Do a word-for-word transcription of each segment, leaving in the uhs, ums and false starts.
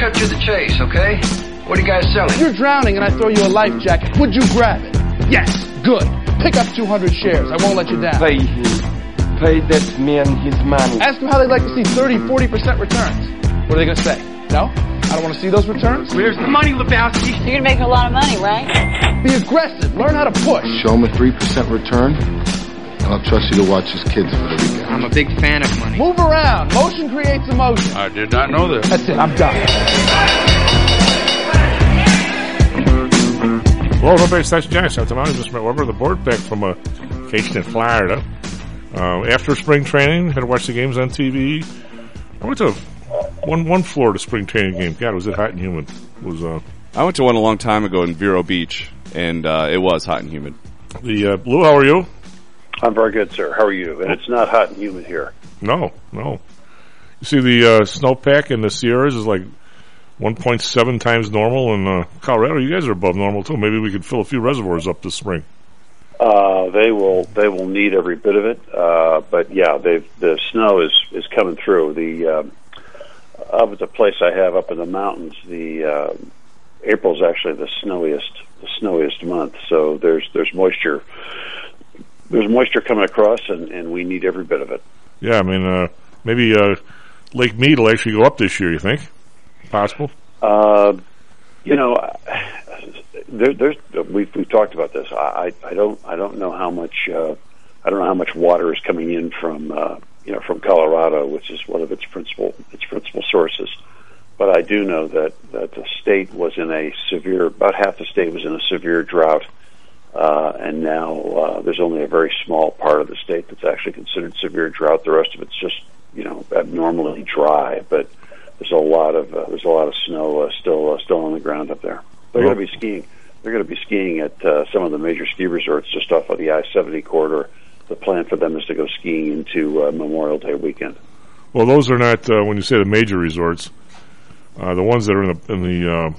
cut to the chase, okay? What are you guys selling? If you're drowning and I throw you a life jacket, would you grab it? Yes. Good. Pick up two hundred shares. I won't let you down. Pay him. Pay that man his money. Ask them how they'd like to see thirty, forty percent returns. What are they going to say? No? I don't want to see those returns? Where's the money, Lebowski? You're going to make a lot of money, right? Be aggressive. Learn how to push. Show him a three percent return, and I'll trust you to watch his kids for the weekend. I'm a big fan of money. Move around. Motion creates emotion. I did not know this. That's it. I'm done. Well, everybody, Station Giants. Out tonight, Mister Matt Weber, the board back from a vacation in Florida. Uh, after spring training, had to watch the games on T V. I went to one one Florida spring training game. God, was it hot and humid? It was uh, I went to one a long time ago in Vero Beach, and uh, it was hot and humid. The uh, Lou, how are you? I'm very good, sir. How are you? And it's not hot and humid here. No, no. You see, the uh, snowpack in the Sierras is like one point seven times normal. In uh, Colorado, you guys are above normal too. Maybe we could fill a few reservoirs up this spring. Uh, they will. They will need every bit of it. Uh, but yeah, they've the snow is is coming through. The um, up at the place I have up in the mountains, the uh, April's actually the snowiest the snowiest month. So there's there's moisture. There's moisture coming across, and, and we need every bit of it. Yeah, I mean, uh, maybe uh, Lake Mead will actually go up this year. You think possible? Uh, you know. There, there's we've we've talked about this. I, I don't I don't know how much uh, I don't know how much water is coming in from uh, you know from Colorado, which is one of its principal its principal sources. But I do know that, that the state was in a severe about half the state was in a severe drought, uh, and now uh, there's only a very small part of the state that's actually considered severe drought. The rest of it's just you know abnormally dry. But there's a lot of uh, there's a lot of snow uh, still uh, still on the ground up there. They're going to be skiing. They're going to be skiing at uh, some of the major ski resorts just off of the I seventy corridor. The plan for them is to go skiing into uh, Memorial Day weekend. Well, those are not uh, when you say the major resorts. Uh, the ones that are in the, in the uh,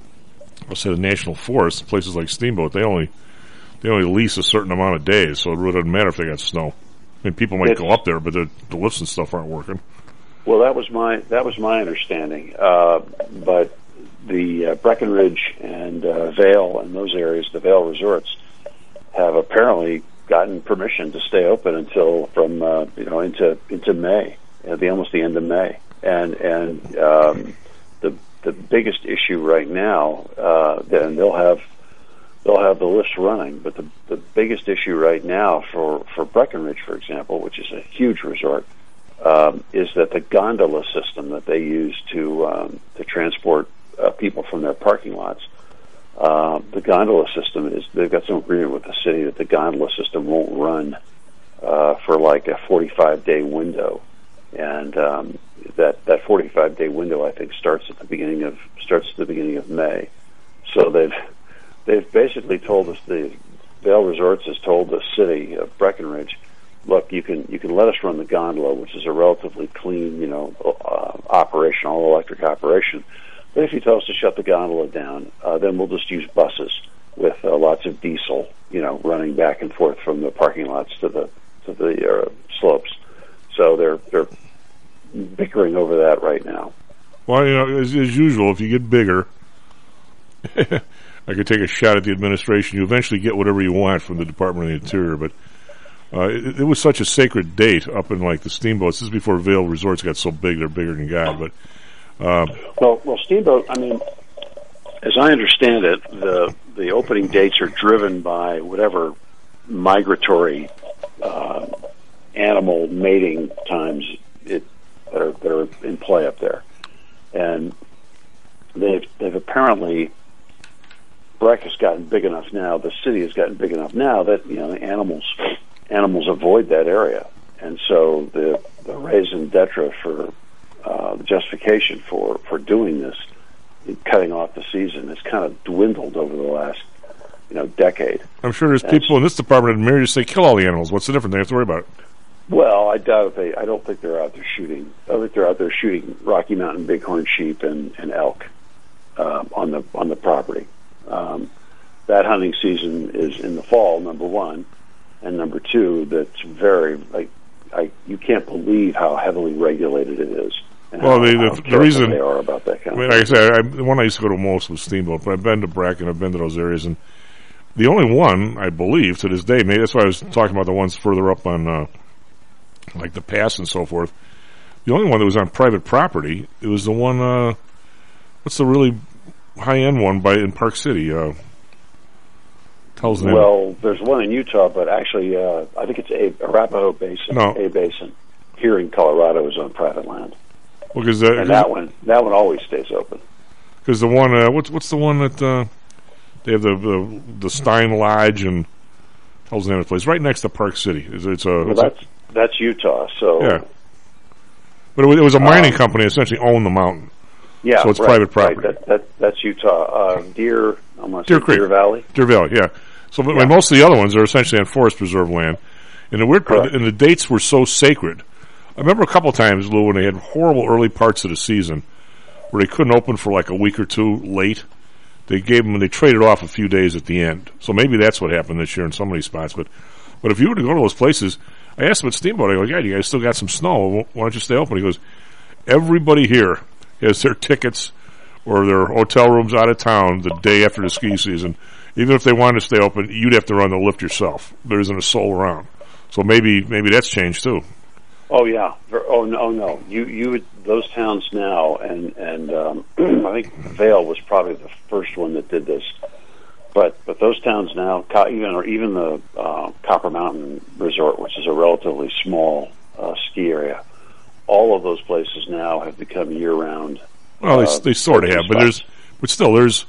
let's say the national forest, places like Steamboat, they only they only lease a certain amount of days, so it really doesn't matter if they got snow. I mean, people might it's, go up there, but the, the lifts and stuff aren't working. Well, that was my that was my understanding, uh, but. The uh, Breckenridge and uh, Vail and those areas, the Vail resorts, have apparently gotten permission to stay open until from uh, you know into into May, at the almost the end of May. And and um, the the biggest issue right now, uh, then they'll have they'll have the lifts running, but the the biggest issue right now for for Breckenridge, for example, which is a huge resort, um, is that the gondola system that they use to um, to transport Uh, people from their parking lots. Uh, the gondola system is, they've got some agreement with the city that the gondola system won't run uh, for like a forty-five day window. And um, that, that forty-five day window, I think, starts at the beginning of, starts at the beginning of May. So they've, they've basically told us, the Vail Resorts has told the city of Breckenridge, look, you can, you can let us run the gondola, which is a relatively clean, you know, uh, operation, all electric operation. But if you tell us to shut the gondola down, uh, then we'll just use buses with uh, lots of diesel, you know, running back and forth from the parking lots to the to the uh, slopes. So they're they're bickering over that right now. Well, you know, as, as usual, if you get bigger, I could take a shot at the administration. You eventually get whatever you want from the Department of the Interior, but uh, it, it was such a sacred date up in like the steamboats. This is before Vail Resorts got so big; they're bigger than God, but. Uh, well, well, Steamboat, I mean, as I understand it, the the opening dates are driven by whatever migratory uh, animal mating times it, that, are, that are in play up there. And they've, they've apparently, Breck has gotten big enough now, the city has gotten big enough now that, you know, the animals, animals avoid that area. And so the, the raison d'etre for Uh, the justification for, for doing this, cutting off the season, has kind of dwindled over the last, you know, decade. I'm sure there's and people in this department in Mary just say, kill all the animals. What's the difference? They have to worry about it. Well, I doubt if they. I don't think they're out there shooting. I don't think they're out there shooting Rocky Mountain bighorn sheep and, and elk uh, on the on the property. Um, that hunting season is in the fall, number one, and number two, that's very like I. You can't believe how heavily regulated it is. And Well, how, the how the, the careful reason they are about that kind I of mean, thing. like I said, I, the one I used to go to most was Steamboat, but I've been to Bracken, I've been to those areas, and the only one I believe to this day, maybe that's why I was talking about the ones further up on, uh, like the pass and so forth. The only one that was on private property, it was the one. Uh, what's the really high end one by in Park City? Uh, tells them. Well, there's one in Utah, but actually, uh, I think it's a Arapahoe Basin. No. A Basin here in Colorado is on private land, Well, cause, uh, and that one that one always stays open. Because the one, uh, what's what's the one that uh, they have the, the the Stein Lodge and hell's the name of the place right next to Park City. It's, it's a Well, it's that's that's Utah. So a, yeah, but it was, it was a mining Um, company essentially owned the mountain. yeah, So it's right, private property. Right. That, that that's Utah. Uh, Deer, I'm gonna Deer say Creek. Deer Valley. Deer Valley, yeah. So but Yeah. most of the other ones are essentially on forest preserve land, and the weird part, Correct. and the dates were so sacred. I remember a couple times, Lou, when they had horrible early parts of the season where they couldn't open for like a week or two late. They gave them, they traded off a few days at the end. So maybe that's what happened this year in some of these spots. But, but if you were to go to those places, I asked him at Steamboat, I go, yeah, you guys still got some snow. Why don't you stay open? He goes, everybody here has their tickets or their hotel rooms out of town the day after the ski season. Even if they wanted to stay open, you'd have to run the lift yourself. There isn't a soul around. So maybe, maybe that's changed too. Oh yeah. Ver- Oh no, oh, no. You you would, those towns now, and and um, I think Vail was probably the first one that did this. But but those towns now, Co- even or even the uh, Copper Mountain Resort, which is a relatively small uh, ski area, all of those places now have become year-round. Well, uh, they, they sort of have, but spots. there's, but still, there's.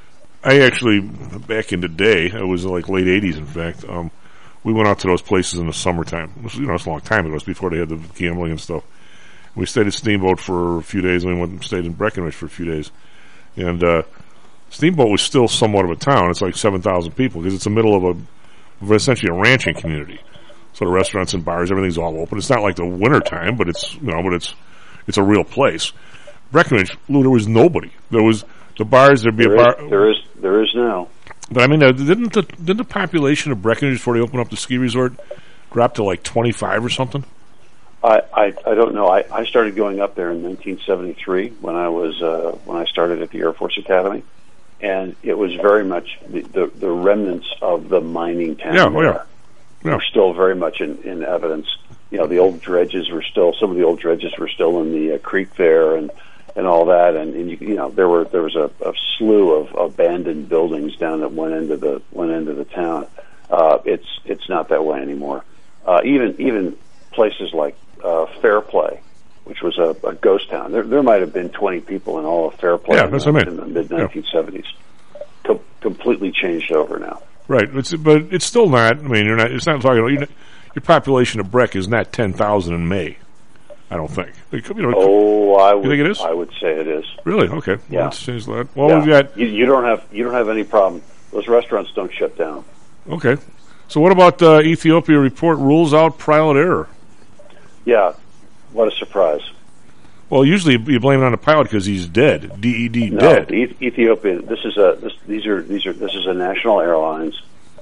I actually, back in the day, it was like late eighties. In fact, um, we went out to those places in the summertime. It was, you know, it's a long time ago. It was before they had the gambling and stuff. We stayed at Steamboat for a few days, and we went and stayed in Breckenridge for a few days. And uh, Steamboat was still somewhat of a town. It's like seven thousand people because it's the middle of a, of essentially a ranching community. So the restaurants and bars, everything's all open. It's not like the winter time, but it's you know, but it's it's a real place. Breckenridge, Lou, there was nobody. There was the bars. There'd be There a bar. is, there is there is now. But I mean, uh, didn't the didn't the population of Breckenridge before they opened up the ski resort drop to like twenty five or something? I, I, I don't know. I, I started going up there in nineteen seventy-three when I was uh, when I started at the Air Force Academy, and it was very much the, the, the remnants of the mining town. Yeah, oh, there yeah. Yeah. were still very much in, in evidence. You know, the old dredges were still some of the old dredges were still in the uh, creek there, and, and all that. And, and you, you know, there were there was a, a slew of abandoned buildings down at one end of the one end of the town. Uh, it's it's not that way anymore. Uh, even even places like Uh, Fairplay, which was a, a ghost town. There, there might have been twenty people in all of Fairplay Yeah, in, that's the, what I mean. in the mid nineteen seventies. Com- completely changed over now. Right, it's, but it's still not. I mean, you're not. It's not talking. You're not, your population of Breck is not ten thousand in May. I don't think. It could, you know, it could- Oh, I would. You think it is? I would say it is. really? Okay. Well, Yeah. let's change that. Well, Yeah. we've got. You, you don't have you don't have any problem. Those restaurants don't shut down. Okay. So what about uh, Ethiopia report rules out pilot error? Yeah, what a surprise. Well, usually you blame it on the pilot because he's dead. D E D, No, dead. E- Ethiopia. This is a this, these are these are this is a national airlines.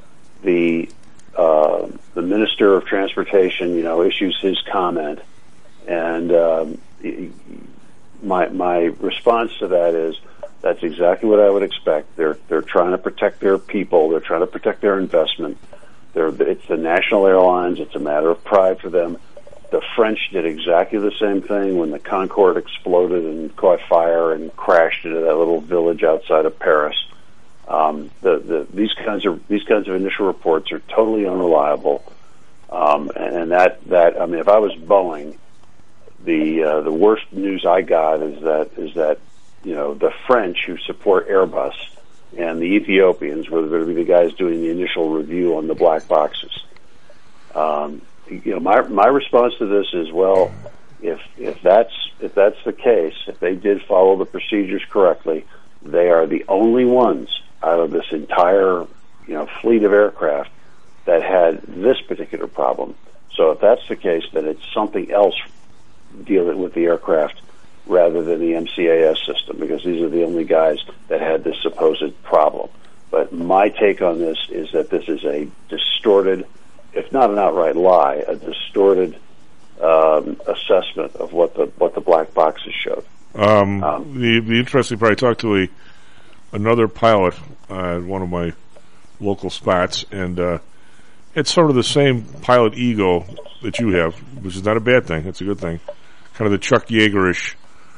The uh, the Minister of Transportation, you know, issues his comment, and um, he- my my response to that is that's exactly what I would expect. They're they're trying to protect their people. They're trying to protect their investment. They're it's the national airlines. It's a matter of pride for them. The French did exactly the same thing when the Concorde exploded and caught fire and crashed into that little village outside of Paris. Um, the, the, these kinds of these kinds of initial reports are totally unreliable, um, and, and that that I mean, if I was Boeing, the uh, the worst news I got is that is that you know the French who support Airbus and the Ethiopians were going to be the guys doing the initial review on the black boxes. Um, you know, my my response to this is, well, if if that's if that's the case, if they did follow the procedures correctly, they are the only ones out of this entire you know fleet of aircraft that had this particular problem. So if that's the case, then it's something else dealing with the aircraft rather than the M C A S system, because these are the only guys that had this supposed problem. But my take on this is that this is a distorted, if not an outright lie, a distorted um, assessment of what the what the black box boxes showed. Um, Um, the the interesting part, I talked to a another pilot uh, at one of my local spots, and uh, it's sort of the same pilot ego that you have, which is not a bad thing. It's a good thing. Kind of the Chuck Yeager-ish.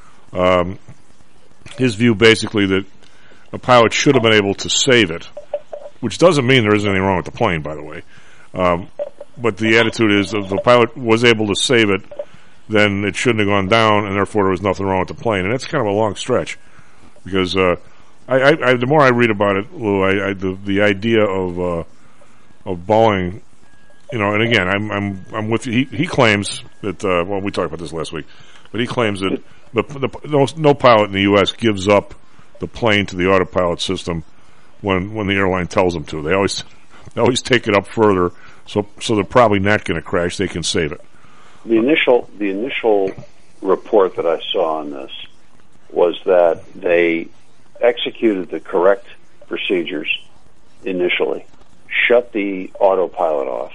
Um, his view, basically, that a pilot should have been able to save it, which doesn't mean there isn't anything wrong with the plane, by the way. Um, but the attitude is, if the pilot was able to save it, then it shouldn't have gone down, and therefore there was nothing wrong with the plane. And that's kind of a long stretch, because uh, I, I, I, the more I read about it, Lou, I, I, the the idea of uh, of Boeing, you know, and again, I'm I'm I'm with you. He, he claims that uh, well, we talked about this last week, but he claims that the, the no, no pilot in the U S gives up the plane to the autopilot system when when the airline tells them to. They always they always take it up further, so so they're probably not going to crash. They can save it. The initial the initial report that I saw on this was that they executed the correct procedures initially, shut the autopilot off,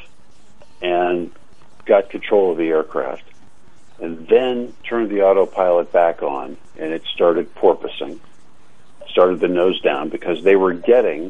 and got control of the aircraft, and then turned the autopilot back on, and it started porpoising, started the nose down, because they were getting,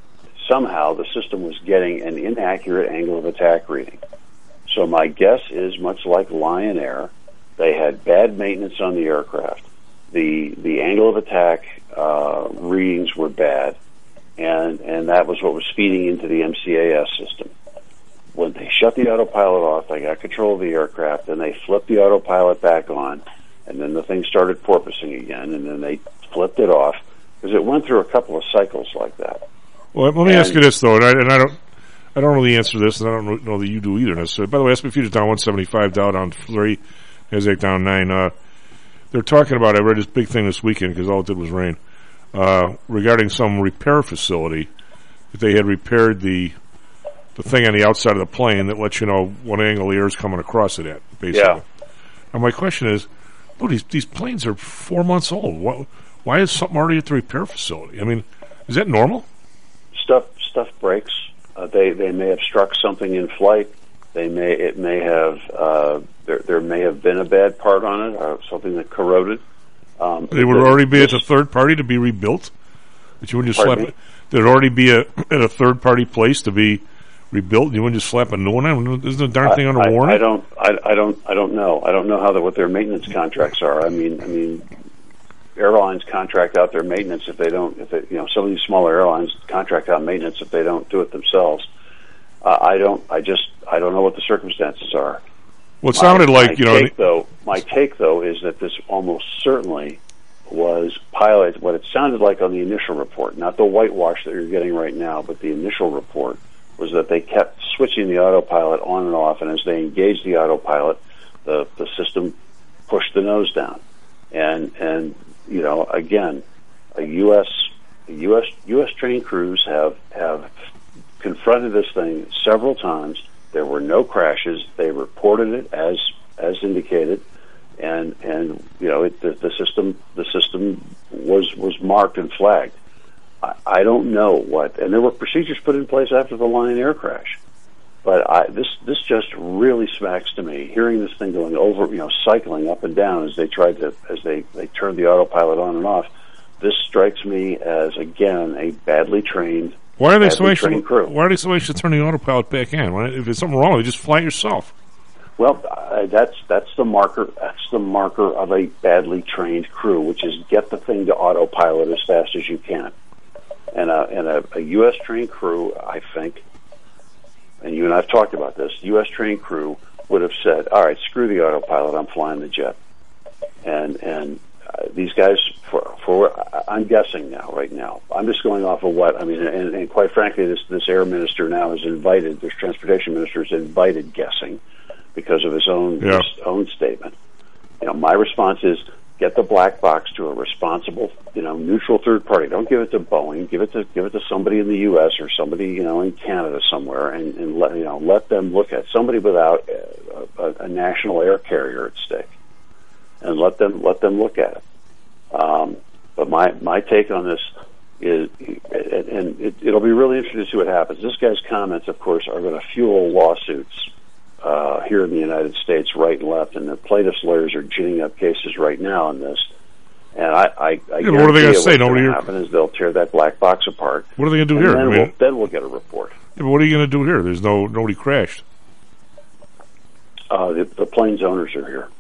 somehow the system was getting an inaccurate angle of attack reading. So my guess is, much like Lion Air, they had bad maintenance on the aircraft. The the angle of attack uh, readings were bad, and, and that was what was feeding into the M C A S system. When they shut the autopilot off, they got control of the aircraft, and they flipped the autopilot back on, and then the thing started porpoising again, and then they flipped it off, because it went through a couple of cycles like that. Well, let me and, ask you this, though, and I, and I don't I don't really answer this, and I don't know that you do either necessarily. By the way, S and P Futures down one seventy-five, Dow down three, Nasdaq down nine. Uh, they're talking about, I read this big thing this weekend, because all it did was rain, uh, regarding some repair facility, that they had repaired the the thing on the outside of the plane that lets you know what angle the air is coming across it at, basically. Yeah. Now, my question is, oh, these, these planes are four months old. Why, why is something already at the repair facility? I mean, is that normal? Stuff stuff breaks. Uh, they they may have struck something in flight. They may it may have uh, there there may have been a bad part on it, or something that corroded. Um, they would already be at a third party to be rebuilt. That you wouldn't just slap it. There'd already be a at a third party place to be rebuilt. You wouldn't just slap a new one on. Isn't the darn thing under I, warranty? I don't I, I don't I don't know. I don't know how the, what their maintenance contracts are. I mean I mean. Airlines contract out their maintenance if they don't. If they, you know, some of these smaller airlines contract out maintenance if they don't do it themselves. Uh, I don't. I just. I don't know what the circumstances are. Well, it sounded my, like my you know. Take, though, my take though is that this almost certainly was pilot. What it sounded like on the initial report, not the whitewash that you're getting right now, but the initial report was that they kept switching the autopilot on and off, and as they engaged the autopilot, the the system pushed the nose down, and and. You know, again, a U S U S U S trained crews have have confronted this thing several times. There were no crashes. They reported it as as indicated, and and you know it, the, the system the system was was marked and flagged. I, I don't know what, and there were procedures put in place after the Lion Air crash. But I, this this just really smacks to me. Hearing this thing going over, you know, cycling up and down as they tried to, as they, they turned the autopilot on and off. This strikes me as, again, a badly trained, why are they badly so anxious? trained crew. Why are they so anxious to turn the autopilot back in? Why, if there's something wrong, you just fly it yourself. Well, uh, that's that's the marker. That's the marker of a badly trained crew, which is get the thing to autopilot as fast as you can. And a and a, a U S trained crew, I think. And you and I have talked about this, U S trained crew would have said, all right, screw the autopilot, I'm flying the jet. And and uh, these guys, for, for I'm guessing now, right now, I'm just going off of what, I mean, and, and quite frankly, this, this air minister now is invited, this transportation minister is invited guessing because of his own, yeah. his own statement. You know, my response is, get the black box to a responsible, you know, neutral third party. Don't give it to Boeing. Give it to give it to somebody in the U S or somebody, you know, in Canada somewhere, and, and let you know let them look at somebody without a, a, a national air carrier at stake, and let them let them look at it. Um, but my my take on this is, and it, it'll be really interesting to see what happens. This guy's comments, of course, are going to fuel lawsuits uh, here in the United States, right and left, and the plaintiffs' lawyers are ginning up cases right now on this. And I, I, I yeah, what are they going to say? Nobody going to happen is they'll tear that black box apart. What are they going to do and here? Then, I mean, we'll, then we'll get a report. Yeah, but what are you going to do here? There's no nobody crashed. Uh, the, the plane's owners are here.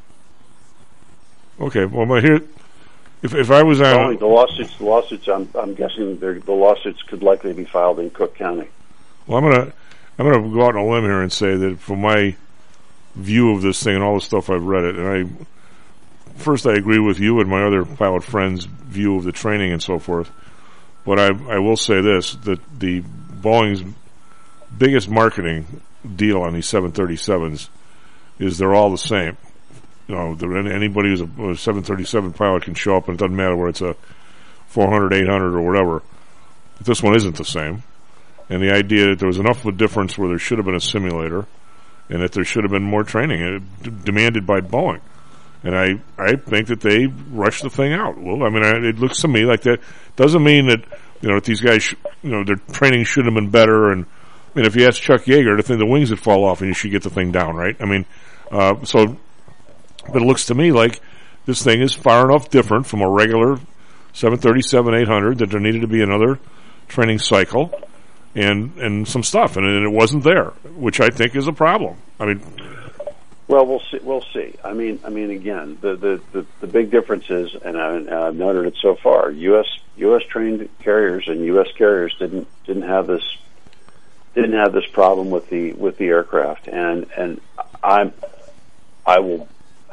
Okay, well, but here, if if I was on Only the lawsuits, the lawsuits, I'm, I'm guessing the lawsuits could likely be filed in Cook County. Well, I'm gonna I'm gonna go out on a limb here and say that from my view of this thing and all the stuff I've read it, and I first I agree with you and my other pilot friends' view of the training and so forth. But I I will say this, that the Boeing's biggest marketing deal on these seven thirty-sevens is they're all the same. You know, anybody who's a, a seven thirty-seven pilot can show up, and it doesn't matter whether it's a four hundred, eight hundred, or whatever. But this one isn't the same. And the idea that there was enough of a difference where there should have been a simulator, and that there should have been more training uh, d- demanded by Boeing. And I, I think that they rushed the thing out. Well, I mean, I, it looks to me like that doesn't mean that, you know, that these guys, sh- you know, their training should have been better. And I mean, if you ask Chuck Yeager, the thing, the wings would fall off, and you should get the thing down, right? I mean, uh, so. But it looks to me like this thing is far enough different from a regular seven thirty-seven eight hundred that there needed to be another training cycle and and some stuff, and, and it wasn't there, which I think is a problem. I mean, well, we'll see. We'll see. I mean, I mean, again, the the, the, the big difference is, and I, I've noted it so far. U S U S trained carriers and U S carriers didn't didn't have this didn't have this problem with the with the aircraft, and and I'm I will.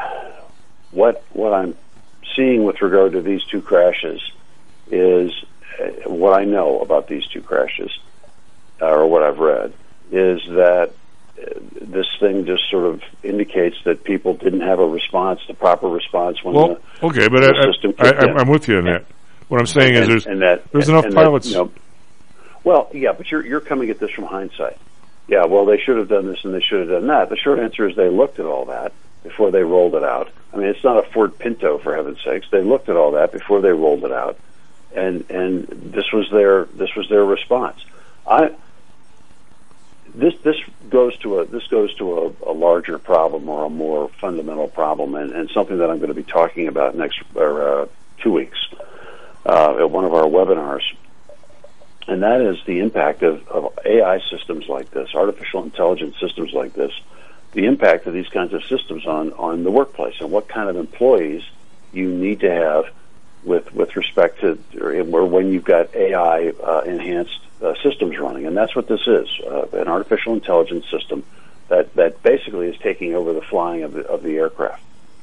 What what I'm seeing with regard to these two crashes is uh, what I know about these two crashes, uh, or what I've read, is that uh, this thing just sort of indicates that people didn't have a response, the proper response when well, the, okay, but the I, system I, kicked I, in. I'm with you on that. What I'm saying and, is there's and that, there's and, enough and pilots. That, you know, well, yeah, but you're you're coming at this from hindsight. Yeah, well, they should have done this and they should have done that. The short answer is they looked at all that before they rolled it out. I mean, it's not a Ford Pinto, for heaven's sakes. They looked at all that before they rolled it out, and and this was their this was their response. I this this goes to a this goes to a, a larger problem or a more fundamental problem, and, and something that I'm going to be talking about next or uh, two weeks uh, at one of our webinars, and that is the impact of, of A I systems like this, artificial intelligence systems like this. The impact of these kinds of systems on, on the workplace and what kind of employees you need to have with with respect to or when you've got A I uh, enhanced uh, systems running, and that's what this is, uh, an artificial intelligence system that, that basically is taking over the flying of the of the aircraft,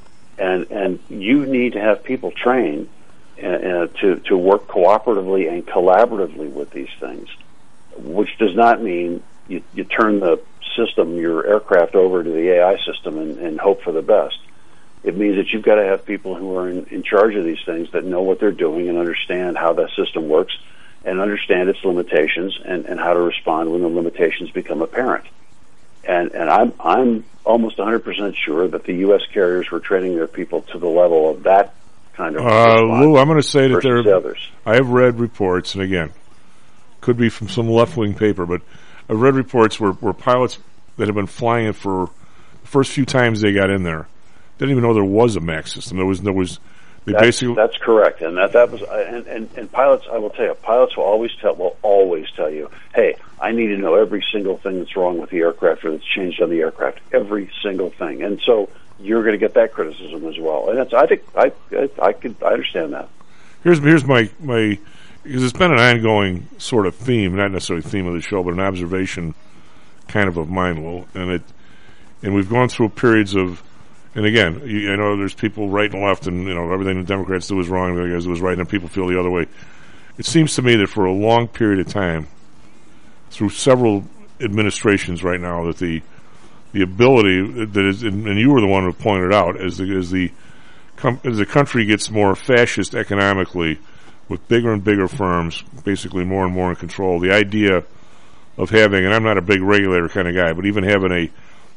and and you need to have people trained uh, uh, to to work cooperatively and collaboratively with these things, which does not mean you, you turn the system, your aircraft, over to the A I system and, and hope for the best. It means that you've got to have people who are in, in charge of these things that know what they're doing and understand how that system works and understand its limitations and, and how to respond when the limitations become apparent. And and I'm I'm almost one hundred percent sure that the U S carriers were training their people to the level of that kind of uh, Lou, I'm going to say that there are others. I have read reports, and again, could be from some left-wing paper, but I've read reports where, where pilots that have been flying it for the first few times they got in there didn't even know there was a MAX system. There was, there was. They that's, basically that's correct, and that that was, and, and and pilots. I will tell you, pilots will always tell will always tell you, hey, I need to know every single thing that's wrong with the aircraft or that's changed on the aircraft, every single thing, and so you're going to get that criticism as well. And that's, I think, I I, I could I understand that. Here's here's my my. Because it's been an ongoing sort of theme, not necessarily theme of the show, but an observation kind of of mine, Lou. And it, and we've gone through periods of, and again, you, I know there's people right and left, and you know everything the Democrats do is wrong, the other guys do is right, and people feel the other way. It seems to me that for a long period of time, through several administrations right now, that the the ability that is, and, and you were the one who pointed out, as the as the com, as the country gets more fascist economically, with bigger and bigger firms, basically more and more in control, the idea of having, and I'm not a big regulator kind of guy, but even having a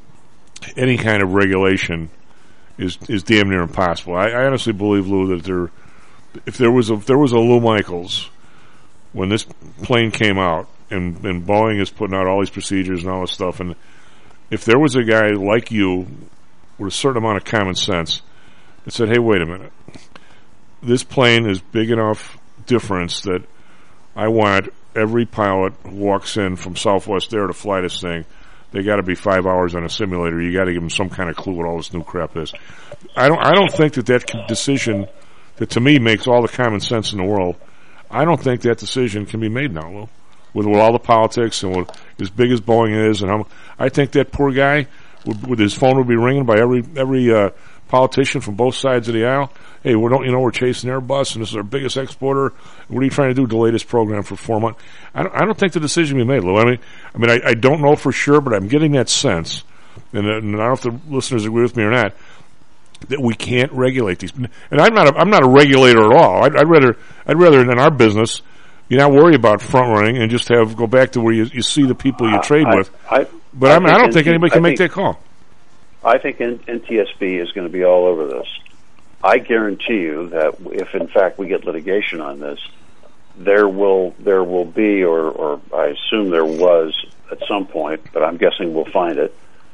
any kind of regulation is is damn near impossible. I, I honestly believe, Lou, that there, if there was a if there was a Lou Michaels when this plane came out, and, and Boeing is putting out all these procedures and all this stuff, and if there was a guy like you with a certain amount of common sense that said, hey, wait a minute, this plane is big enough difference that I want every pilot who walks in from Southwest Air to fly this thing, they got to be five hours on a simulator. You got to give them some kind of clue what all this new crap is. I don't. I don't think that that decision, that to me makes all the common sense in the world, I don't think that decision can be made now, Lou, with, with all the politics and with as big as Boeing is, and how, I think that poor guy, would, with his phone would be ringing by every every uh, politician from both sides of the aisle. Hey, we don't you know we're chasing Airbus, and this is our biggest exporter. What are you trying to do? Delay this program for four months? I don't. I don't think the decision be made, Lou. I mean, I mean, I, I don't know for sure, but I'm getting that sense, and, and I don't know if the listeners agree with me or not, that we can't regulate these. And I'm not. A, I'm not a regulator at all. I'd, I'd rather. I'd rather in our business, you not worry about front running and just have go back to where you, you see the people you trade I, with. I, but I, I, mean, I don't think N- anybody can I make think, that call. I think N- N T S B is going to be all over this. I guarantee you that if, in fact, we get litigation on this, there will there will be, or, or I assume there was at some point, but I'm guessing we'll find it,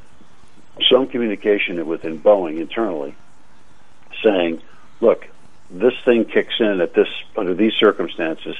some communication within Boeing internally saying, look, this thing kicks in at this under these circumstances.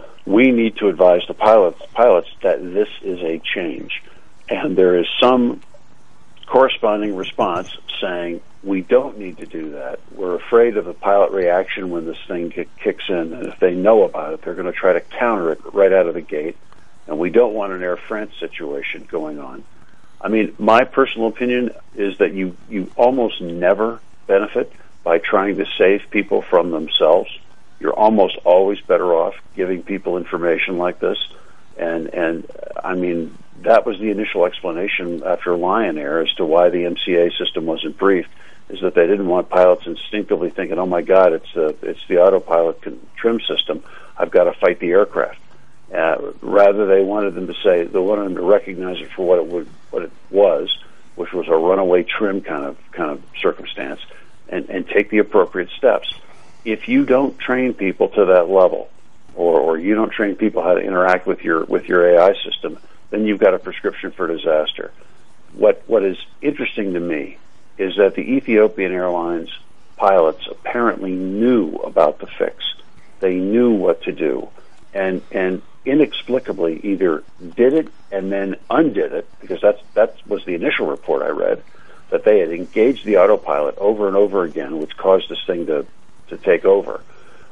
We need to advise the pilots pilots that this is a change, and there is some corresponding response saying we don't need to do that. We're afraid of the pilot reaction when this thing kick, kicks in, and if they know about it, they're going to try to counter it right out of the gate, and we don't want an Air France situation going on. I mean, my personal opinion is that you, you almost never benefit by trying to save people from themselves. You're almost always better off giving people information like this, and, and I mean, that was the initial explanation after Lion Air as to why the M C A system wasn't briefed, is that they didn't want pilots instinctively thinking, oh my God, it's the, it's the autopilot con- trim system, I've got to fight the aircraft. Uh, rather, they wanted them to say, they wanted them to recognize it for what it would, what it was, which was a runaway trim kind of, kind of circumstance, and, and take the appropriate steps. If you don't train people to that level, or, or you don't train people how to interact with your, with your A I system, then you've got a prescription for disaster. What what is interesting to me is that the Ethiopian Airlines pilots apparently knew about the fix. They knew what to do, and and inexplicably either did it and then undid it, because that's that was the initial report I read, that they had engaged the autopilot over and over again, which caused this thing to to take over,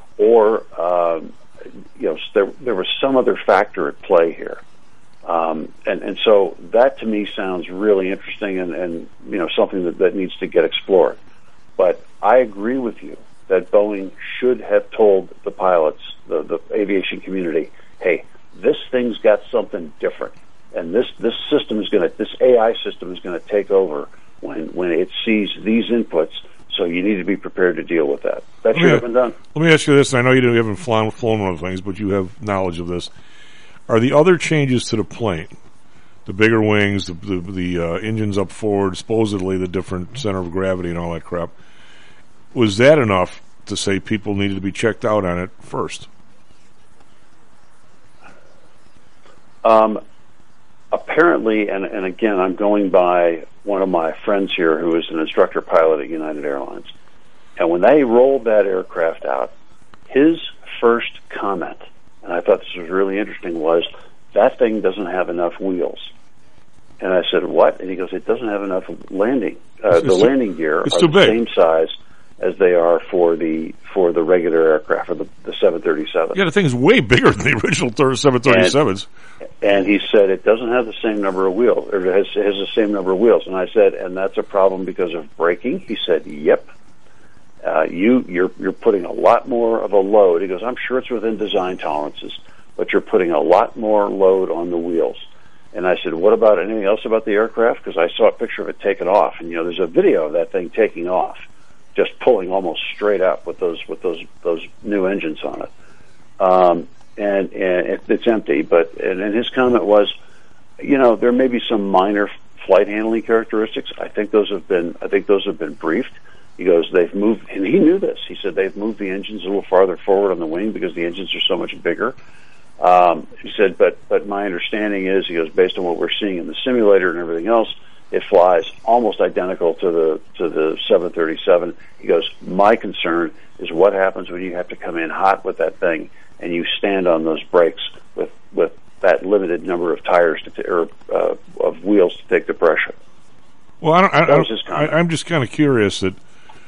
or um, you know there there was some other factor at play here. Um, and, and so that to me sounds really interesting and, and you know something that, that needs to get explored. But I agree with you that Boeing should have told the pilots, the, the aviation community, hey, this thing's got something different, and this, this system is going to, this A I system is going to take over when when it sees these inputs. So you need to be prepared to deal with that. That should have been done. Let me ask you this. I know you haven't flown, flown one of the things, but you have knowledge of this. Are the other changes to the plane, the bigger wings, the the, the uh, engines up forward, supposedly the different center of gravity and all that crap, was that enough to say people needed to be checked out on it first? Um, apparently, and, and again, I'm going by one of my friends here who is an instructor pilot at United Airlines. And when they rolled that aircraft out, his first comment, and I thought this was really interesting, was, that thing doesn't have enough wheels. And I said, what? And he goes, it doesn't have enough landing. Uh, the landing gear are the big. same size as they are for the for the regular aircraft, for the, the seven thirty-seven. Yeah, the thing is way bigger than the original seven thirty-sevens. And, and he said it doesn't have the same number of wheels, or it has, it has the same number of wheels. And I said, and that's a problem because of braking? He said, yep. Uh, you, you're you're putting a lot more of a load. He goes, I'm sure it's within design tolerances, but you're putting a lot more load on the wheels. And I said, what about anything else about the aircraft? Because I saw a picture of it taking off, and you know, there's a video of that thing taking off, just pulling almost straight up with those with those those new engines on it. Um, and and it, it's empty. But and, and his comment was, you know, there may be some minor flight handling characteristics. I think those have been I think those have been briefed. He goes, they've moved, and he knew this. He said they've moved the engines a little farther forward on the wing because the engines are so much bigger. Um, he said, but but my understanding is, he goes, based on what we're seeing in the simulator and everything else, it flies almost identical to the to the seven thirty-seven. He goes, my concern is what happens when you have to come in hot with that thing and you stand on those brakes with with that limited number of tires to t- or uh, of wheels to take the pressure. Well, I don't. I, that was his comment. I, I'm just kind of curious that.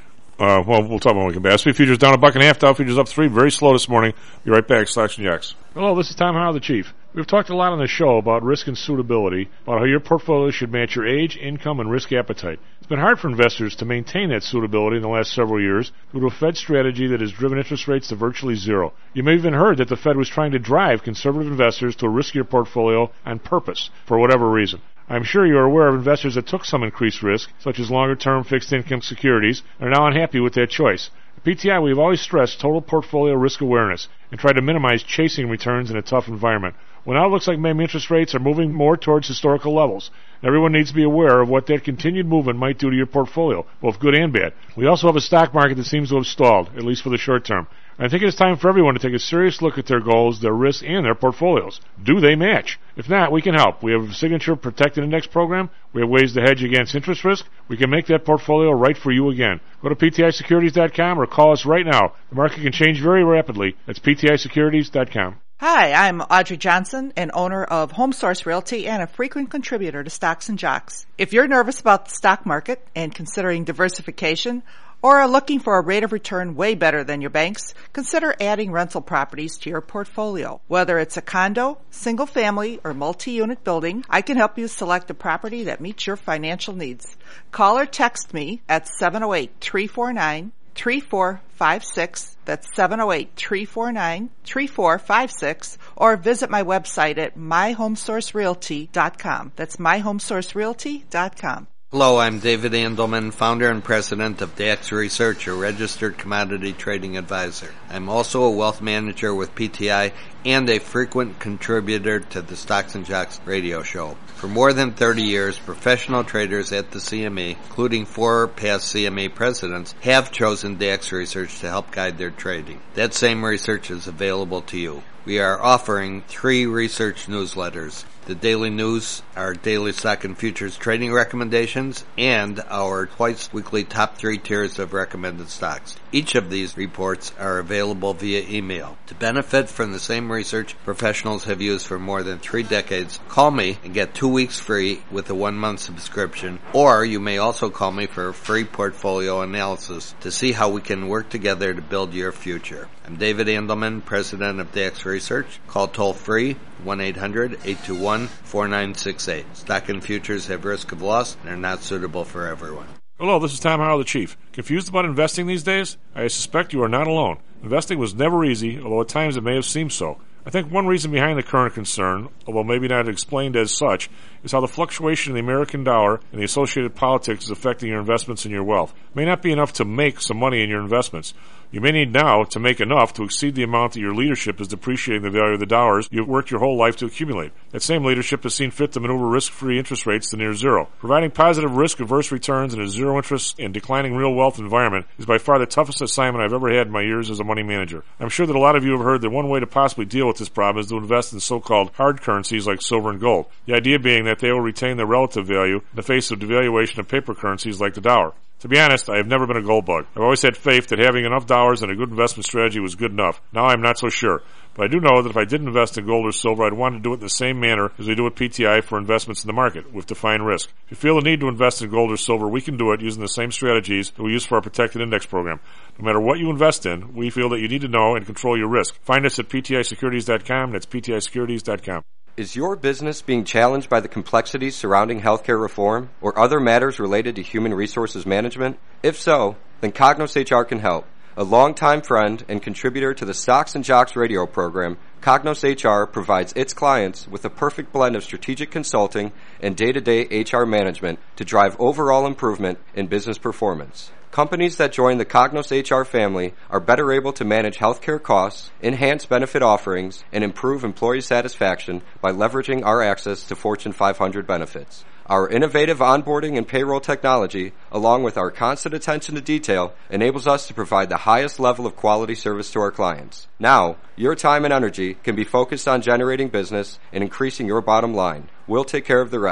Uh, well, we'll talk about when we come back. S and P futures down a buck and a half. Dow futures up three. Very slow this morning. Be right back. Stocks and Jacks. Hello, this is Tom Howell, the Chief. We've talked a lot on the show about risk and suitability, about how your portfolio should match your age, income, and risk appetite. It's been hard for investors to maintain that suitability in the last several years due to a Fed strategy that has driven interest rates to virtually zero. You may have even heard that the Fed was trying to drive conservative investors to a riskier portfolio on purpose, for whatever reason. I'm sure you're aware of investors that took some increased risk, such as longer-term fixed-income securities, and are now unhappy with that choice. At P T I, we've always stressed total portfolio risk awareness and tried to minimize chasing returns in a tough environment. Well, now it looks like maybe interest rates are moving more towards historical levels. Everyone needs to be aware of what that continued movement might do to your portfolio, both good and bad. We also have a stock market that seems to have stalled, at least for the short term. I think it's time for everyone to take a serious look at their goals, their risks, and their portfolios. Do they match? If not, we can help. We have a Signature Protected Index program. We have ways to hedge against interest risk. We can make that portfolio right for you again. Go to P T I securities dot com or call us right now. The market can change very rapidly. That's P T I securities dot com. Hi, I'm Audrey Johnson, an owner of Home Source Realty and a frequent contributor to Stocks and Jocks. If you're nervous about the stock market and considering diversification, or are looking for a rate of return way better than your banks, consider adding rental properties to your portfolio. Whether it's a condo, single family, or multi-unit building, I can help you select a property that meets your financial needs. Call or text me at seven oh eight, three four nine, three four five six. That's seven oh eight, three four nine, three four five six. Or visit my website at my home source realty dot com. That's my home source realty dot com. Hello, I'm David Andelman, founder and president of Dax Research, a registered commodity trading advisor. I'm also a wealth manager with P T I and a frequent contributor to the Stocks and Jocks radio show. For more than thirty years, professional traders at the C M E, including four past C M E presidents, have chosen Dax Research to help guide their trading. That same research is available to you. We are offering three research newsletters: the Daily News, our daily stock and futures trading recommendations, and our twice-weekly top three tiers of recommended stocks. Each of these reports are available via email. To benefit from the same research professionals have used for more than three decades, call me and get two weeks free with a one-month subscription, or you may also call me for a free portfolio analysis to see how we can work together to build your future. I'm David Andelman, president of Dax Research. Call toll-free one eight hundred, eight two one, four nine six eight. Stock and futures have risk of loss and are not suitable for everyone. Hello, this is Tom Howell, the Chief. Confused about investing these days? I suspect you are not alone. Investing was never easy, although at times it may have seemed so. I think one reason behind the current concern, although maybe not explained as such, is how the fluctuation in the American dollar and the associated politics is affecting your investments and your wealth. It may not be enough to make some money in your investments. You may need now to make enough to exceed the amount that your leadership is depreciating the value of the dollars you've worked your whole life to accumulate. That same leadership has seen fit to maneuver risk-free interest rates to near zero. Providing positive risk-averse returns in a zero-interest and declining real wealth environment is by far the toughest assignment I've ever had in my years as a money manager. I'm sure that a lot of you have heard that one way to possibly deal with this problem is to invest in so-called hard currencies like silver and gold. The idea being that they will retain their relative value in the face of devaluation of paper currencies like the dollar. To be honest, I have never been a gold bug. I've always had faith that having enough dollars and a good investment strategy was good enough. Now I'm not so sure. But I do know that if I did invest in gold or silver, I'd want to do it in the same manner as we do at P T I for investments in the market, with defined risk. If you feel the need to invest in gold or silver, we can do it using the same strategies that we use for our Protected Index program. No matter what you invest in, we feel that you need to know and control your risk. Find us at P T I securities dot com. That's P T I securities dot com. Is your business being challenged by the complexities surrounding healthcare reform or other matters related to human resources management? If so, then Cognos H R can help. A longtime friend and contributor to the Stocks and Jocks radio program, Cognos H R provides its clients with a perfect blend of strategic consulting and day-to-day H R management to drive overall improvement in business performance. Companies that join the Cognos H R family are better able to manage healthcare costs, enhance benefit offerings, and improve employee satisfaction by leveraging our access to Fortune five hundred benefits. Our innovative onboarding and payroll technology, along with our constant attention to detail, enables us to provide the highest level of quality service to our clients. Now, your time and energy can be focused on generating business and increasing your bottom line. We'll take care of the rest.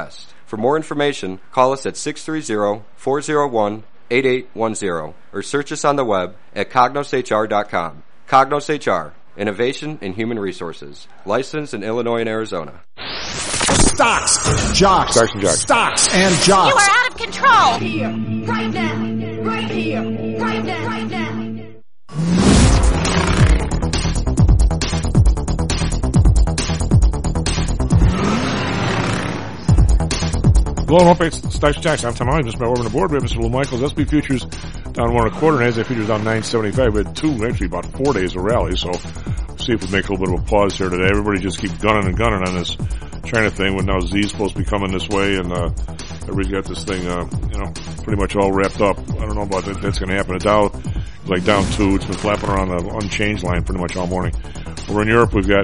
For more information, call us at six three zero, four zero one, eight eight one zero or search us on the web at cognos H R dot com. Cognos H R, Innovation in Human Resources. Licensed in Illinois and Arizona. Stocks, jocks, Stocks and jocks. Stocks and jocks. You are out of control. Here, right now, right here, right now, right now. Hello, Hope it's Stocks and Jocks. I'm Tom Allen, just about over the board. We have Mister Lou Michaels. S and P futures down one and a quarter, and NASDAQ futures down nine seventy-five. We had two, actually about four days of rally, so we'll see if we make a little bit of a pause here today. Everybody just keep gunning and gunning on this China thing when now Z's supposed to be coming this way, and uh, everybody's got this thing, uh, you know, pretty much all wrapped up. I don't know about that. That's going to happen. The Dow is like down two. It's been flapping around the unchanged line pretty much all morning. Over in Europe, we've got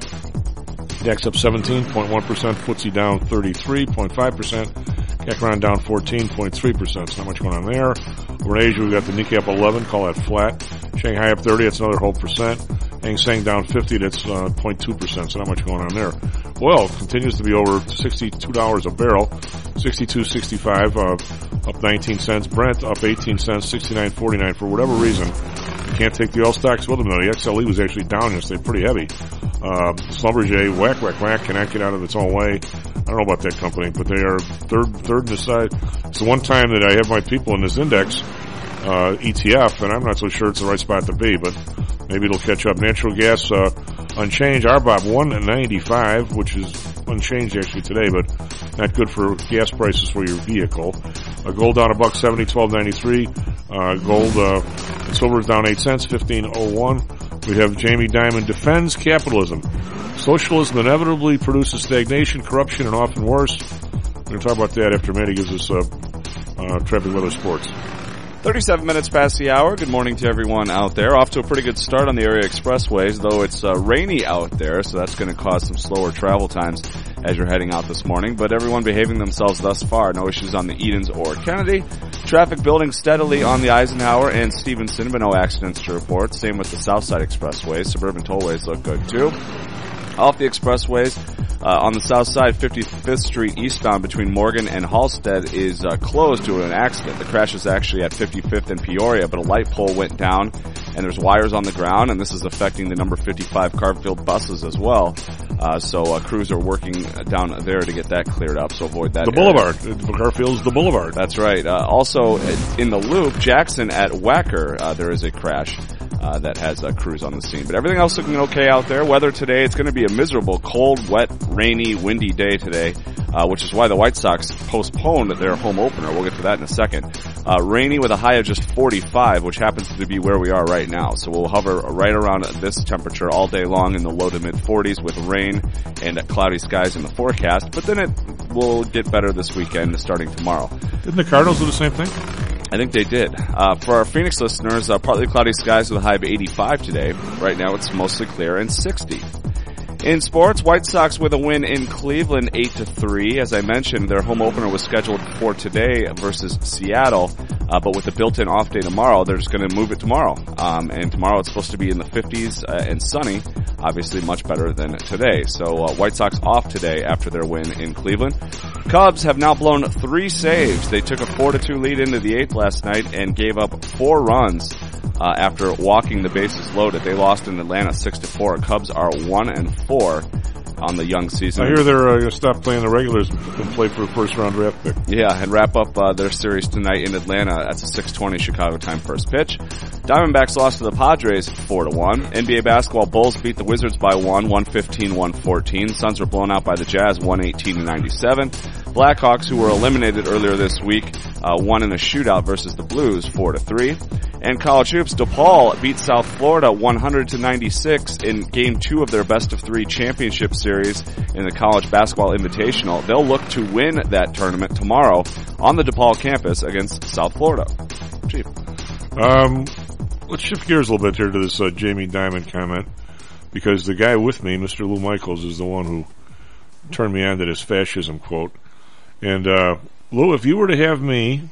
DAX up seventeen point one percent, F T S E down thirty-three point five percent, C A C Ron down fourteen point three percent. So not much going on there. Over in Asia, we've got the Nikkei up eleven, call that flat. Shanghai up thirty, that's another whole percent. Hang Seng down fifty, that's uh, zero point two percent, so not much going on there. Oil continues to be over sixty-two dollars a barrel, sixty-two sixty-five, uh, up nineteen cents. Brent up eighteen cents, sixty-nine forty-nine. For whatever reason, you can't take the oil stocks with them though. The X L E was actually down yesterday, pretty heavy. Uh, Schlumberger, whack, whack, whack, cannot get out of its own way. I don't know about that company, but they are third, third in the side. It's the one time that I have my people in this index, uh, E T F, and I'm not so sure it's the right spot to be, but maybe it'll catch up. Natural gas, uh, unchanged. R B O B one ninety-five, which is unchanged actually today, but not good for gas prices for your vehicle. Uh, gold down a buck seventy, twelve ninety-three. Uh, gold, uh, and silver is down eight cents, fifteen oh one. We have Jamie Dimon defends capitalism. Socialism inevitably produces stagnation, corruption, and often worse. We're going to talk about that after Manny gives us, uh, uh, traffic weather sports. thirty-seven minutes past the hour. Good morning to everyone out there. Off to a pretty good start on the area expressways, though it's uh, rainy out there, so that's going to cause some slower travel times as you're heading out this morning. But everyone behaving themselves thus far. No issues on the Edens or Kennedy. Traffic building steadily on the Eisenhower and Stevenson, but no accidents to report. Same with the Southside expressways. Suburban tollways look good too. Off the expressways, uh, on the south side, fifty-fifth Street eastbound between Morgan and Halstead is uh, closed due to an accident. The crash is actually at fifty-fifth and Peoria, but a light pole went down and there's wires on the ground, and this is affecting the number fifty-five Carfield buses as well. Uh, so uh, crews are working down there to get that cleared up, so avoid that. The area. Boulevard. Carfield's the Boulevard. That's right. Uh, also, in the loop, Jackson at Wacker, uh, there is a crash. Uh, that has uh, crews on the scene. But everything else looking okay out there. Weather today, it's going to be a miserable, cold, wet, rainy, windy day today, uh, which is why the White Sox postponed their home opener. We'll get to that in a second. Uh, rainy with a high of just forty-five, which happens to be where we are right now. So we'll hover right around this temperature all day long in the low to mid forties with rain and cloudy skies in the forecast. But then it will get better this weekend starting tomorrow. Didn't the Cardinals do the same thing? I think they did. Uh, for our Phoenix listeners, uh, partly cloudy skies with a high of eighty-five today. Right now it's mostly clear and sixty. In sports, White Sox with a win in Cleveland, eight to three. As I mentioned, their home opener was scheduled for today versus Seattle, uh, but with the built-in off day tomorrow, they're just going to move it tomorrow. Um, and tomorrow it's supposed to be in the fifties uh, and sunny, obviously much better than today. So uh, White Sox off today after their win in Cleveland. Cubs have now blown three saves. They took a four to two lead into the eighth last night and gave up four runs uh, after walking the bases loaded. They lost in Atlanta six to four. Cubs are one and four on the young season. I hear they're uh, going to stop playing the regulars and play for a first round draft pick. Yeah, and wrap up uh, their series tonight in Atlanta. That's a six twenty Chicago time first pitch. Diamondbacks lost to the Padres four to one. N B A basketball, Bulls beat the Wizards by one, one fifteen, one fourteen. Suns were blown out by the Jazz, one eighteen to ninety-seven. Blackhawks, who were eliminated earlier this week, uh, won in a shootout versus the Blues, four to three. And college hoops, DePaul beat South Florida one hundred to ninety-six in game two of their best of three championship series in the College Basketball Invitational. They'll look to win that tournament tomorrow on the DePaul campus against South Florida. Chief. Um, let's shift gears a little bit here to this uh, Jamie Dimon comment, because the guy with me, Mister Lou Michaels, is the one who turned me on to this fascism quote. And uh, Lou, if you were to have me,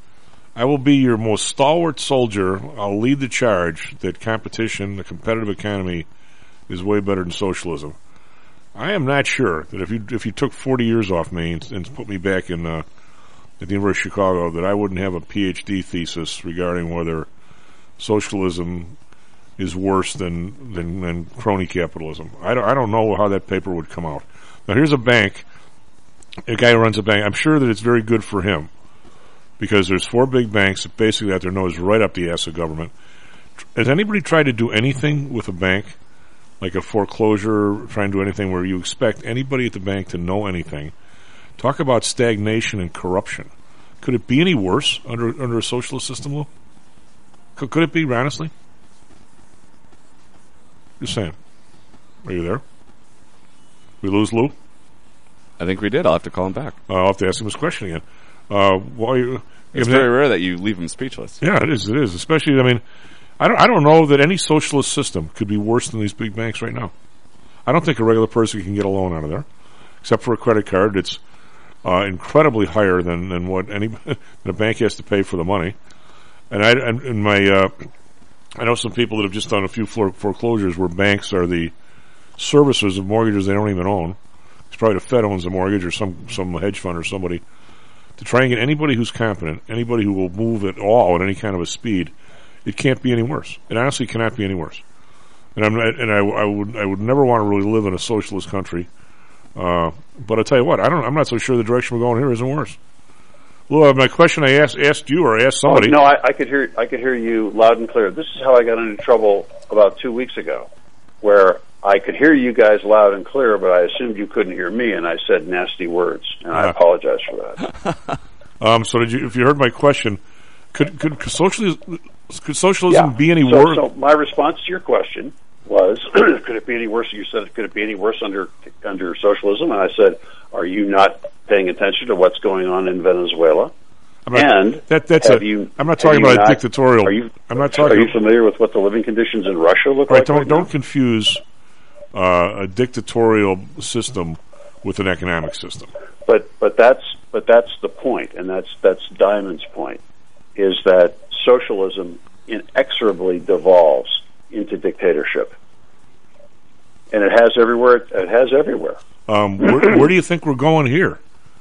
I will be your most stalwart soldier. I'll lead the charge that competition, the competitive economy, is way better than socialism. I am not sure that if you if you took forty years off me and, and put me back in uh, at the University of Chicago, that I wouldn't have a P H D thesis regarding whether socialism is worse than than, than crony capitalism. I don't, I don't know how that paper would come out. Now, here's a bank, a guy who runs a bank. I'm sure that it's very good for him because there's four big banks that basically got their nose right up the ass of government. Has anybody tried to do anything with a bank? Like a foreclosure, trying to do anything where you expect anybody at the bank to know anything. Talk about stagnation and corruption. Could it be any worse under under a socialist system, Lou? Could, could it be, honestly? Just saying. Are you there? We lose Lou? I think we did. I'll have to call him back. Uh, I'll have to ask him his question again. Uh, why? You, it's very rare that you leave him speechless. Yeah, it is. It is. Especially, I mean, I don't, I don't know that any socialist system could be worse than these big banks right now. I don't think a regular person can get a loan out of there, except for a credit card. It's uh, incredibly higher than, than what any than a bank has to pay for the money. And I and, and my uh, I know some people that have just done a few foreclosures where banks are the servicers of mortgages they don't even own. It's probably the Fed owns the mortgage or some some hedge fund or somebody to try and get anybody who's competent, anybody who will move at all at any kind of a speed. It can't be any worse. It honestly cannot be any worse. And I'm not, and I, I would I would never want to really live in a socialist country. Uh, but I'll tell you what, I don't. I'm not so sure the direction we're going here isn't worse. Lou, my question I asked asked you or asked somebody. Oh, no, I, I could hear I could hear you loud and clear. This is how I got into trouble about two weeks ago, where I could hear you guys loud and clear, but I assumed you couldn't hear me, and I said nasty words, and I apologize for that. um, so, did you? If you heard my question, could could, could socialism could socialism yeah. be any so, worse? So, my response to your question was, could it be any worse? You said, could it be any worse under under socialism? And I said, are you not paying attention to what's going on in Venezuela? I'm not, and that, that's have a, you, I'm not talking about not, a dictatorial. Are you, I'm not talking. Are you familiar with what the living conditions in Russia look right, like? Don't right don't now? confuse uh, a dictatorial system with an economic system. But but that's but that's the point, and that's that's Diamond's point, is that socialism inexorably devolves into dictatorship, and it has everywhere. It has everywhere. Um, where, where do you think we're going here?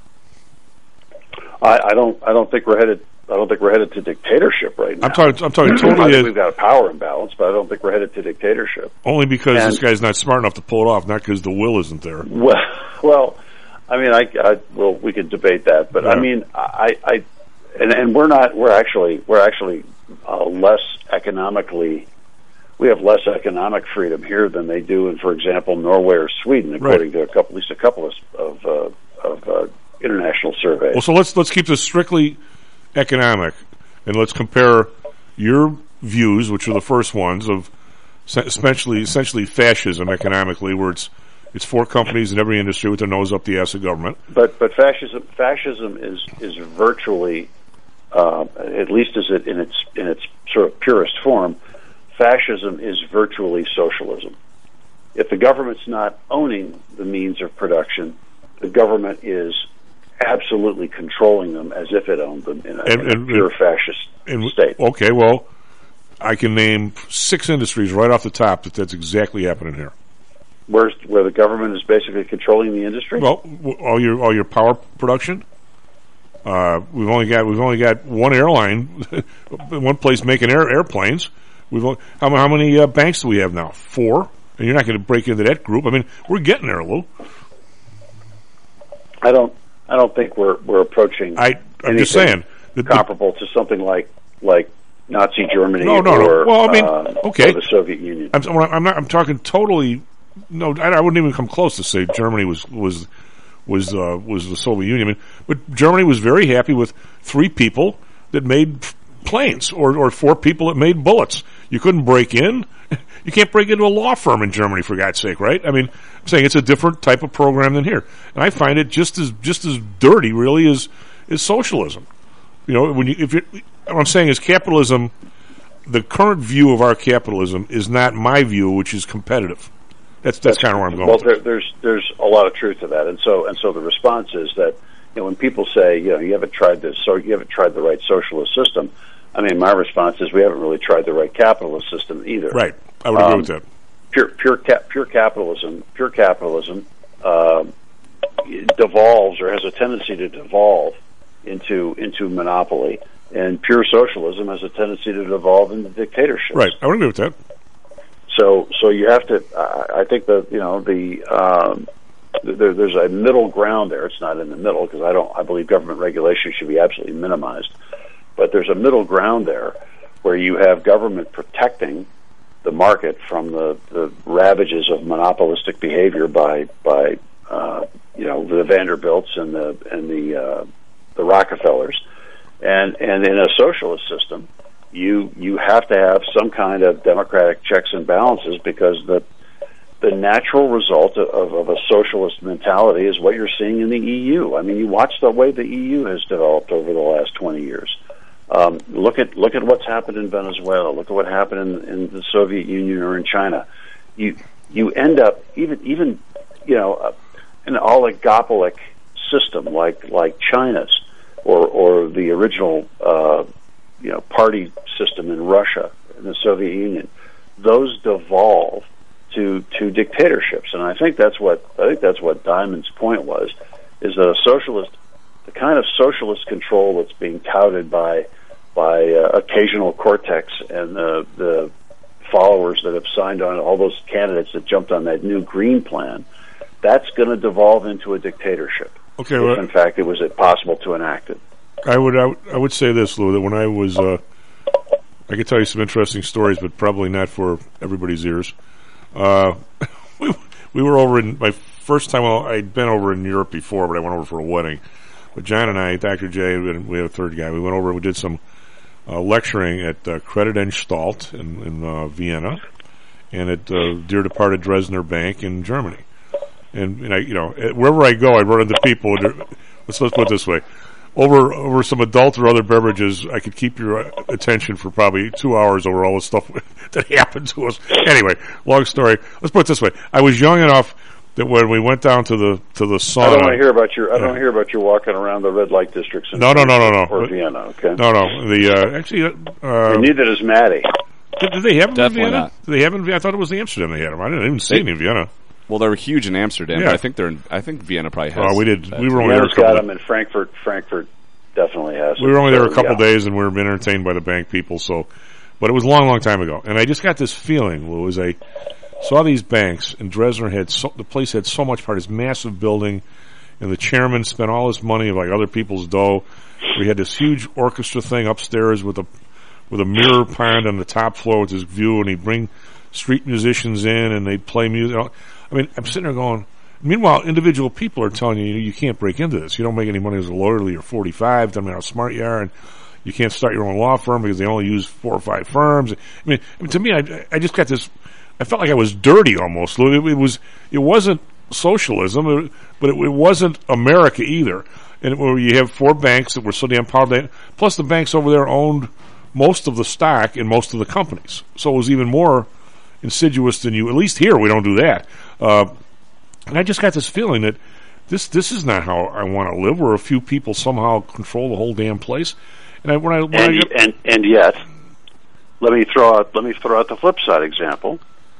I, I don't. I don't think we're headed. I don't think we're headed to dictatorship right now. I'm talking. I'm talking I totally. think we've got a power imbalance, but I don't think we're headed to dictatorship. Only because and, this guy's not smart enough to pull it off, not because the will isn't there. Well, well, I mean, I, I well, we could debate that, but yeah. I mean, I, I, and, and we're not. We're actually. We're actually uh, less economically. We have less economic freedom here than they do in, for example, Norway or Sweden, according right. to a couple, at least a couple of of, uh, of uh, international surveys. Well, so let's let's keep this strictly economic, and let's compare your views, which are the first ones of essentially essentially fascism economically, where it's it's four companies in every industry with their nose up the ass of government. But but fascism fascism is is virtually, uh, at least as it in its in its sort of purest form. Fascism is virtually socialism. If the government's not owning the means of production, the government is absolutely controlling them as if it owned them in a, and, in a and, pure and, fascist and, state. Okay, well, I can name six industries right off the top that that's exactly happening here. Where's, where the government is basically controlling the industry? Well, all your all your power production. Uh, we've only got we've only got one airline, one place making air, airplanes. We've only, how, how many uh, banks do we have now? Four, and you're not going to break into that group. I mean, we're getting there, Lou. I don't. I don't think we're we're approaching. I, I'm just saying the, comparable the, to something like like Nazi Germany. No, no, or, no. Well, I mean, uh, okay, or the Soviet Union. I'm, I'm not. I'm talking totally. No, I, I wouldn't even come close to say Germany was was was uh, was the Soviet Union. I mean, but Germany was very happy with three people that made planes, or or four people that made bullets. You couldn't break in. You can't break into a law firm in Germany, for God's sake, right? I mean, I'm saying it's a different type of program than here, and I find it just as just as dirty, really, as is socialism. You know, when you if you, what I'm saying is capitalism. The current view of our capitalism is not my view, which is competitive. That's that's, that's kind of where I'm going. Well, with there, there's there's a lot of truth to that, and so and so the response is that you know when people say you know you haven't tried this, so you haven't tried the right socialist system. I mean, my response is we haven't really tried the right capitalist system either. Right, I would agree um, with that. Pure, pure, cap, pure capitalism. Pure capitalism uh, devolves or has a tendency to devolve into into monopoly, and pure socialism has a tendency to devolve into dictatorship. Right, I would agree with that. So, so you have to. Uh, I think that you know the um, there, there's a middle ground there. It's not in the middle because I don't. I believe government regulation should be absolutely minimized, but there's a middle ground there where you have government protecting the market from the, the ravages of monopolistic behavior by by uh, you know the Vanderbilts and the and the uh, the Rockefellers, and and in a socialist system, you you have to have some kind of democratic checks and balances because the the natural result of, of a socialist mentality is what you're seeing in the E U. I mean, you watch the way the E U has developed over the last twenty years. Um, look at look at what's happened in Venezuela. Look at what happened in, in the Soviet Union or in China. You you end up even even you know uh, an oligopolic system like like China's or or the original uh, you know party system in Russia in the Soviet Union. Those devolve to to dictatorships, and I think that's what I think that's what Diamond's point was, is that a socialist, the kind of socialist control that's being touted by by uh, occasional Cortex and the the followers that have signed on, all those candidates that jumped on that new Green Plan, that's going to devolve into a dictatorship. Okay, if well, in fact it was possible to enact it. I would I would, I would say this, Lou, that when I was, uh, I could tell you some interesting stories, but probably not for everybody's ears. Uh, we, we were over in my first time. Well, I'd been over in Europe before, but I went over for a wedding. But John and I, Doctor J, and we had a third guy. We went over and we did some uh, lecturing at uh, Creditanstalt in, in uh, Vienna, and at uh, dear departed Dresdner Bank in Germany. And, and I, you know, wherever I go, I run into people. Let's let's put it this way: over over some adult or other beverages, I could keep your attention for probably two hours over all the stuff that happened to us. Anyway, long story. Let's put it this way: I was young enough that when we went down to the to the sauna, I don't want to hear about your. I don't yeah. hear about you walking around the red light districts. In no, no, no, no, no. Or Vienna, okay? No, no. The uh, actually, uh, and neither does Maddie. Did, did they have them Definitely in Vienna? Not. Did they have them in Vienna? I thought it was the Amsterdam they had them. I didn't even see they, any in Vienna. Well, they were huge in Amsterdam. Yeah. But I think they're. In, I think Vienna probably has. Oh, we did. That. We were only Vienna's there a couple. got them in Frankfurt. Frankfurt definitely has. We were only so, there a couple yeah. days, and we were entertained by the bank people. So, but it was a long, long time ago, and I just got this feeling, Lou, as I saw these banks, and Dresdner had so, the place had so much part, this massive building, and the chairman spent all his money of like other people's dough. We had this huge orchestra thing upstairs with a with a mirror pond on the top floor with this view, and he'd bring street musicians in, and they'd play music. I mean, I'm sitting there going. Meanwhile, individual people are telling you, you can't break into this. You don't make any money as a lawyer till you're forty-five. Doesn't matter how smart you are, and you can't start your own law firm because they only use four or five firms. I mean, I mean to me, I, I just got this. I felt like I was dirty almost. It, it was. It wasn't socialism, but it, it wasn't America either. And where you have four banks that were so damn powerful, plus the banks over there owned most of the stock in most of the companies. So it was even more insidious than you. At least here, we don't do that. Uh, And I just got this feeling that this this is not how I want to live, where a few people somehow control the whole damn place. And I, when I, when and, I get, and and yet, let me throw out let me throw out the flip side example,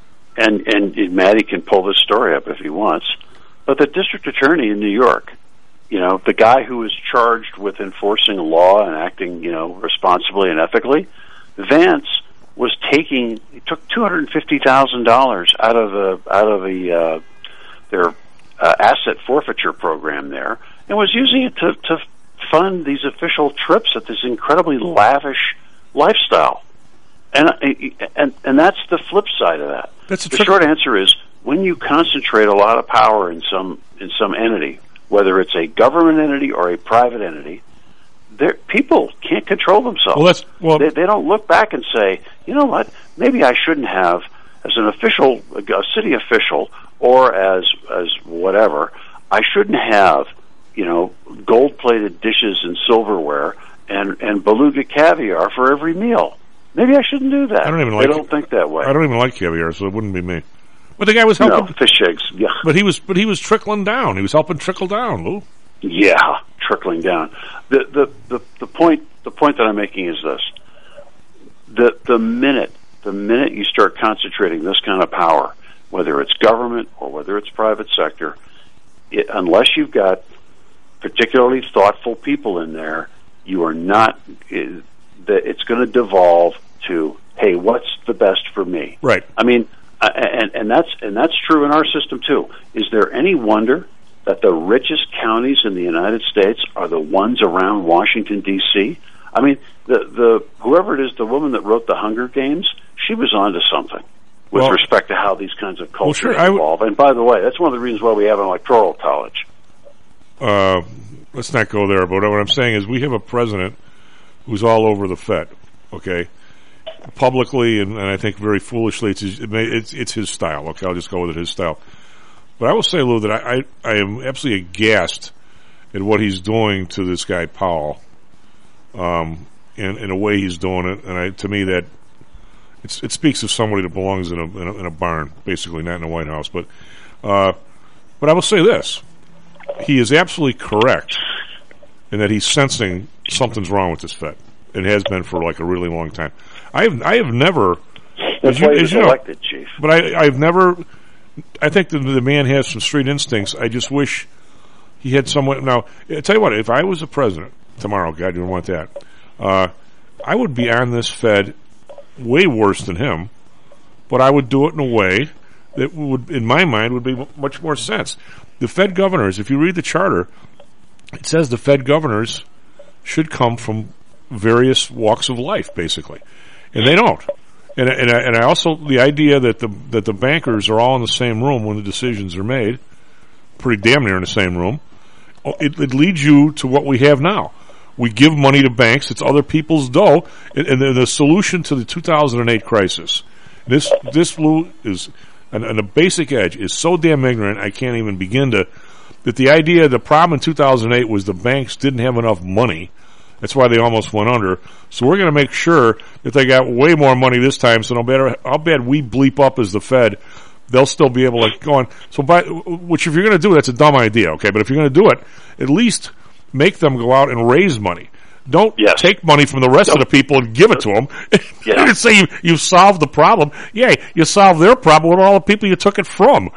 and and Maddie can pull this story up if he wants. But the district attorney in New York, you know, the guy who was charged with enforcing law and acting, you know, responsibly and ethically, Vance was taking he took two hundred and fifty thousand dollars out of the out of the uh, their uh, asset forfeiture program there, and was using it to, to fund these official trips at this incredibly lavish lifestyle. And and and that's the flip side of that. That's a the trick- short answer is when you concentrate a lot of power in some in some entity, whether it's a government entity or a private entity, there people can't control themselves. Well, that's, well, they, they don't look back and say, you know what, maybe I shouldn't have, as an official, a city official, or as as whatever, I shouldn't have, you know, gold-plated dishes and silverware and, and beluga caviar for every meal. Maybe I shouldn't do that. I don't even like. They don't think that way. I don't even like caviar, so it wouldn't be me. But the guy was helping. No, fish eggs. Yeah. But he was, but he was trickling down. He was helping trickle down, Lou. Yeah, trickling down. The the the, the point the point that I'm making is this: the the minute the minute you start concentrating this kind of power, whether it's government or whether it's private sector, it, unless you've got particularly thoughtful people in there, you are not. It, it's going to devolve to, hey, what's the best for me? Right. I mean, uh, and and that's and that's true in our system too. Is there any wonder that the richest counties in the United States are the ones around Washington D C? I mean, the the whoever it is, the woman that wrote the Hunger Games, she was onto something with well, respect to how these kinds of cultures well, sure, evolve. W- and by the way, that's one of the reasons why we have an electoral college. Uh, let's not go there. But what I'm saying is, we have a president who's all over the Fed. Okay, publicly and, and I think very foolishly, it's his, it may, it's it's his style. Okay, I'll just go with it, his style. But I will say, Lou, that I, I, I am absolutely aghast at what he's doing to this guy Powell, um, and in a way he's doing it. And I, to me, that it's, it speaks of somebody that belongs in a, in a in a barn, basically, not in a White House. But uh, but I will say this: he is absolutely correct in that he's sensing something's wrong with this Fed. It has been for like a really long time. I have I have never. That's why he was elected, Chief. But I I've never. I think the, the man has some street instincts. I just wish he had someone. Now, I tell you what, if I was the president tomorrow, God, you don't want that. Uh, I would be on this Fed way worse than him, but I would do it in a way that would, in my mind, would be much more sense. The Fed governors, if you read the charter, it says the Fed governors should come from various walks of life, basically, and they don't. And and I, and I also the idea that the that the bankers are all in the same room when the decisions are made, pretty damn near in the same room. It, it leads you to what we have now. We give money to banks; it's other people's dough. And, and the, the solution to the two thousand eight crisis, this this Lou is, and, and the basic edge is so damn ignorant. I can't even begin to. That the idea, the problem in two thousand eight was the banks didn't have enough money. That's why they almost went under. So we're going to make sure that they got way more money this time. So no matter how bad we bleep up as the Fed, they'll still be able to go on. So by, which if you're going to do it, that's a dumb idea, okay? But if you're going to do it, at least make them go out and raise money. Don't yes. take money from the rest nope. of the people and give it to them. Yeah. And say you, you've solved the problem. Yeah, you solved their problem with all the people you took it from.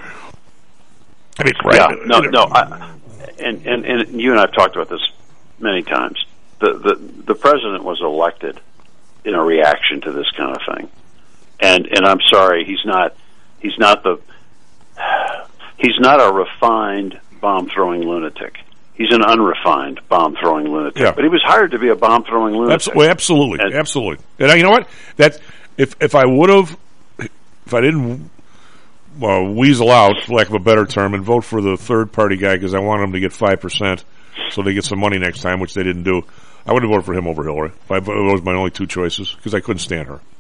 I mean, right? Yeah, no, no. I, and, and, and you and I have talked about this many times. The, the the president was elected in a reaction to this kind of thing, and and I'm sorry, he's not he's not the he's not a refined bomb throwing lunatic. He's an unrefined bomb throwing lunatic. Yeah. But he was hired to be a bomb throwing lunatic. Absolutely, absolutely, and, absolutely. And you know what? That if if I would have, if I didn't uh, weasel out, for lack of a better term, and vote for the third party guy because I wanted him to get five percent, so they get some money next time, which they didn't do. I would have voted for him over Hillary. Those were my only two choices because I couldn't stand her.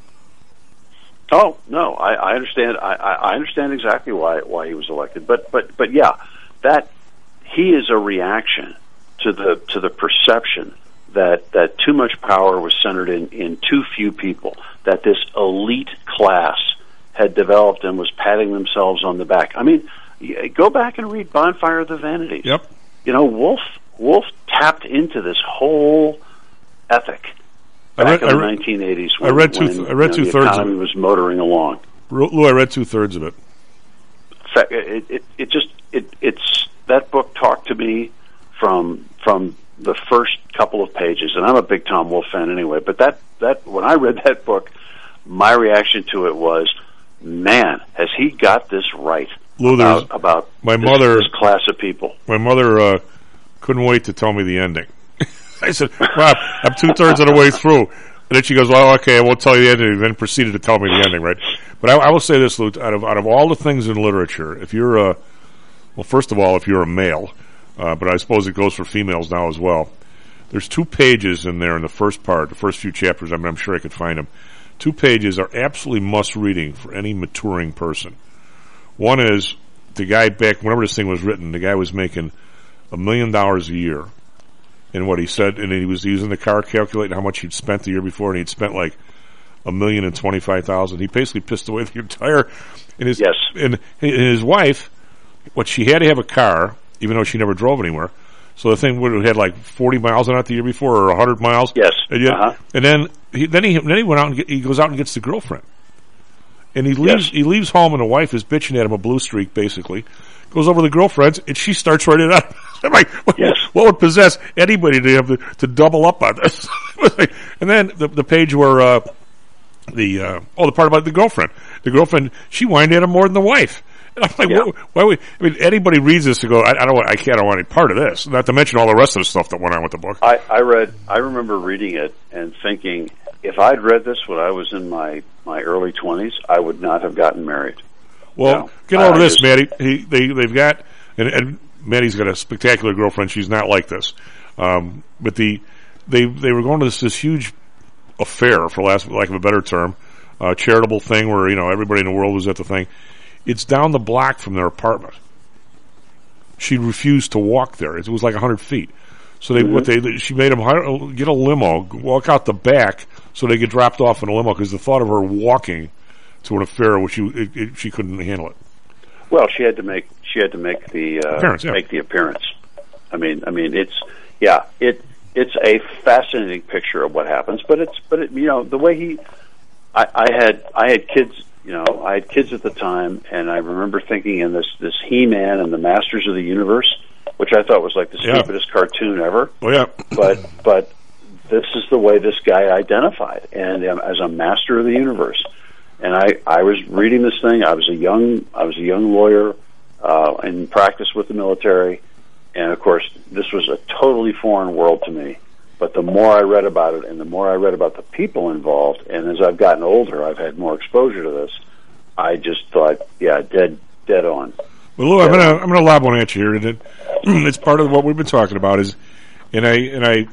Oh no, I, I understand. I, I understand exactly why why he was elected. But but but yeah, that he is a reaction to the to the perception that that too much power was centered in in too few people. That this elite class had developed and was patting themselves on the back. I mean, go back and read Bonfire of the Vanities. Yep. You know, Wolf. Wolf tapped into this whole ethic back I read, in the I read, nineteen eighties when, I read two, when I read you know, two thirds the economy of it. was motoring along. Lou, I read two thirds of it. It, it, it just it, it's that book talked to me from from the first couple of pages, and I'm a big Tom Wolfe fan anyway. But that that when I read that book, my reaction to it was, man, has he got this right Lou, about, about my this, mother, this class of people? My mother. Uh, couldn't wait to tell me the ending. I said, Rob, I'm two-thirds of the way through. And then she goes, well, okay, I won't tell you the ending. And then proceeded to tell me the ending, right? But I, I will say this, Lou, out of, out of all the things in literature, if you're a, well, first of all, if you're a male, uh, but I suppose it goes for females now as well, there's two pages in there in the first part, the first few chapters, I mean, I'm sure I could find them. Two pages are absolutely must-reading for any maturing person. One is the guy back, whenever this thing was written, the guy was making a million dollars a year. And what he said, and he was using the car calculating how much he'd spent the year before, and he'd spent like a million and twenty-five thousand. He basically pissed away the entire, and his, yes. and, and his wife, what she had to have a car, even though she never drove anywhere. So the thing would have had like forty miles on it the year before, or a hundred miles. Yes. And, yet, uh-huh. and then he, then he, then he went out and get, he goes out and gets the girlfriend. And he leaves, yes. he leaves home and the wife is bitching at him, a blue streak basically. goes over to the girlfriend's, and she starts writing it out. I'm like, what, Yes. what would possess anybody to have to, to double up on this? And then the, the page where uh, the uh, oh, the part about the girlfriend, the girlfriend, she whined at him more than the wife. And I'm like, Yeah. why, why would I mean anybody reads this to go? I, I don't, want, I can't, I don't want any part of this. Not to mention all the rest of the stuff that went on with the book. I, I read. I remember reading it and thinking, if I'd read this when I was in my, my early twenties, I would not have gotten married. Well, No. get over I this, just- Maddie. He, they, they've got, and, and Maddie's got a spectacular girlfriend. She's not like this. Um, but the, they, they were going to this, this huge affair, for last, lack of a better term, uh, charitable thing where, you know, everybody in the world was at the thing. It's down the block from their apartment. She refused to walk there. It was like a hundred feet. So they, mm-hmm. what they, she made them hire, get a limo, walk out the back so they get dropped off in a limo because the thought of her walking to an affair, which she, it, it, she couldn't handle it. Well, she had to make she had to make the uh, appearance, yeah. make the appearance. I mean, I mean, it's yeah, it it's a fascinating picture of what happens. But it's but it, you know the way he, I, I had I had kids, you know, I had kids at the time, and I remember thinking in this this He-Man and the Masters of the Universe, which I thought was like the yeah. stupidest cartoon ever. Oh yeah, but but this is the way this guy identified, and um, as a master of the universe. And I, I was reading this thing. I was a young I was a young lawyer uh, in practice with the military, and of course this was a totally foreign world to me. But the more I read about it, and the more I read about the people involved, and as I've gotten older, I've had more exposure to this. I just thought, yeah, dead dead on. Well, Lou, I'm gonna I'm gonna lob one at you here, and it, it's part of what we've been talking about. Is and I and I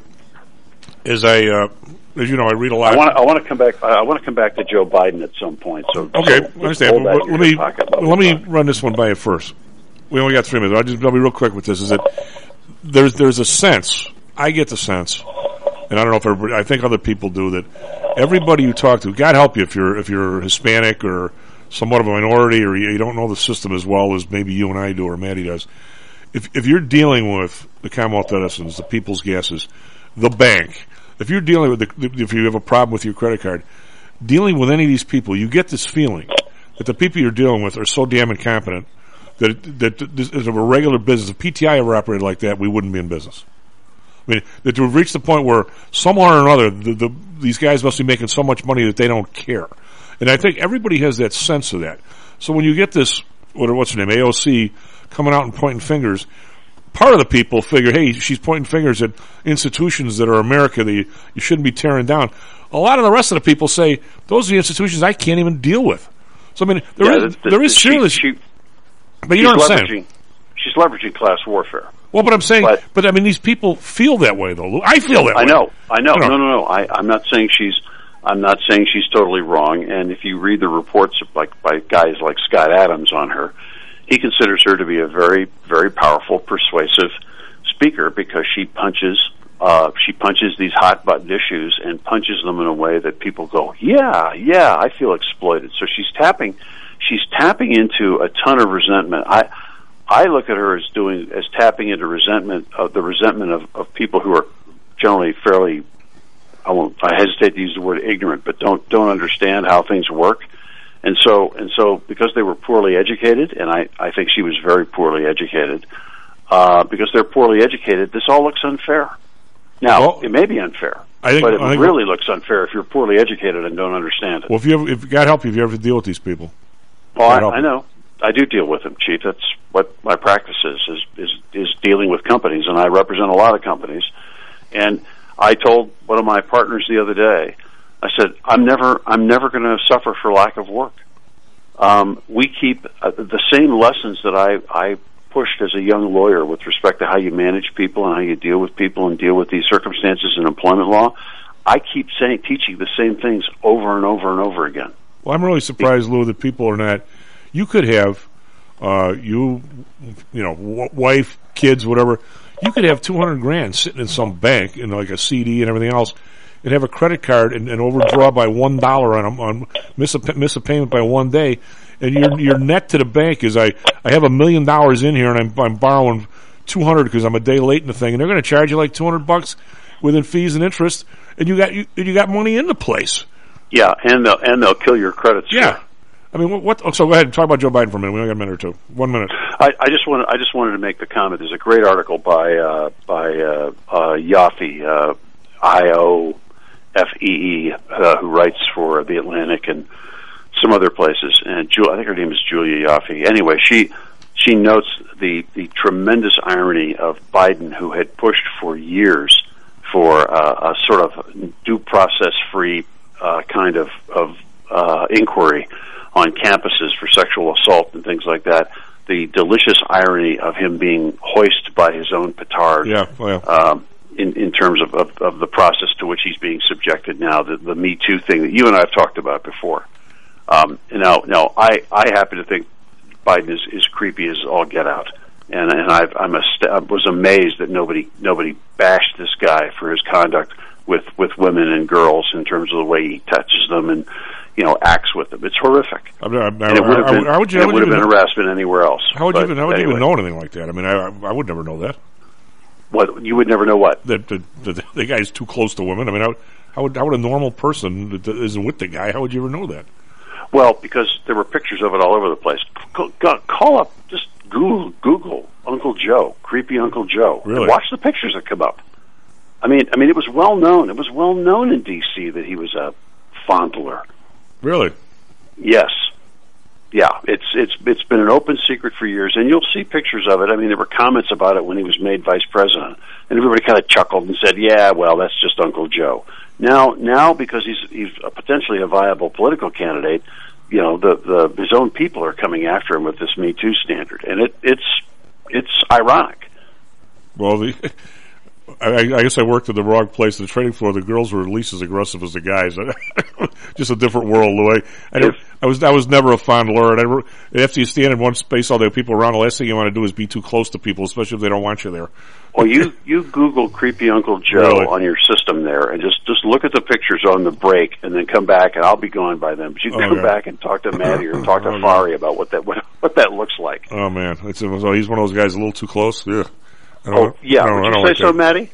as I. Uh, As you know, I read a lot. I want to. I want to come back. I want to come back to Joe Biden at some point. So okay, so I understand. Let, let me let me run this one by you first. We only got three minutes. I'll just I'll be real quick with this. Is that there's there's a sense. I get the sense, and I don't know if everybody. I think other people do that. Everybody you talk to, God help you if you're if you're Hispanic or somewhat of a minority, or you, you don't know the system as well as maybe you and I do or Maddie does. If if you're dealing with the Commonwealth Edisons, the People's Gases, the bank. If you're dealing with the, if you have a problem with your credit card, dealing with any of these people, you get this feeling that the people you're dealing with are so damn incompetent that that this is a regular business. If P T I ever operated like that, we wouldn't be in business. I mean, that we've reached the point where somehow or another, the, the, these guys must be making so much money that they don't care. And I think everybody has that sense of that. So when you get this, what, what's her name, A O C, coming out and pointing fingers, part of the people figure, hey, she's pointing fingers at institutions that are America that you, you shouldn't be tearing down. A lot of the rest of the people say, those are the institutions I can't even deal with. So, I mean, there yeah, is the, the, there is she, serious... She, but you know what I'm saying? She's leveraging class warfare. Well, but I'm saying, but, but I mean, these people feel that way, though. I feel that I way. know, I know. I know. No, no, no. I, I'm not saying she's... I'm not saying she's totally wrong, and if you read the reports of, like by guys like Scott Adams on her, he considers her to be a very, very powerful, persuasive speaker because she punches uh, she punches these hot button issues and punches them in a way that people go, yeah, yeah, I feel exploited. So she's tapping she's tapping into a ton of resentment. I I look at her as doing as tapping into resentment of the resentment of, of people who are generally fairly I won't I hesitate to use the word ignorant, but don't don't understand how things work. And so and so because they were poorly educated, and I, I think she was very poorly educated, uh, because they're poorly educated, this all looks unfair. Now, well, it may be unfair, I think, but it I think really looks unfair if you're poorly educated and don't understand it. Well, if you ever, if God help you, if you ever deal with these people. Oh, I, I know. I do deal with them, Chief. That's what my practice is, is, is, is dealing with companies, and I represent a lot of companies. And I told one of my partners the other day, I said, I'm never, I'm never going to suffer for lack of work. Um, we keep uh, the same lessons that I, I pushed as a young lawyer with respect to how you manage people and how you deal with people and deal with these circumstances in employment law. I keep saying, teaching the same things over and over and over again. Well, I'm really surprised, Lou, that people are not. You could have, uh, you, you know, w- wife, kids, whatever. You could have two hundred grand sitting in some bank in like a C D and everything else, and have a credit card and, and overdraw by one dollar on, on miss a miss a payment by one day, and your your net to the bank is I, I have a million dollars in here and I'm I'm borrowing two hundred because I'm a day late in the thing, and they're going to charge you like two hundred bucks within fees and interest, and you got you you got money in the place. Yeah, and they'll and they'll kill your credit score. Yeah, I mean, what, what? Oh, so go ahead and talk about Joe Biden for a minute. We only got a minute or two. One minute. I, I just wanted I just wanted to make the comment. There's a great article by uh, by uh, uh, Yaffe, uh, I O F E E, uh, who writes for The Atlantic and some other places. And Ju- I think her name is Julia Yaffe. Anyway, she she notes the the tremendous irony of Biden, who had pushed for years for uh, a sort of due process free uh, kind of of uh, inquiry on campuses for sexual assault and things like that. The delicious irony of him being hoisted by his own petard, yeah, well. um, in in terms of, of, of the process to which he's being subjected now, the, the Me Too thing that you and I have talked about before. Um, and now, now I, I happen to think Biden is, is creepy as all get out, and and I've, I'm a st- I was amazed that nobody nobody bashed this guy for his conduct with, with women and girls in terms of the way he touches them and, you know, acts with them. It's horrific. I mean, I, I, and it would have been, how would you, it how would would have you been know? harassment anywhere else. How would but you even, how would anyway. you even know anything like that? I mean, I, I would never know that. What, you would never know what? That the, the, the guy's too close to women. I mean, how, how would how would a normal person that isn't with the guy, how would you ever know that? Well, because there were pictures of it all over the place. Call, call up, just Google, Google Uncle Joe, creepy Uncle Joe. Really? And watch the pictures that come up. I mean, I mean, it was well known. It was well known in D C that he was a fondler. Really? Yes. Yeah, it's it's it's been an open secret for years, and you'll see pictures of it. I mean, there were comments about it when he was made vice president, and everybody kind of chuckled and said, "Yeah, well, that's just Uncle Joe." Now, now because he's he's a potentially a viable political candidate, you know, the the his own people are coming after him with this Me Too standard, and it it's it's ironic. Well, the. I, I guess I worked at the wrong place in the trading floor. The girls were at least as aggressive as the guys. Just a different world, the way I, never, I was. I was never a fondler. And I, after you stand in one space, all the people around, the last thing you want to do is be too close to people, especially if they don't want you there. Well, you you Google creepy Uncle Joe really? on your system there, and just just look at the pictures on the break, and then come back, and I'll be gone by then. But you can oh, come yeah. back and talk to Maddie or talk to oh, Fari yeah. about what that what, what that looks like. Oh man, it's, so he's one of those guys a little too close. Yeah. I don't, oh yeah, I don't, would I you don't say like so, that. Maddie?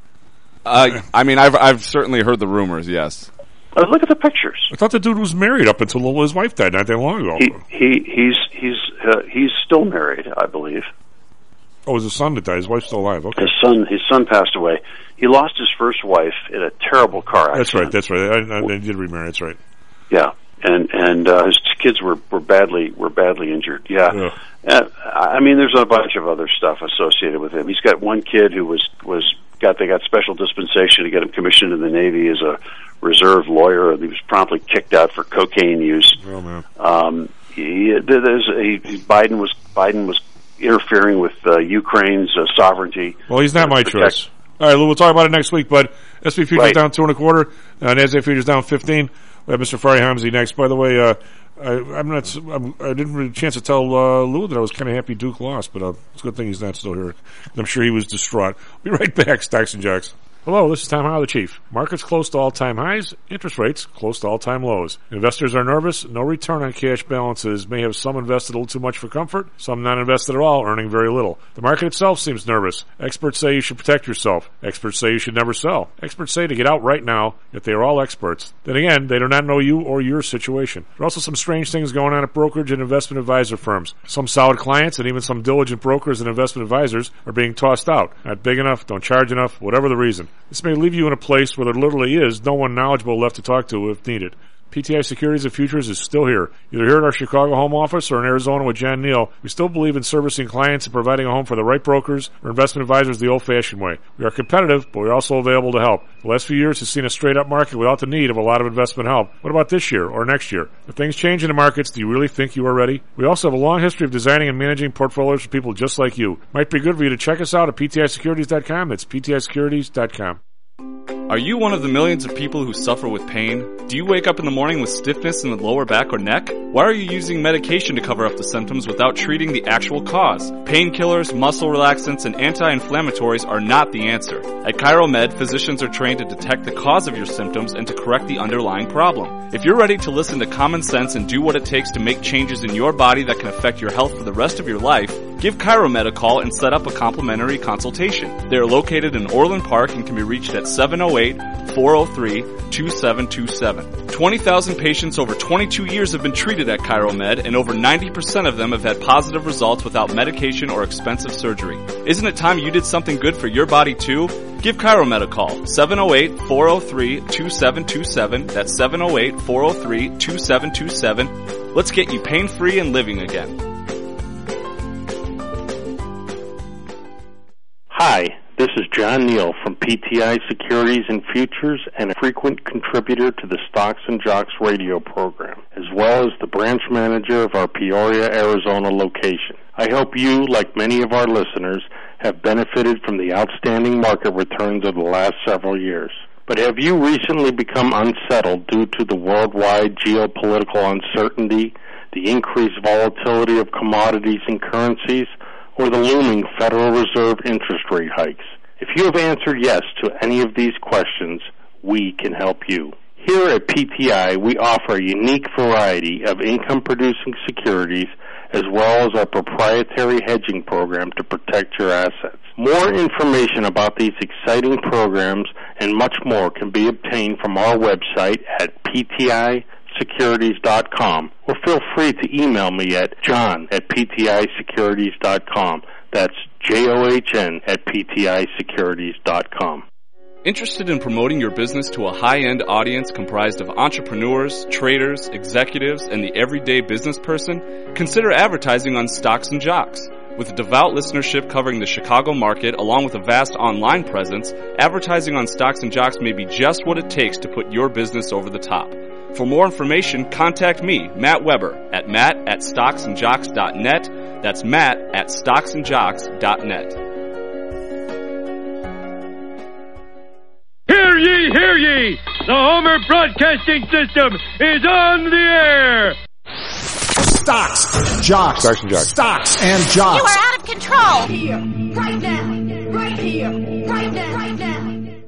Uh, I mean, I've I've certainly heard the rumors. Yes. Uh, look at the pictures. I thought the dude was married up until his wife died not that long ago. He, he he's he's uh, he's still married, I believe. Oh, it was his son that died. His wife's still alive. Okay. His son his son passed away. He lost his first wife in a terrible car accident. That's right. That's right. I, I, I did remarry. That's right. Yeah, and and uh, his kids were, were badly were badly injured. Yeah. yeah. Uh, I mean, there's a bunch of other stuff associated with him. He's got one kid who was was got they got special dispensation to get him commissioned in the Navy as a reserve lawyer, and he was promptly kicked out for cocaine use. Oh man. Um, he, there's a, he, Biden was Biden was interfering with uh, Ukraine's uh, sovereignty. Well, he's not my protect- choice. All right, Lou, we'll talk about it next week. But S and P futures Right. down two and a quarter, uh, NASDAQ futures down fifteen. We have Mister Fari Hamzy next. By the way, uh, I, I'm not. I'm, I didn't get a chance to tell uh, Lou that I was kind of happy Duke lost, but uh, it's a good thing he's not still here. I'm sure he was distraught. We'll be right back, Stocks and Jocks. Hello, this is Tom Howell, the Chief. Markets close to all-time highs, interest rates close to all-time lows. Investors are nervous. No return on cash balances may have some invested a little too much for comfort, some not invested at all, earning very little. The market itself seems nervous. Experts say you should protect yourself. Experts say you should never sell. Experts say to get out right now, yet they are all experts. Then again, they do not know you or your situation. There are also some strange things going on at brokerage and investment advisor firms. Some solid clients and even some diligent brokers and investment advisors are being tossed out. Not big enough, don't charge enough, whatever the reason. This may leave you in a place where there literally is no one knowledgeable left to talk to if needed. P T I Securities and Futures is still here. Either here at our Chicago home office or in Arizona with John Neal, we still believe in servicing clients and providing a home for the right brokers or investment advisors the old-fashioned way. We are competitive, but we're also available to help. The last few years has seen a straight-up market without the need of a lot of investment help. What about this year or next year? If things change in the markets, do you really think you are ready? We also have a long history of designing and managing portfolios for people just like you. Might be good for you to check us out at P T I securities dot com. That's P T I securities dot com. Are you one of the millions of people who suffer with pain? Do you wake up in the morning with stiffness in the lower back or neck? Why are you using medication to cover up the symptoms without treating the actual cause? Painkillers, muscle relaxants, and anti-inflammatories are not the answer. At ChiroMed, physicians are trained to detect the cause of your symptoms and to correct the underlying problem. If you're ready to listen to common sense and do what it takes to make changes in your body that can affect your health for the rest of your life, give ChiroMed a call and set up a complimentary consultation. They are located in Orland Park and can be reached at seven oh eight oh eight, four oh three, two seven two seven. twenty thousand patients over twenty-two years have been treated at ChiroMed, and over ninety percent of them have had positive results without medication or expensive surgery. Isn't it time you did something good for your body too? Give ChiroMed a call, seven oh eight, four oh three, two seven two seven. That's seven oh eight, four oh three, two seven two seven. Let's get you pain-free and living again. Hi, this is John Neal from P T I Securities and Futures and a frequent contributor to the Stocks and Jocks radio program, as well as the branch manager of our Peoria, Arizona location. I hope you, like many of our listeners, have benefited from the outstanding market returns of the last several years. But have you recently become unsettled due to the worldwide geopolitical uncertainty, the increased volatility of commodities and currencies, or the looming Federal Reserve interest rate hikes? If you have answered yes to any of these questions, we can help you. Here at P T I, we offer a unique variety of income-producing securities as well as our proprietary hedging program to protect your assets. More information about these exciting programs and much more can be obtained from our website at P T I securities dot com, or feel free to email me at john at P T I securities dot com. That's J O H N at P T I securities dot com. Interested in promoting your business to a high-end audience comprised of entrepreneurs, traders, executives, and the everyday business person? Consider advertising on Stocks and Jocks. With a devout listenership covering the Chicago market, along with a vast online presence, advertising on Stocks and Jocks may be just what it takes to put your business over the top. For more information, contact me, Matt Weber, at matt at stocks and jocks dot net. That's matt at stocks and jocks dot net. Hear ye, hear ye! The Homer Broadcasting System is on the air! Stocks, jocks, Stocks and jocks. Stocks and jocks. You are out of control! Here, right now, right here, right now, right now.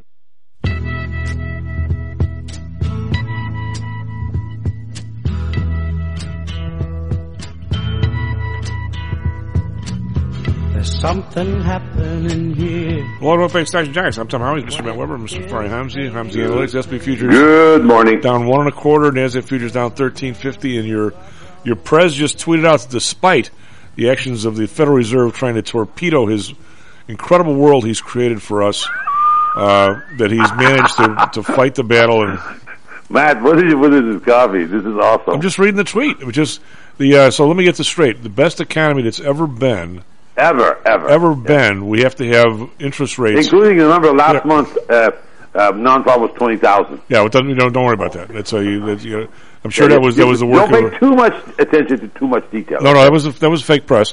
There's something happening here. Welcome to Stocks and Jocks. I'm Tom Howard, Mister Matt Weber, Mister Ferrari Hamzi, Hamzi Analytics, S and P Futures. Good morning. Down one and a quarter, NASDAQ Futures down thirteen fifty, and your your Prez just tweeted out, despite the actions of the Federal Reserve trying to torpedo his incredible world he's created for us, uh, that he's managed to, to fight the battle. And Matt, what did you put in this coffee? This is awesome. I'm just reading the tweet. It was just the uh, so let me get this straight. The best economy that's ever been. Ever, ever. Ever been, we have to have interest rates. Including, remember, last yeah. month, uh, uh, non-farm was twenty thousand. Yeah, well, don't, you know, don't worry about that. That's a, you, that's, you know, I'm sure yeah, that was that was the work. Don't pay too much attention to too much detail. No, no, that was a, that was fake press.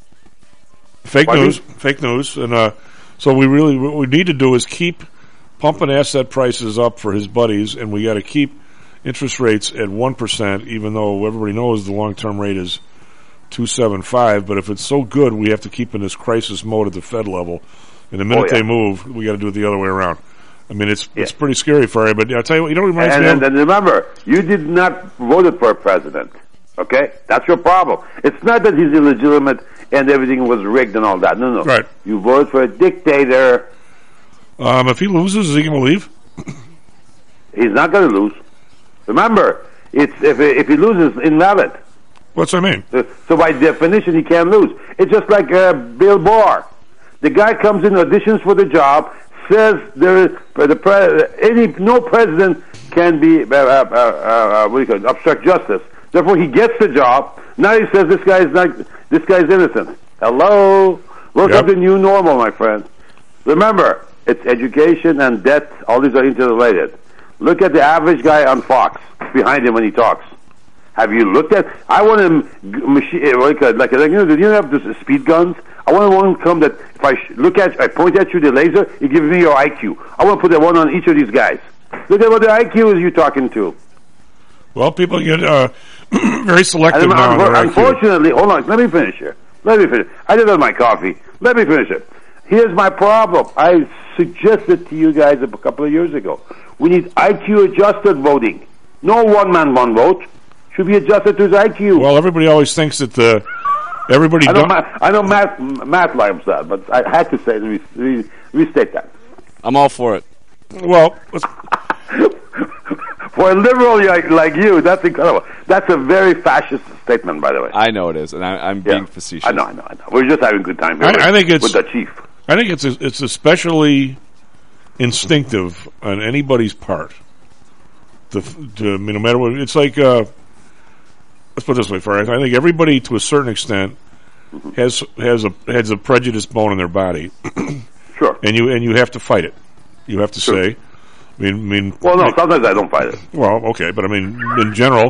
Fake Pardon? news, fake news. And uh, so we really, what we need to do is keep pumping asset prices up for his buddies, and we got to keep interest rates at one percent, even though everybody knows the long-term rate is two seven five, but if it's so good, we have to keep in this crisis mode at the Fed level. And the minute oh, yeah. they move, we got to do it the other way around. I mean, it's yeah. it's pretty scary for you. But I'll tell you what, you know what reminds and, me and, of? And remember, you did not vote for a president. Okay, that's your problem. It's not that he's illegitimate and everything was rigged and all that. No, no. Right. You voted for a dictator. Um, if he loses, is he going to leave? He's not going to lose. Remember, it's if if he loses, invalid. What's that mean? So, so by definition, he can't lose. It's just like uh, Bill Barr. The guy comes in, auditions for the job, says there is the pre- any no president can be uh, uh, uh, uh, what do you call it, obstruct justice. Therefore, he gets the job. Now he says this guy is not this guy is innocent. Hello, welcome yep. to the new normal, my friend. Remember, it's education and debt. All these are interrelated. Look at the average guy on Fox behind him when he talks. Have you looked at? I want him machine like a, like a, you know. Did you have those speed guns? I want one to come that if I sh- look at, I point at you the laser, it gives me your I Q. I want to put that one on each of these guys. Look at what the I Q is you talking to. Well, people get uh, very selective and now. Unfor- unfortunately, hold on. Let me finish here. Let me finish. I did have my coffee. Let me finish it. Here's my problem. I suggested to you guys a couple of years ago. We need I Q adjusted voting. No one man, one vote. Should be adjusted to his I Q. Well, everybody always thinks that the everybody. I know, Matt, I know Matt, Matt likes that, but I had to say re, re, restate that. I'm all for it. Well, for a liberal like, like you, that's incredible. That's a very fascist statement, by the way. I know it is, and I, I'm being Yeah. facetious. I know, I know, I know. We're just having a good time here I, with, I think it's with the chief. I think it's it's especially instinctive on anybody's part. To, to I mean, no matter what, it's like. Uh, let's put it this way, Farah. I think everybody, to a certain extent, has has a has a prejudice bone in their body. Sure. And you and you have to fight it. You have to Sure. say. I mean, I mean. Well, no, sometimes I don't fight it. Well, okay, but I mean, in general,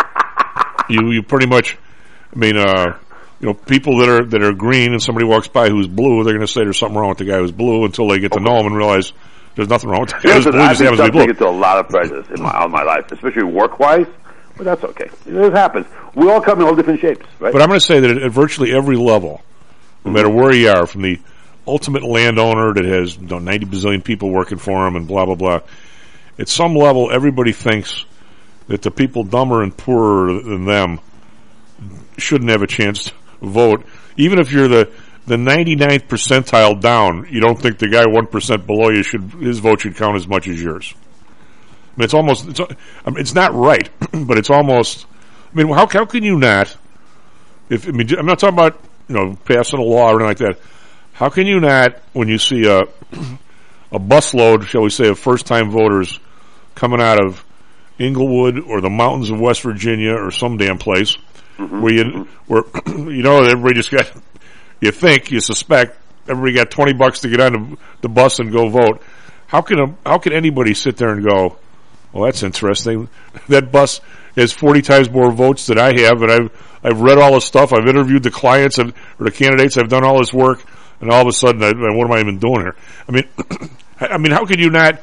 you you pretty much. I mean, uh, you know, people that are that are green and somebody walks by who's blue, they're going to say there's something wrong with the guy who's blue until they get to know him and realize there's nothing wrong with the guy who's Listen, blue. I've Just been happens to be blue. subject to a lot of prejudice in my all my life, especially work-wise. But that's okay. It happens. We all come in all different shapes, right? But I'm going to say that at, at virtually every level, no matter where you are, from the ultimate landowner that has you know, ninety bazillion people working for him and blah, blah, blah, at some level, everybody thinks that the people dumber and poorer than them shouldn't have a chance to vote. Even if you're the, the ninety-ninth percentile down, you don't think the guy one percent below you should, his vote should count as much as yours. I mean, it's almost, it's, I mean, it's not right, but it's almost, I mean, how, how can you not, if, I mean, I'm not talking about, you know, passing a law or anything like that. How can you not, when you see a, a busload, shall we say, of first-time voters coming out of Inglewood or the mountains of West Virginia or some damn place, Mm-hmm. where you, where, you know, everybody just got, you think, you suspect, everybody got twenty bucks to get on the, the bus and go vote. How can a, how can anybody sit there and go, well, that's interesting. That bus has forty times more votes than I have, and I've I've read all the stuff. I've interviewed the clients and or the candidates. I've done all this work, and all of a sudden, I, what am I even doing here? I mean, I mean, how could you not?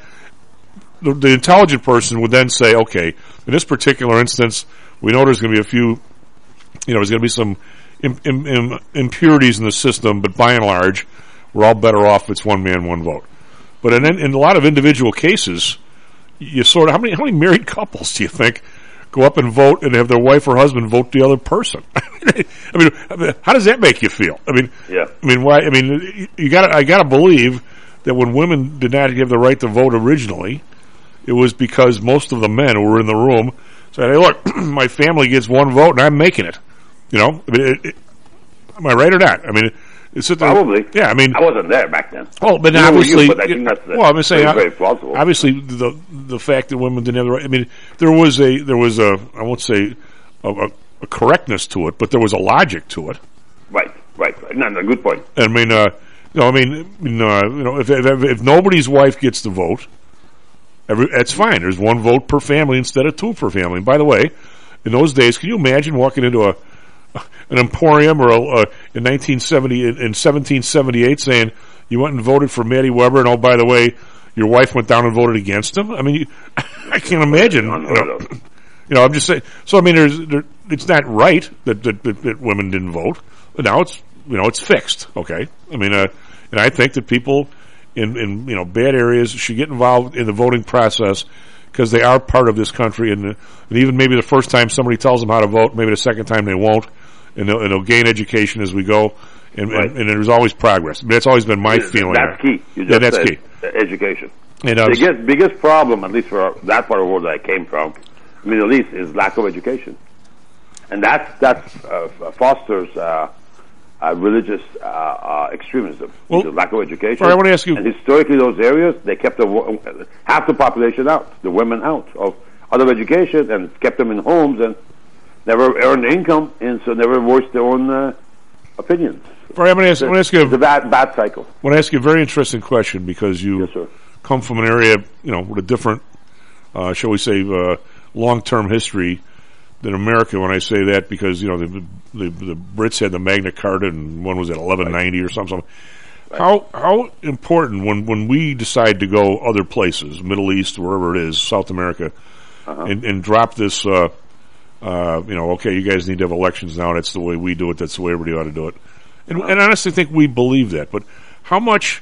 The, the intelligent person would then say, okay, in this particular instance, we know there's going to be a few, you know, there's going to be some im, im, im, impurities in the system, but by and large, we're all better off if it's one man, one vote. But in, in a lot of individual cases, you sort of, how many, how many married couples do you think go up and vote and have their wife or husband vote the other person? I mean, I mean, how does that make you feel? I mean, yeah. I mean, why? I mean, you got I got to believe that when women did not have the right to vote originally, it was because most of the men who were in the room said, "Hey, look, my family gets one vote, and I'm making it." You know, I mean, it, it, am I right or not? I mean, it's there, probably. Yeah, I mean, I wasn't there back then. Oh, but You know obviously, you, but I think that's well, I'm saying, very, very plausible. obviously, the the fact that women didn't have the right. I mean, there was a there was a I won't say a, a, a correctness to it, but there was a logic to it. Right, right, right. No, no, good point. I mean, uh, you know, I mean, you know, you know if, if if nobody's wife gets the vote, every that's fine. There's one vote per family instead of two per family. And by the way, in those days, can you imagine walking into a an emporium or a, a, in nineteen seventy in seventeen seventy-eight saying you went and voted for Matty Weber, and oh, by the way, your wife went down and voted against him? I mean, you, I can't imagine. You know, you know, I'm just saying. So I mean, there's there, it's not right that, that, that, that women didn't vote. But now it's you know it's fixed. Okay, I mean, uh, and I think that people in in you know bad areas should get involved in the voting process because they are part of this country, and, and even maybe the first time somebody tells them how to vote, maybe the second time they won't, and they'll, and they'll gain education as we go, and, Right. and, and there's always progress. I mean, that's always been my feeling. That's key. You just yeah, that's said, key. uh, Education. And, uh, biggest biggest problem, at least for that part of the world that I came from, Middle East, is lack of education, and that's that's uh, fosters uh, uh, religious uh, uh, extremism. Well, the lack of education. all right, I want to ask you- And historically, those areas they kept the wo- half the population out, the women out of other education, and kept them in homes and never earned income, and so never voiced their own uh, opinions. All right, I'm going to ask, I'm going to ask you. It's a bad bad cycle. I want to ask you a very interesting question because you Yes, sir. come from an area, you know, with a different, uh, shall we say, uh, long-term history than America. When I say that, because you know the the, the Brits had the Magna Carta, and one was at eleven ninety or something. Right. How how important when when we decide to go other places, Middle East, wherever it is, South America, uh-huh. and, and drop this, uh, uh, you know, okay, you guys need to have elections now. That's the way we do it. That's the way everybody ought to do it. And, uh-huh. and I honestly think we believe that. But how much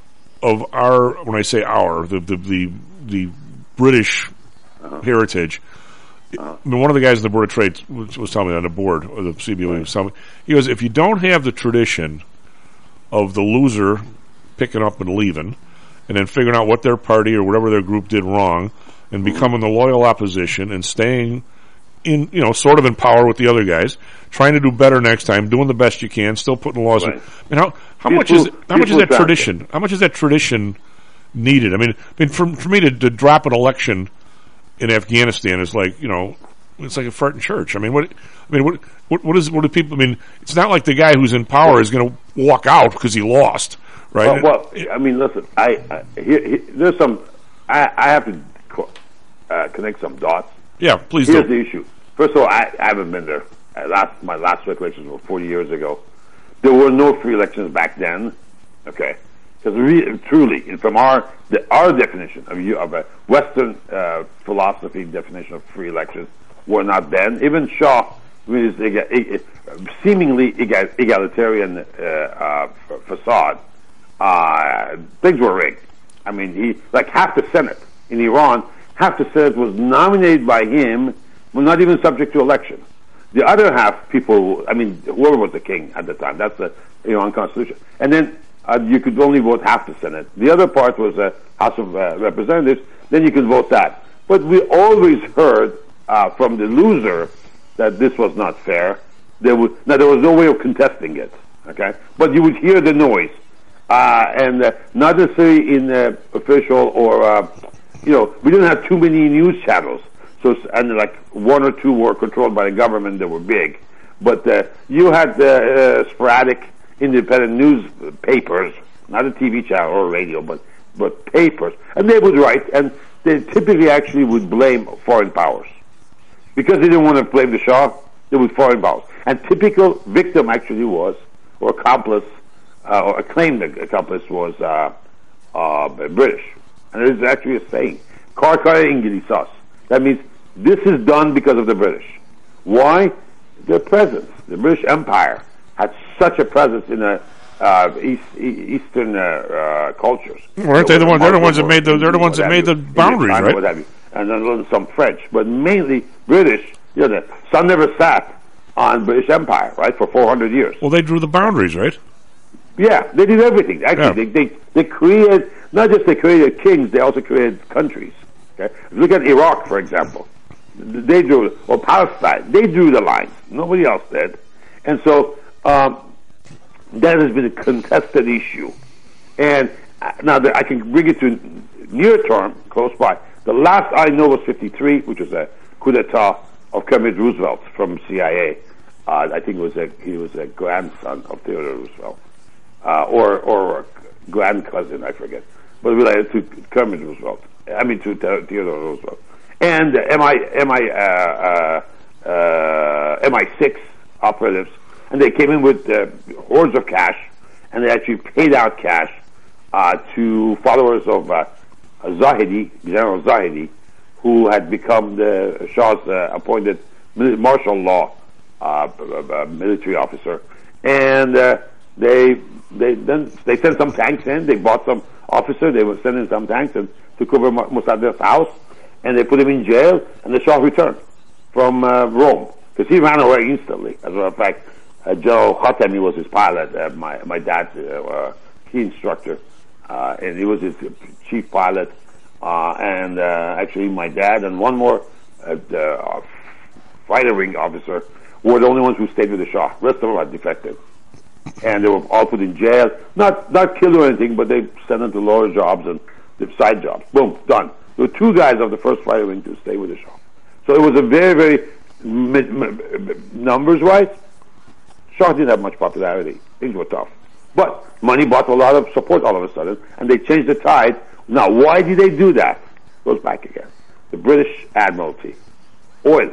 of our, when I say our, the the the, the British uh-huh. heritage. Uh-huh. I mean, one of the guys in the Board of Trade was, was telling me on the board, or the C B O, right. was telling me, he goes, if you don't have the tradition of the loser picking up and leaving, and then figuring out what their party or whatever their group did wrong, and becoming the loyal opposition and staying in, you know, sort of in power with the other guys, trying to do better next time, doing the best you can, still putting the laws Right. in. I mean, how how Peaceful- much is how much is peaceful that practice. tradition? How much is that tradition needed? I mean, I mean, for for me to, to drop an election in Afghanistan is like, you know, it's like a fart in church. I mean, what? I mean, what? What, what is? What do people? I mean, it's not like the guy who's in power is going to walk out because he lost, right? Well, well, I mean, listen. I, I here, here, there's some. I, I have to co- uh, connect some dots. Yeah, please Here's do. the issue. First of all, I, I haven't been there. Uh, last my last elections were forty years ago. There were no free elections back then. Okay, because really, truly, and from our the, our definition of you of a Western uh, philosophy definition of free elections were not then. Even Shaw, with his ega- e- seemingly egal- egalitarian uh, uh, f- facade, uh, things were rigged. I mean, he like half the Senate in Iran, half the Senate was nominated by him, were not even subject to election. The other half, people, I mean, whoever was the king at the time, that's the Iran constitution. And then uh, you could only vote half the Senate. The other part was the House of uh, Representatives, then you could vote that. But we always heard uh, from the loser that this was not fair. There was, now, there was no way of contesting it, okay? But you would hear the noise. Uh, and uh, not necessarily in uh, official or, uh, you know, we didn't have too many news channels. So, and like one or two were controlled by the government that were big. But uh, you had uh, uh, sporadic independent newspapers, not a T V channel or radio, but, but papers. And they would write, and they typically actually would blame foreign powers. Because they didn't want to blame the Shah, they would foreign powers. And typical victim actually was, or accomplice, uh, or acclaimed accomplice was uh, uh, British. And it is actually a saying, Kar kar İngilizas. That means this is done because of the British. Why? Their presence. The British Empire had such a presence in the uh, East, Eastern uh, uh, cultures. Weren't they the ones? They're the ones that made the. They're the ones that made the boundaries, right? What have you. And then some French, but mainly British. You know, the sun never sat on British Empire, right, for four hundred years. Well, they drew the boundaries, right? Yeah, they did everything. Actually, Yeah. they, they they created not just they created kings, they also created countries. Okay, look at Iraq, for example. They drew, or Palestine, they drew the lines. Nobody else did, and so um, that has been a contested issue. And uh, now that I can bring it to near term, close by. The last I know was fifty-three, which was a coup d'état of Kermit Roosevelt from C I A. Uh, I think it was a, he was a grandson of Theodore Roosevelt, uh, or or a grand cousin, I forget, but related to Kermit Roosevelt. I mean to Theodore Roosevelt. And uh, M I M I uh, uh, uh, M I six operatives, and they came in with uh, hordes of cash, and they actually paid out cash uh, to followers of uh, Zahedi, General Zahedi, who had become the Shah's uh, appointed martial law uh, uh, military officer, and uh, they they then they sent some tanks in. They bought some officer. They were sending some tanks and took over Mossadegh's house, and they put him in jail. And the Shah returned from uh, Rome because he ran away instantly. As a matter of fact, uh, General Khatami was his pilot. Uh, my my dad's uh, uh, key instructor, uh, and he was his chief pilot. Uh, and uh, actually, my dad and one more uh, uh, fighter wing officer were the only ones who stayed with the Shah. The rest of them had defected, and they were all put in jail. Not not killed or anything, but they sent them to lower jobs and the side jobs. Boom, done. There were two guys of the first fighter wing to stay with the Shah. So it was a very, very m- m- numbers-wise. Shah didn't have much popularity. Things were tough, but money bought a lot of support all of a sudden, and they changed the tide. Now, why did they do that? Goes back again. The British Admiralty. Oil.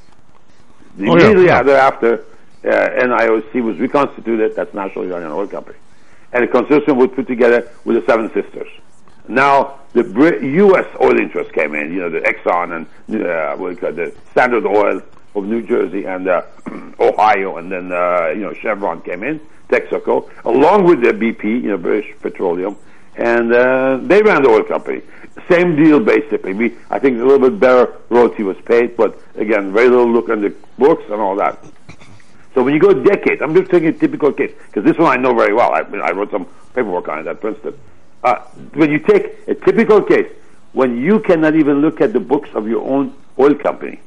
Oh, yeah, Immediately yeah. thereafter, uh, N I O C was reconstituted. That's National Iranian Oil Company. And the consortium was put together with the Seven Sisters. Now, the Brit- U S oil interests came in, you know, the Exxon and uh, what do you call it, the Standard Oil of New Jersey and uh, Ohio, and then, uh, you know, Chevron came in, Texaco, along with the B P, you know, British Petroleum. And uh, they ran the oil company. Same deal, basically. We, I think a little bit better royalty was paid, but again, very little look on the books and all that. So when you go decades, I'm just taking a typical case, because this one I know very well. I, I wrote some paperwork on it at Princeton. Uh, when you take a typical case, when you cannot even look at the books of your own oil company,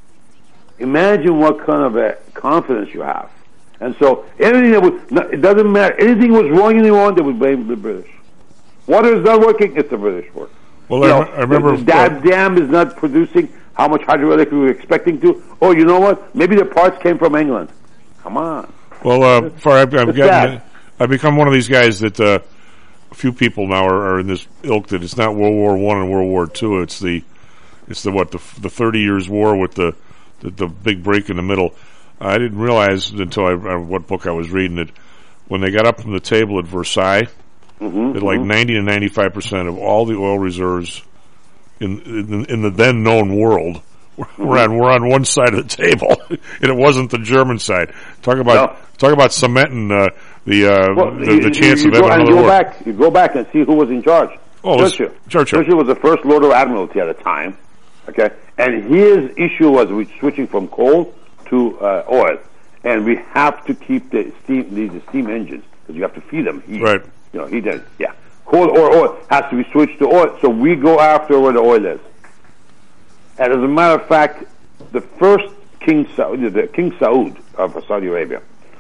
imagine what kind of a confidence you have. And so anything that was, no, it doesn't matter, anything was wrong anyone, they would blame the British. Water is not working, it's the British work. Well, you I, know, I remember... that uh, dam is not producing how much hydroelectric we were expecting to. Oh, you know what? Maybe the parts came from England. Come on. Well, uh, for, I've, I've, It's gotten, sad. I've become one of these guys that uh, a few people now are, are in this ilk that it's not World War One and World War Two. It's the, it's the what the the Thirty Years' War with the, the the big break in the middle. I didn't realize until I, I what book I was reading that when they got up from the table at Versailles, mm-hmm, that like mm-hmm. ninety to ninety-five percent of all the oil reserves in in, in the then known world were, mm-hmm. were on were on one side of the table, and it wasn't the German side. Talk about No. talk about cementing uh, the, uh, Well, the you, the chance you, you of go, having and another go war. back, you go back and see who was in charge. Oh, it was Churchill. Churchill. Churchill was the first Lord of Admiralty at the time. Okay, and his issue was we switching from coal to uh, oil, and we have to keep the steam the, the steam engines because you have to feed them heat. Right. You know, heat. And, yeah, coal or oil has to be switched to oil. So we go after where the oil is. And as a matter of fact, the first King Saud, the King Saud of Saudi Arabia,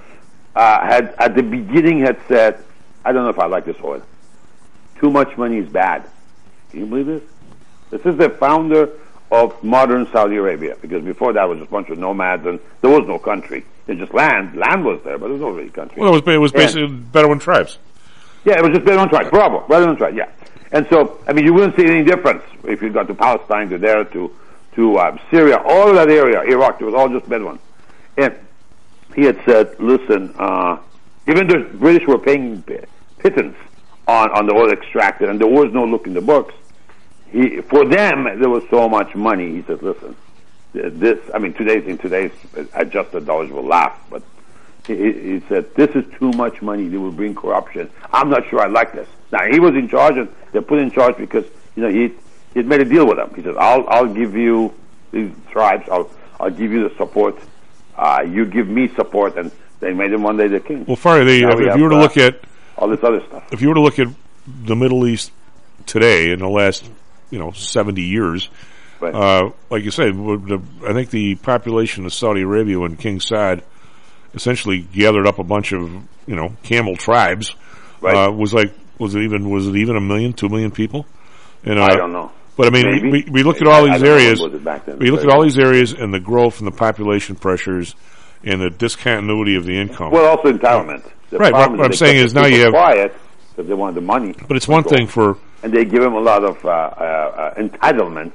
uh, had at the beginning had said, "I don't know if I like this oil. Too much money is bad." Can you believe this? This is the founder of modern Saudi Arabia, because before that was just a bunch of nomads and there was no country. It was just land. Land was there, but there was no really country. Well, it was it was basically and, Bedouin tribes. Yeah, it was just Bedouin tribes. Bravo, Bedouin tribes. Yeah, and so I mean, you wouldn't see any difference if you got to Palestine, to there, to to um, Syria, all of that area, Iraq. It was all just Bedouin. And he had said, "Listen, uh, even the British were paying pittance on on the oil extracted, and there was no look in the books. He, for them, there was so much money." He said, "Listen, this. I mean, today's in today's adjusted dollars will laugh, but." He, he said, "This is too much money. They will bring corruption. I'm not sure I like this." Now he was in charge, and they put in charge because you know he he had made a deal with them. He said, "I'll I'll give you these tribes. I'll I'll give you the support. Uh, you give me support." And they made him one day the king. Well, Farley, they, Now if we you have, were to uh, look at all this other stuff, if you were to look at the Middle East today in the last you know seventy years, right. uh, like you said, the, I think the population of Saudi Arabia when King Saud essentially gathered up a bunch of you know camel tribes. Right. Uh, was like was it even was it even a million, two million people? And, uh, I don't know. But I mean, Maybe. we, we look Maybe. at all I- I these don't know areas. what was it back then. We look at But- all these areas and the growth and the population pressures and the discontinuity of the income. Well, also entitlement. The Right, problem what I'm they saying kept is the now you people have- quiet because they wanted the money. But it's one thing for and they give them a lot of uh, uh, uh, entitlement,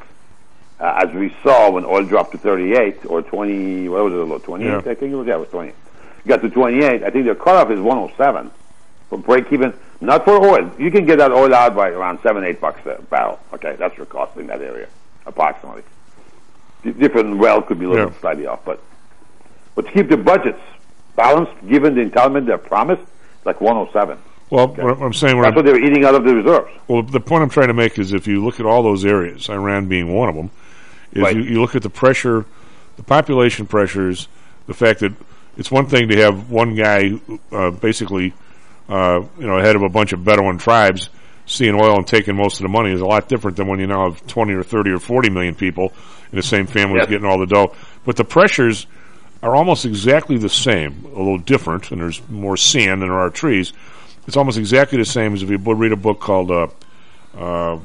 uh, as we saw when oil dropped to thirty-eight or twenty. What was it? A little twenty-eight. Yeah. I think it was. Yeah, it was twenty. Got to twenty-eight. I think their cutoff is one oh seven for break even. Not for oil. You can get that oil out by around seven, eight bucks a barrel. Okay, that's your cost in that area, approximately. D- different well could be a little Yeah. bit slightly off, but but to keep the budgets balanced, given the entitlement they're promised, it's like one oh seven. well, Okay. what I'm saying. What That's I'm, what they're eating out of the reserves. Well, the point I'm trying to make is if you look at all those areas, Iran being one of them, is Right. you, you look at the pressure, the population pressures, the fact that it's one thing to have one guy uh, basically, uh, you know, ahead of a bunch of Bedouin tribes seeing oil and taking most of the money is a lot different than when you now have twenty or thirty or forty million people in the same families Yes. getting all the dough. But the pressures are almost exactly the same, although different, and there's more sand than there are trees. It's almost exactly the same as if you read a book called uh, uh,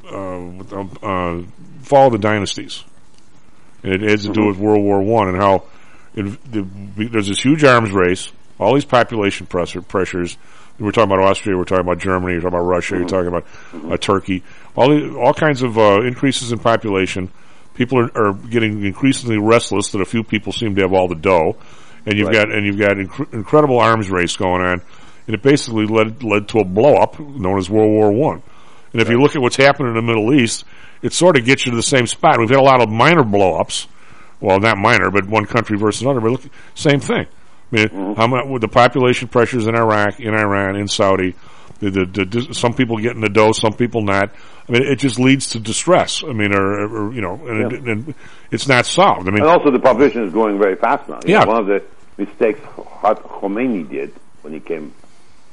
uh, uh, Fall of the Dynasties. And it has to do with World War One and how it, the, there's this huge arms race, all these population pressure, pressures. We're talking about Austria, we're talking about Germany, you're talking about Russia, you're talking about uh, Turkey. All the, all kinds of uh, increases in population. People are, are getting increasingly restless that a few people seem to have all the dough, and you've Right. got and you've got inc- incredible arms race going on, and it basically led led to a blow up known as World War One. And if you look at what's happened in the Middle East, it sort of gets you to the same spot. We've had a lot of minor blow ups, well, not minor, but one country versus another. But look, same thing. I mean, Mm-hmm. how much with the population pressures in Iraq, in Iran, in Saudi, the, the, the, some people getting the dough, some people not. I mean, it just leads to distress. I mean, or, or you know, and, it, and it's not solved. I mean, And also the population is growing very fast now. You Yeah. know, one of the mistakes Khomeini did when he came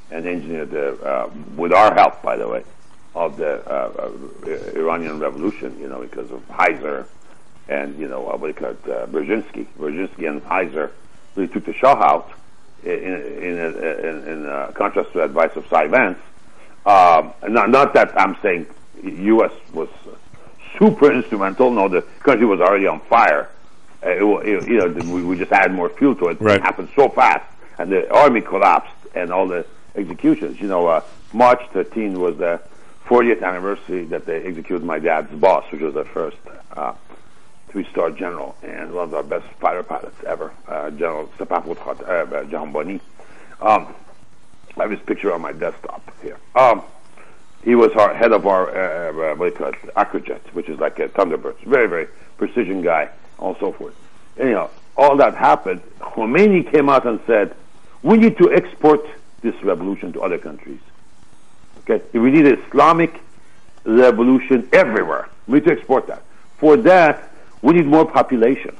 and engineered the, uh, with our help, by the way, of the uh, uh, Iranian Revolution, you know, because of Heiser and, you know, uh, what do you call it, uh, Brzezinski. Brzezinski and Heiser really took the Shah out in, in, in, in uh, contrast to the advice of Cy Vance. Um, not, not that I'm saying U S was super instrumental. No, the country was already on fire. Uh, it, it, you know, we, we just added more fuel to it. Right. It happened so fast, and the army collapsed, and all the executions. You know, uh, March thirteenth was the fortieth anniversary that they executed my dad's boss, which was the first uh, three-star general and one of our best fighter pilots ever, uh, General Sepaput uh, Jamboni. Um, I have his picture on my desktop here. Um, he was our head of our, uh, uh, what do you call it, Acrojet, which is like a Thunderbird. Very, very precision guy, and so forth. And, you know, all that happened. Khomeini came out and said, we need to export this revolution to other countries. Okay? We need an Islamic revolution everywhere. We need to export that. For that, we need more population.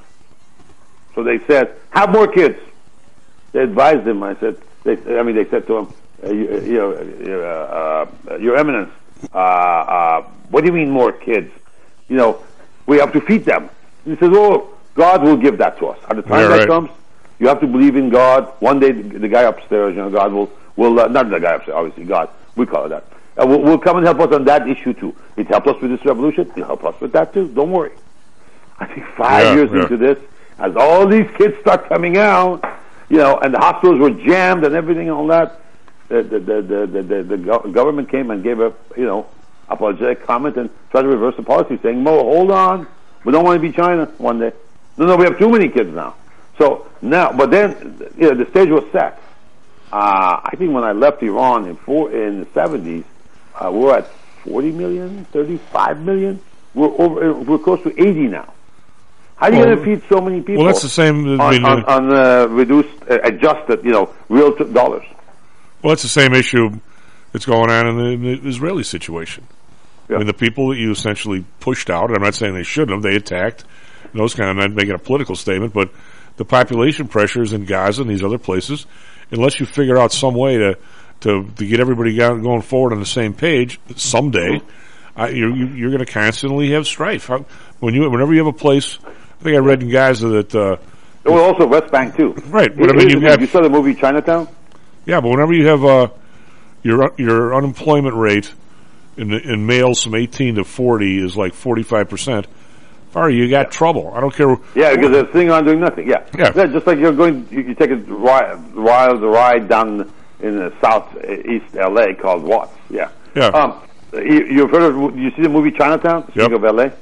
So they said, have more kids. They advised him. I said, they, I mean, they said to him, uh, you, you know, uh, uh, Your Eminence, uh, uh, what do you mean more kids? You know, we have to feed them. He says, oh, God will give that to us. At the time yeah, that right. comes, you have to believe in God. One day, the, the guy upstairs, you know, God will, will uh, not the guy upstairs, obviously, God, we call it that. Uh, will, will come and help us on that issue too. It helped us with this revolution. He'll help us with that too. Don't worry. I think five yeah, years yeah. into this, as all these kids start coming out, you know, and the hospitals were jammed and everything and all that, the the the the, the, the, the go- government came and gave a, you know, apologetic comment and tried to reverse the policy, saying, Mo, hold on, we don't want to be China one day. No, no, we have too many kids now. So now, but then, you know, the stage was set. Uh, I think when I left Iran in four, in the seventies, uh, we were at forty million, thirty-five million. We're over, we're close to eighty now. How are you well, going to feed so many people? Well, that's the same. On, I mean, on, on uh, reduced, uh, adjusted, you know, real t- dollars. Well, that's the same issue that's going on in the, in the Israeli situation. Yeah. I mean, the people that you essentially pushed out, and I'm not saying they shouldn't have, they attacked, and those kind of, I'm not making a political statement, but the population pressures in Gaza and these other places, unless you figure out some way to, to, to get everybody going forward on the same page someday, mm-hmm. uh, you're, you're going to constantly have strife. How, when you, whenever you have a place, I think I read in Gaza that... Uh, well, also West Bank, too. Right. But I mean, you, have, you saw the movie Chinatown? Yeah, but whenever you have uh, your your unemployment rate in in males from eighteen to forty is like forty-five percent, Far, you got yeah. trouble. I don't care. Yeah, because they're sitting on doing nothing. Yeah. yeah. yeah just like you're going, you, you take a wild, wild ride down in the southeast L A called Watts. Yeah. Yeah. Um, you, you've heard of, you see the movie Chinatown? Speaking yep. of L A?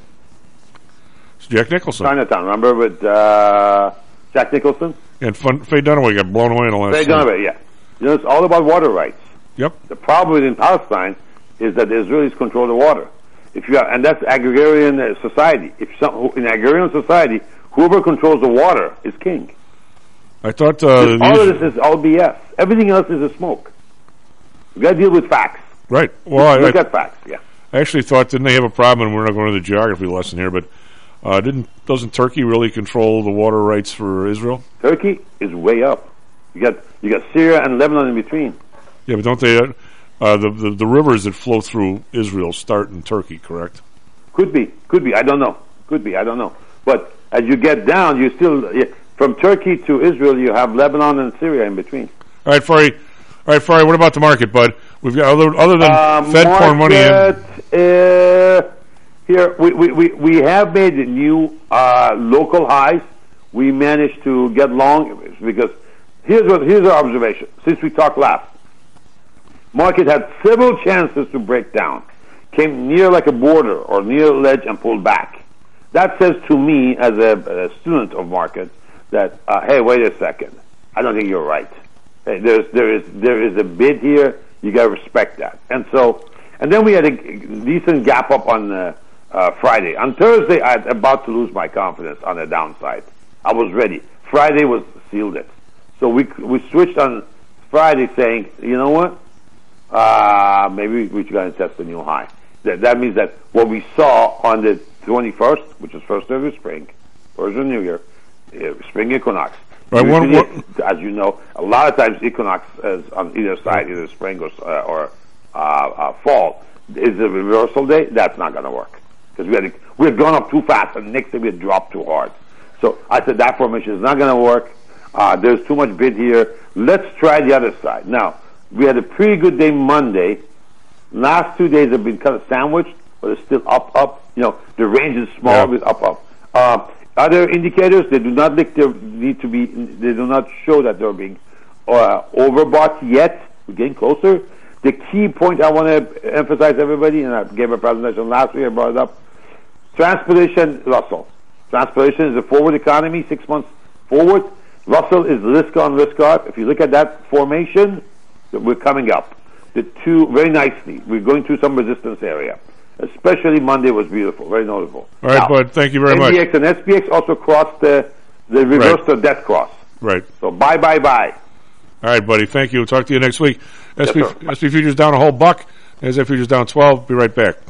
It's Jack Nicholson. Chinatown, remember with uh, Jack Nicholson? And Fun, Faye Dunaway got blown away in the last Faye Dunaway, yeah. You know, it's all about water rights. Yep. The problem in Palestine is that the Israelis control the water. If you have, and that's agrarian uh, society. If some, in agrarian society, whoever controls the water is king. I thought uh, all of this is all B S. Everything else is a smoke. You got to deal with facts. Right. Well, look I, at facts. Yeah. I actually thought didn't they have a problem? And we're not going to the geography lesson here, but uh, didn't doesn't Turkey really control the water rights for Israel? Turkey is way up. You got you got Syria and Lebanon in between. Yeah, but don't they? Uh, uh, the, the the rivers that flow through Israel start in Turkey, correct? Could be, could be. I don't know. Could be. I don't know. But as you get down, you still yeah, from Turkey to Israel, you have Lebanon and Syria in between. All right, Fari. All right, Fari. What about the market, bud? We've got other other than uh, Fed market, pouring money in. Uh, here we, we, we, we have made new uh, local highs. We managed to get long because here's what here's our observation. Since we talked last, market had several chances to break down, came near like a border or near a ledge and pulled back. That says to me, as a, a student of markets, that uh, hey, wait a second, I don't think you're right. Hey, there's there is there is a bid here. You got to respect that. And so, and then we had a decent gap up on uh, uh, Friday. On Thursday, I was about to lose my confidence on the downside. I was ready. Friday was sealed it. So we we switched on Friday, saying, you know what? Uh, maybe we're going to test a new high. That, that means that what we saw on the twenty-first, which is first of the spring, first of New Year, uh, spring equinox, Right, one, one, as you know, a lot of times equinox is on either side, either spring or, uh, or uh, uh, fall. Is a reversal day? That's not going to work because we had we had gone up too fast, and next day we had dropped too hard. So I said that formation is not going to work. Uh, there's too much bid here. Let's try the other side. Now we had a pretty good day Monday. Last two days have been kind of sandwiched, but it's still up, up. You know, the range is small, yeah. But up, up. Uh, Other indicators, they do not look to need to be. They do not show that they're being uh, overbought yet. We're getting closer. The key point I want to emphasize, everybody, and I gave a presentation last week. I brought it up. Transportation, Russell. Transportation is a forward economy, six months forward. Russell is risk on, risk off. If you look at that formation, we're coming up. The two very nicely. We're going through some resistance area. Especially Monday was beautiful, very notable. All right, now, bud, thank you very N D X much. And S P X also crossed the the reverse right. of death cross. Right. So bye, bye, bye. All right, buddy. Thank you. We'll talk to you next week. Yes, S P, S P futures down a whole buck. S P futures down twelve. Be right back.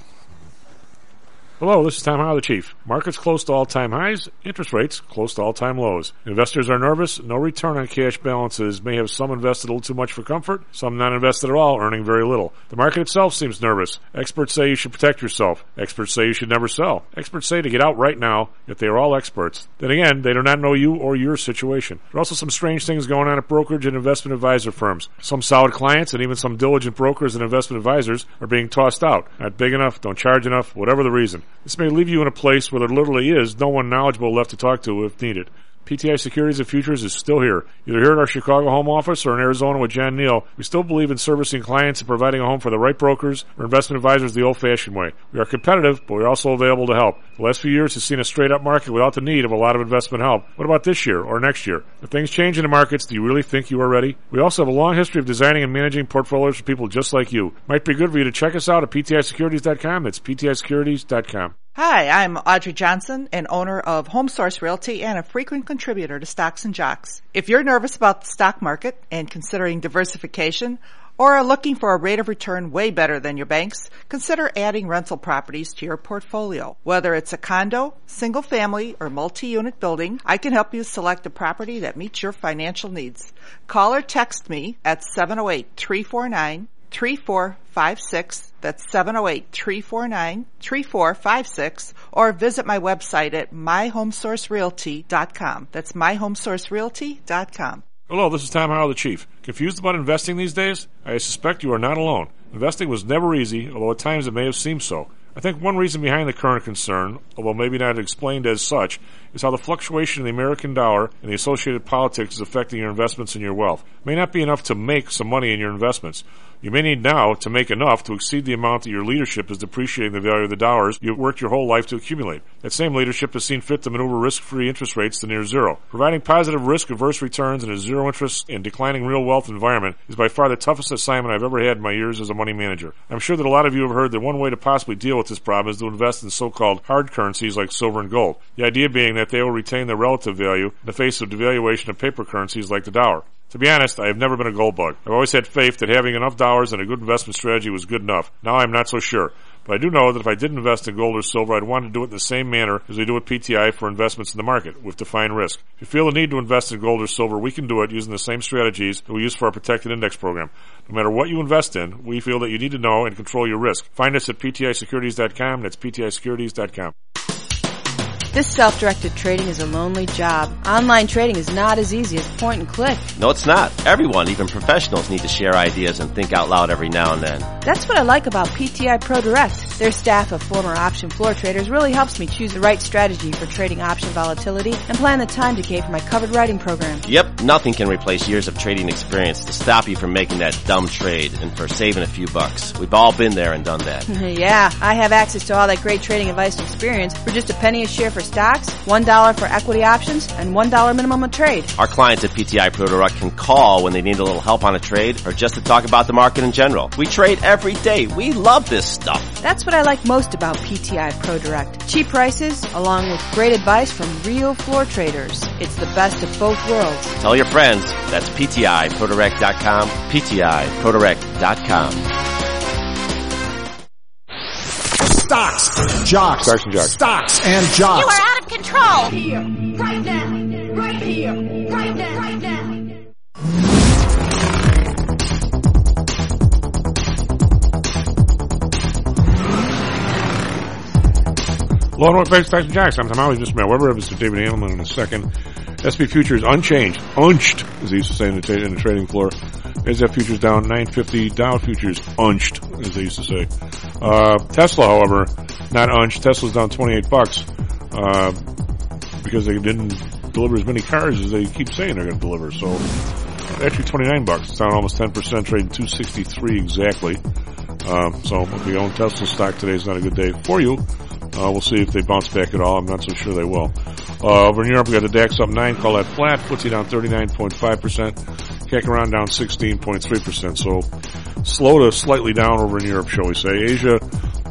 Hello, this is Tom Howell, the Chief. Markets close to all-time highs, interest rates close to all-time lows. Investors are nervous. No return on cash balances may have some invested a little too much for comfort, some not invested at all, earning very little. The market itself seems nervous. Experts say you should protect yourself. Experts say you should never sell. Experts say to get out right now, yet they are all experts. Then again, they do not know you or your situation. There are also some strange things going on at brokerage and investment advisor firms. Some solid clients and even some diligent brokers and investment advisors are being tossed out. Not big enough, don't charge enough, whatever the reason. This may leave you in a place where there literally is no one knowledgeable left to talk to if needed. P T I Securities and Futures is still here. Either here at our Chicago home office or in Arizona with John Neal, we still believe in servicing clients and providing a home for the right brokers or investment advisors the old-fashioned way. We are competitive, but we're also available to help. The last few years has seen a straight-up market without the need of a lot of investment help. What about this year or next year? If things change in the markets, do you really think you are ready? We also have a long history of designing and managing portfolios for people just like you. Might be good for you to check us out at P T I securities dot com. That's P T I securities dot com. Hi, I'm Audrey Johnson, an owner of Home Source Realty and a frequent contributor to Stocks and Jocks. If you're nervous about the stock market and considering diversification or are looking for a rate of return way better than your banks, consider adding rental properties to your portfolio. Whether it's a condo, single family, or multi-unit building, I can help you select a property that meets your financial needs. Call or text me at seven oh eight, three four nine, three four five six. That's seven oh eight, three four nine, three four five six, or visit my website at my home source realty dot com. That's my home source realty dot com. Hello, this is Tom Howell, the Chief. Confused about investing these days? I suspect you are not alone. Investing was never easy, although at times it may have seemed so. I think one reason behind the current concern, although maybe not explained as such, is how the fluctuation in the American dollar and the associated politics is affecting your investments and your wealth. It may not be enough to make some money in your investments. You may need now to make enough to exceed the amount that your leadership is depreciating the value of the dollars you've worked your whole life to accumulate. That same leadership has seen fit to maneuver risk-free interest rates to near zero. Providing positive risk-averse returns in a zero-interest and declining real wealth environment is by far the toughest assignment I've ever had in my years as a money manager. I'm sure that a lot of you have heard that one way to possibly deal with this problem is to invest in so-called hard currencies like silver and gold. The idea being that they will retain their relative value in the face of devaluation of paper currencies like the dollar. To be honest, I have never been a gold bug. I've always had faith that having enough dollars and a good investment strategy was good enough. Now I'm not so sure. But I do know that if I did invest in gold or silver, I'd want to do it in the same manner as we do with P T I for investments in the market, with defined risk. If you feel the need to invest in gold or silver, we can do it using the same strategies that we use for our protected index program. No matter what you invest in, we feel that you need to know and control your risk. Find us at P T I securities dot com. That's P T I securities dot com. This self-directed trading is a lonely job. Online trading is not as easy as point and click. No, it's not. Everyone, even professionals, need to share ideas and think out loud every now and then. That's what I like about P T I Pro Direct. Their staff of former option floor traders really helps me choose the right strategy for trading option volatility and plan the time decay for my covered writing program. Yep, nothing can replace years of trading experience to stop you from making that dumb trade and for saving a few bucks. We've all been there and done that. Yeah, I have access to all that great trading advice and experience for just a penny a share for stocks, one dollar for equity options, and one dollar minimum a trade. Our clients at P T I Pro Direct can call when they need a little help on a trade or just to talk about the market in general. We trade every day. We love this stuff. That's what I like most about P T I Pro Direct. Cheap prices, along with great advice from real floor traders. It's the best of both worlds. Tell your friends. That's P T I pro direct dot com, P T I pro direct dot com. Stocks, jocks, Stocks and jocks. Stocks and jocks. You are out of control. Here, right now, right here, right now. Hello, North Banks, Tyson Jackson. I'm Tom Howley, Mister Matt Weber, Mister David Handelman in a second. S and P futures unchanged, unched, as they used to say in the, tra- in the trading floor. NASDAQ futures down nine fifty. Dow futures unched, as they used to say. Uh, Tesla, however, not unched. Tesla's down twenty-eight bucks, uh, because they didn't deliver as many cars as they keep saying they're going to deliver. So, actually twenty-nine bucks. It's down almost ten percent, trading two sixty-three exactly. Um, so if you own Tesla stock today is not a good day for you. Uh, we'll see if they bounce back at all. I'm not so sure they will. Uh, over in Europe, we got the DAX up nine, call that flat. F T S E down thirty-nine point five percent. C A C around down sixteen point three percent. So slow to slightly down over in Europe, shall we say. Asia,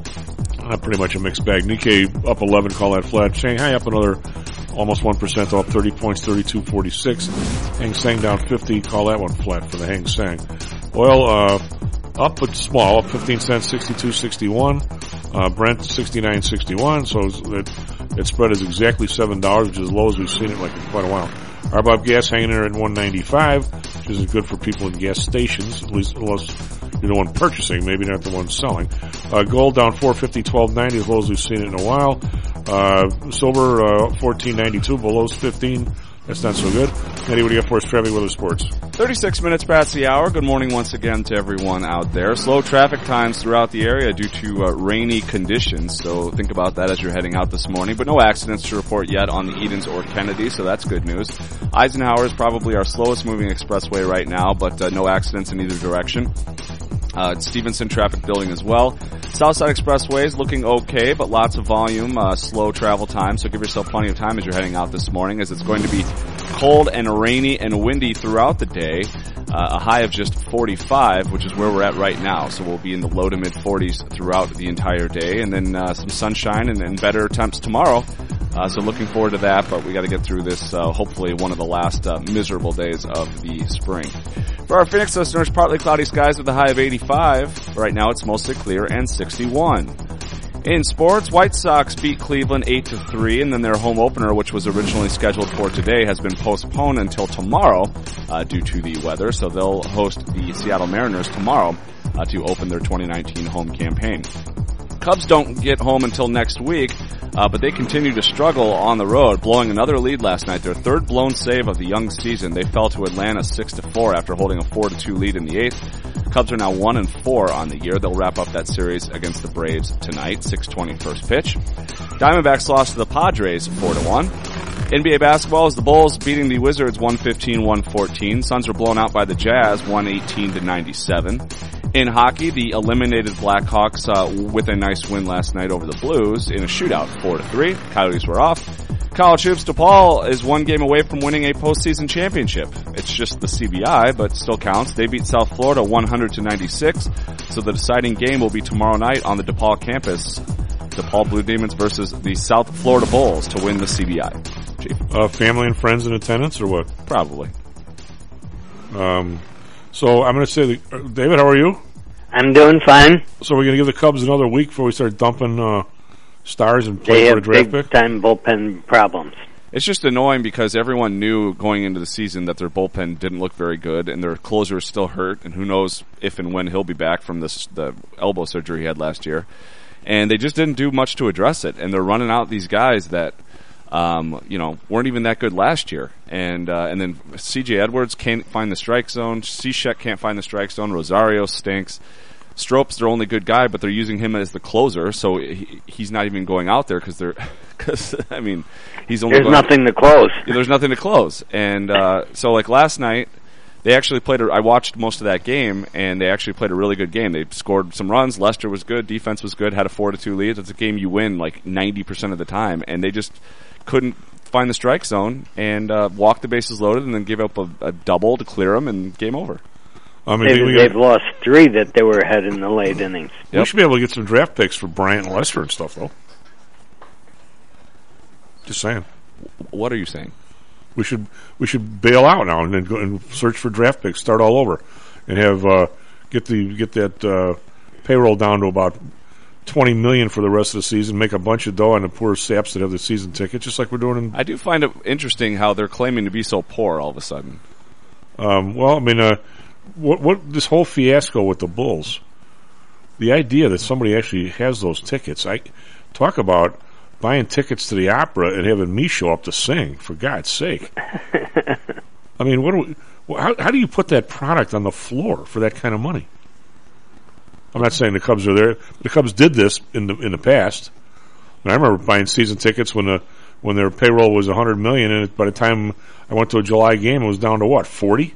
uh, pretty much a mixed bag. Nikkei up eleven, call that flat. Shanghai up another almost one percent, off thirty points, thirty-two forty-six. Hang Seng down fifty, call that one flat for the Hang Seng. Oil, uh, up but small, up fifteen cents, sixty-two sixty-one. Uh, Brent sixty-nine sixty-one, so it, its spread is exactly seven dollars, which is as low as we've seen it like in quite a while. R B O B gas hanging there at one ninety-five, which is good for people in gas stations, at least unless you're the one purchasing, maybe not the one selling. Uh, gold down four fifty, twelve ninety, as low as we've seen it in a while. Uh, silver, uh, fourteen ninety-two, below fifteen. That's not so good. Eddie, what do you got for us, traffic, weather, sports? thirty-six minutes past the hour. Good morning once again to everyone out there. Slow traffic times throughout the area due to uh, rainy conditions, so think about that as you're heading out this morning. But no accidents to report yet on the Edens or Kennedy, so that's good news. Eisenhower is probably our slowest moving expressway right now, but uh, no accidents in either direction. Uh, Stevenson traffic building as well. Southside Expressway is looking okay, but lots of volume, uh, slow travel time, so give yourself plenty of time as you're heading out this morning, as it's going to be cold and rainy and windy throughout the day. Uh, a high of just forty-five, which is where we're at right now, so we'll be in the low to mid forties throughout the entire day, and then uh, some sunshine and, and better temps tomorrow. Uh, so looking forward to that, but we got to get through this, uh, hopefully one of the last uh, miserable days of the spring. For our Phoenix listeners, partly cloudy skies with a high of eighty-five. Right now it's mostly clear and sixty-one. In sports, White Sox beat Cleveland eight to three, and then their home opener, which was originally scheduled for today, has been postponed until tomorrow uh, due to the weather. So they'll host the Seattle Mariners tomorrow uh, to open their twenty nineteen home campaign. Cubs don't get home until next week, uh, but they continue to struggle on the road, blowing another lead last night. Their third blown save of the young season. They fell to Atlanta six to four after holding a four to two lead in the eighth. Cubs are now one and four on the year. They'll wrap up that series against the Braves tonight, six twenty first pitch. Diamondbacks lost to the Padres four to one. N B A basketball is the Bulls beating the Wizards one fifteen one fourteen. Suns were blown out by the Jazz one eighteen to ninety-seven. In hockey, the eliminated Blackhawks uh, with a nice win last night over the Blues in a shootout, four to three. Coyotes were off. College hoops, DePaul is one game away from winning a postseason championship. It's just the C B I, but still counts. They beat South Florida one hundred to ninety-six, so the deciding game will be tomorrow night on the DePaul campus. DePaul Blue Demons versus the South Florida Bulls to win the C B I. Chief. Uh, family and friends in attendance, or what? Probably. Um, so I'm going to say, the, uh, David, how are you? I'm doing fine. So we're going to give the Cubs another week before we start dumping uh, stars and play they for a draft big pick? time bullpen problems. It's just annoying because everyone knew going into the season that their bullpen didn't look very good, and their closer is still hurt, and who knows if and when he'll be back from this the elbow surgery he had last year. And they just didn't do much to address it, and they're running out these guys that um, you know weren't even that good last year. And uh, and then C J Edwards can't find the strike zone. Cishek can't find the strike zone. Rosario stinks. Strope's their only good guy, but they're using him as the closer, so he, he's not even going out there because they're, because I mean, he's only. There's going nothing to close. Yeah, there's nothing to close, and uh, so like last night, they actually played. A, I watched most of that game, and they actually played a really good game. They scored some runs. Lester was good. Defense was good. Had a four to two lead. It's a game you win like ninety percent of the time, and they just couldn't find the strike zone and uh, walk the bases loaded, and then give up a, a double to clear them, and game over. I mean, they've, they've lost three that they were ahead in the late innings. Yep. We should be able to get some draft picks for Bryant and Lester and stuff, though. Just saying. What are you saying? We should we should bail out now and then go and search for draft picks, start all over, and have uh, get the get that uh, payroll down to about twenty million for the rest of the season. Make a bunch of dough on the poor saps that have the season ticket, just like we're doing. In- I do find it interesting how they're claiming to be so poor all of a sudden. Um, well, I mean. Uh, What, what this whole fiasco with the Bulls, the idea that somebody actually has those tickets, I talk about buying tickets to the opera and having me show up to sing, for God's sake. I mean, what do we, how, how do you put that product on the floor for that kind of money? I'm not saying the Cubs are there. The Cubs did this in the in the past. And I remember buying season tickets when the when their payroll was one hundred million dollars, and by the time I went to a July game, it was down to what, forty?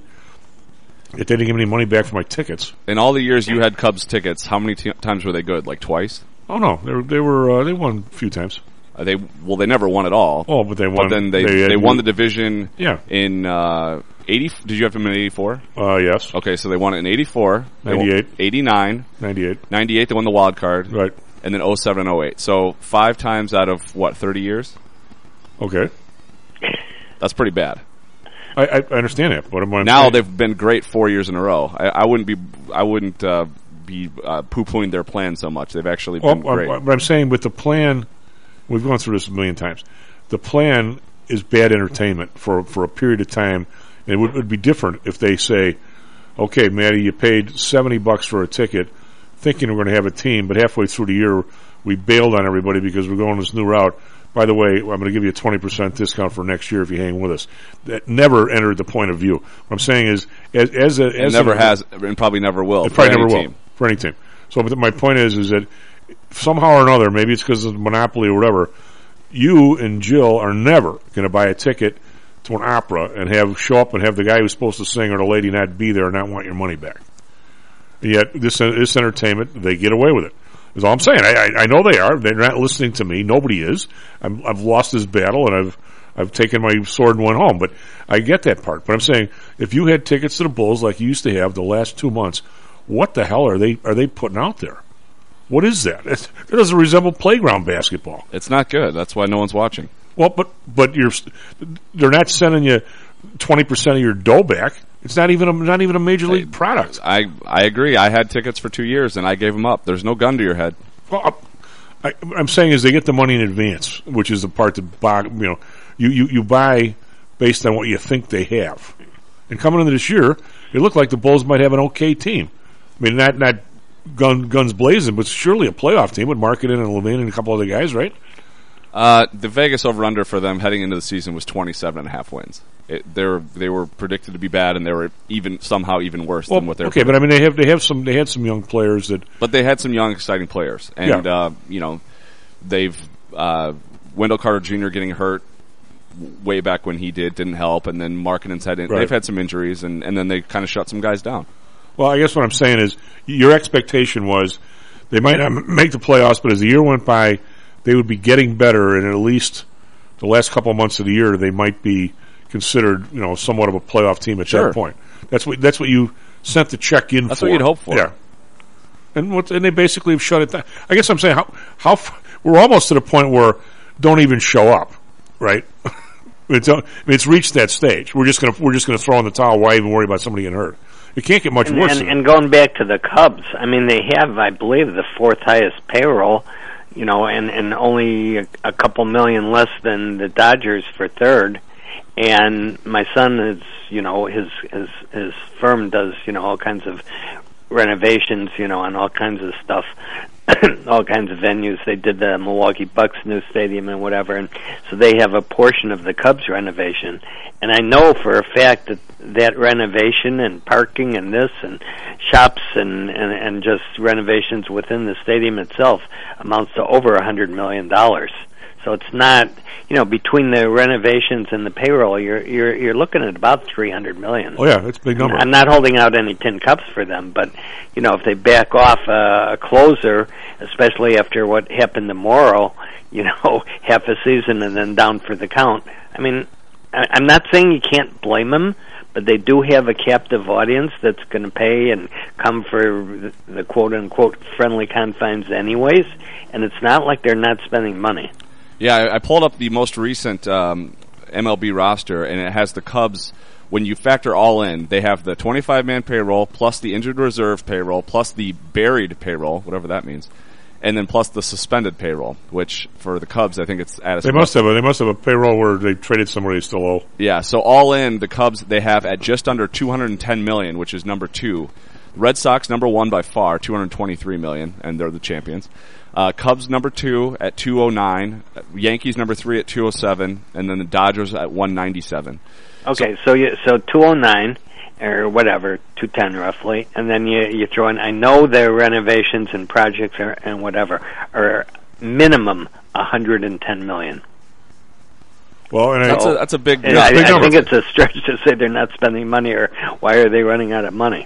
If they didn't give me any money back for my tickets. In all the years you had Cubs tickets, how many t- times were they good? Like twice? Oh no, they were they were uh, they won a few times. Uh, they well, they never won at all. Oh, but they won. But then they they, they had, won the division. Yeah. In uh, eighty. Did you have them in eighty-four? Uh, yes. Okay, so they won it in eighty-four, ninety-eight, eighty-nine, ninety-eight, ninety-eight. They won the wild card, right? And then oh seven and oh eight. So five times out of what, thirty years? Okay, that's pretty bad. I, I understand that, but I'm now saying, they've been great four years in a row. I, I wouldn't be. I wouldn't. Uh, be uh, poo-pooing their plan so much. They've actually been well, great. I'm, but I'm saying with the plan, we've gone through this a million times. The plan is bad entertainment for for a period of time. And it would, it would be different if they say, okay, Matty, you paid seventy bucks for a ticket thinking we're going to have a team, but halfway through the year we bailed on everybody because we're going this new route. By the way, I'm going to give you a twenty percent discount for next year if you hang with us. That never entered the point of view. What I'm saying is, as, as a... As it never a, has, and probably never will. It probably never will. Team. For any team. So but my point is, is that somehow or another, maybe it's because of the monopoly or whatever, you and Jill are never going to buy a ticket to an opera and have show up and have the guy who's supposed to sing or the lady not be there and not want your money back. And yet, this this entertainment, they get away with it. That's all I'm saying. I, I, I know they are. They're not listening to me. Nobody is. I'm, I've lost this battle, and I've I've taken my sword and went home. But I get that part. But I'm saying, if you had tickets to the Bulls like you used to have the last two months, what the hell are they are they putting out there? What is that? It, it doesn't resemble playground basketball. It's not good. That's why no one's watching. Well, but but you're they're not sending you twenty percent of your dough back. It's not even a, not even a major league I, product. I I agree. I had tickets for two years and I gave them up. There's no gun to your head. Well, I, I'm saying is they get the money in advance, which is the part that buy, you know you, you, you buy based on what you think they have. And coming into this year, it looked like the Bulls might have an okay team. I mean, not not gun, guns blazing, but surely a playoff team with Markkanen and Levine and a couple other guys, right? Uh, the Vegas over-under for them heading into the season was twenty-seven and a half wins. It, they were they were predicted to be bad, and they were even somehow even worse well, than what they were. Okay, but I mean they have they have some they had some young players that. But they had some young exciting players, and yeah. uh, you know they've uh, Wendell Carter Junior getting hurt way back when he did didn't help, and then Markkanen's had in, right. they've had some injuries, and, and then they kind of shut some guys down. Well, I guess what I'm saying is your expectation was they might not make the playoffs, but as the year went by, they would be getting better, and at least the last couple of months of the year, they might be considered, you know, somewhat of a playoff team at sure. that point. That's what that's what you sent the check in that's for. That's what you'd hope for. Yeah, and what and they basically have shut it down. I guess I'm saying how how we're almost to the point where don't even show up, right? it's I mean, it's reached that stage. We're just gonna we're just gonna throw in the towel. Why even worry about somebody getting hurt? It can't get much and, worse. And, than and going back to the Cubs, I mean, they have, I believe, the fourth highest payroll. You know, and, and only a, a couple million less than the Dodgers for third. And my son is, you know, his his his firm does, you know, all kinds of renovations, you know, and all kinds of stuff, all kinds of venues. They did the Milwaukee Bucks new stadium and whatever, and so they have a portion of the Cubs renovation. And I know for a fact that that renovation and parking and this and shops and, and, and just renovations within the stadium itself amounts to over a hundred million dollars. So it's not, you know, between the renovations and the payroll, you're you're you're looking at about three hundred million. Oh yeah, it's a big number. I'm not holding out any tin cups for them, but you know, if they back off uh, a closer, especially after what happened tomorrow, you know, half a season and then down for the count. I mean, I, I'm not saying you can't blame them, but they do have a captive audience that's going to pay and come for the, the quote-unquote friendly confines anyways, and it's not like they're not spending money. Yeah, I, I pulled up the most recent um, M L B roster, and it has the Cubs. When you factor all in, they have the twenty-five man payroll, plus the injured reserve payroll, plus the buried payroll, whatever that means, and then plus the suspended payroll, which for the Cubs, I think it's at a... They must have a, they must have a payroll where they traded somebody they still owe. Yeah, so all in, the Cubs, they have at just under two hundred ten million dollars, which is number two. Red Sox, number one by far, two hundred twenty-three million dollars, and they're the champions. Uh, Cubs number two at two oh nine, Yankees number three at two oh seven, and then the Dodgers at one ninety-seven. Okay, so, so you so two oh nine or whatever, two ten roughly, and then you you throw in. I know their renovations and projects are, and whatever are minimum one hundred ten million. Well, and that's I, a that's a big. And I, big I think it's a stretch to say they're not spending money, or why are they running out of money?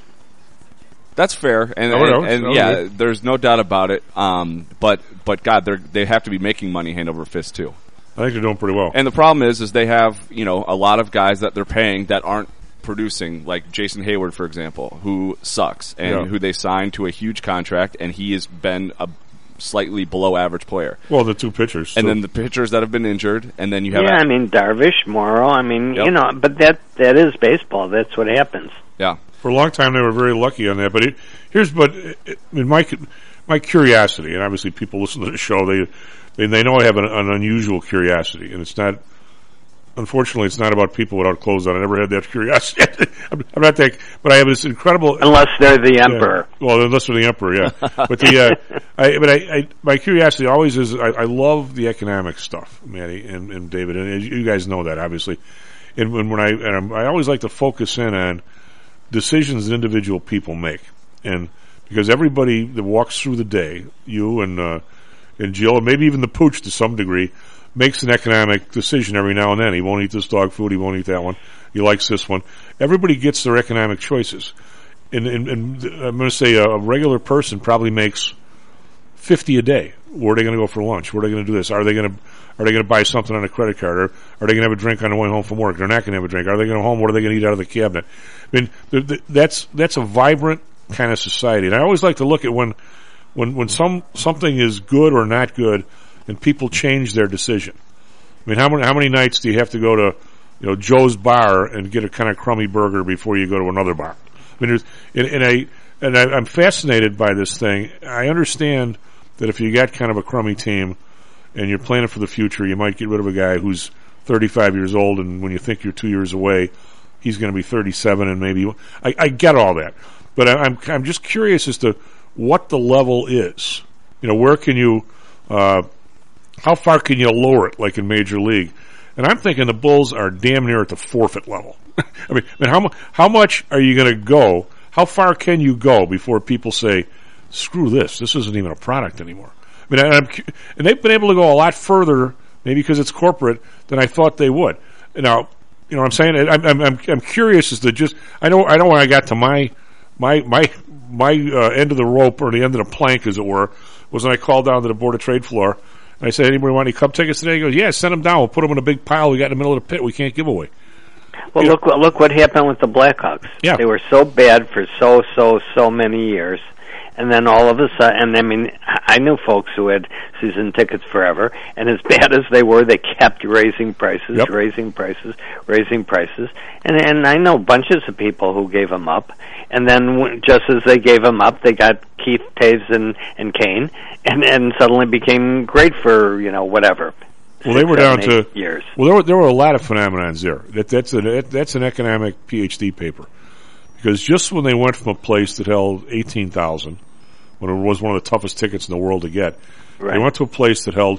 That's fair, and, oh, no, and, and no, yeah, no. there's no doubt about it. Um, but but God, they they have to be making money hand over fist too. I think they're doing pretty well. And the problem is, is they have you know a lot of guys that they're paying that aren't producing, like Jason Hayward, for example, who sucks and Yeah. who they signed to a huge contract, and he has been a slightly below average player. Well, the two pitchers, and so. then the pitchers that have been injured, and then you have yeah, I mean Darvish, Morrow. I mean, Yep. you know, but that that is baseball. That's what happens. Yeah. For a long time, they were very lucky on that. But it, here's, but it, I mean, my my curiosity, and obviously people listen to the show, they they, they know I have an, an unusual curiosity, and it's not. Unfortunately, it's not about people without clothes on. I never had that curiosity. I'm, I'm not that, but I have this incredible. Unless they're the emperor. Yeah, well, unless they're the emperor, yeah. But the, uh, I, but I, I, my curiosity always is. I, I love the economic stuff, Matty and, and David, and you guys know that obviously. And when, when I, and I'm, I always like to focus in on decisions that individual people make, and because everybody that walks through the day, you and uh, and Jill, and maybe even the pooch to some degree, makes an economic decision every now and then. He won't eat this dog food. He won't eat that one. He likes this one. Everybody gets their economic choices, and, and, and I'm going to say a, a regular person probably makes fifty a day. Where are they going to go for lunch? Where are they going to do this? Are they going to are they going to buy something on a credit card? Or are they going to have a drink on the way home from work? They're not going to have a drink. Are they going to go home? What are they going to eat out of the cabinet? I mean, th- th- that's that's a vibrant kind of society, and I always like to look at when when when some something is good or not good, and people change their decision. I mean, how many how many nights do you have to go to, you know, Joe's Bar and get a kind of crummy burger before you go to another bar? I mean, there's, and, and I and I, I'm fascinated by this thing. I understand that if you got kind of a crummy team and you're planning for the future, you might get rid of a guy who's thirty-five years old, and when you think you're two years away, he's going to be thirty-seven, and maybe I, I get all that, but I, I'm I'm just curious as to what the level is. You know, where can you, uh, how far can you lower it, like in Major League? And I'm thinking the Bulls are damn near at the forfeit level. I mean, I mean, how how much are you going to go? How far can you go before people say, screw this, this isn't even a product anymore? I mean, I'm, and they've been able to go a lot further, maybe because it's corporate, than I thought they would. Now, you know what I'm saying? I'm, I'm, I'm, I'm curious as to just, I know, I know when I got to my, my, my, my uh, end of the rope, or the end of the plank, as it were, was when I called down to the Board of Trade floor, and I said, anybody want any Cub tickets today? He goes, yeah, send them down. We'll put them in a big pile we got in the middle of the pit we can't give away. Well, you look, know, look what happened with the Blackhawks. Yeah. They were so bad for so, so, so many years. And then all of a sudden, and I mean, I knew folks who had season tickets forever, and as bad as they were, they kept raising prices, Yep. raising prices, raising prices. And and I know bunches of people who gave them up. And then w- just as they gave them up, they got Keith, Taves, and, and Kane, and, and suddenly became great for, you know, whatever. Well, they six, were seven, down to eight years. Well, there were there were a lot of phenomenons there. That that's a that, that's an economic PhD paper, because just when they went from a place that held eighteen thousand, when it was one of the toughest tickets in the world to get, Right. they went to a place that held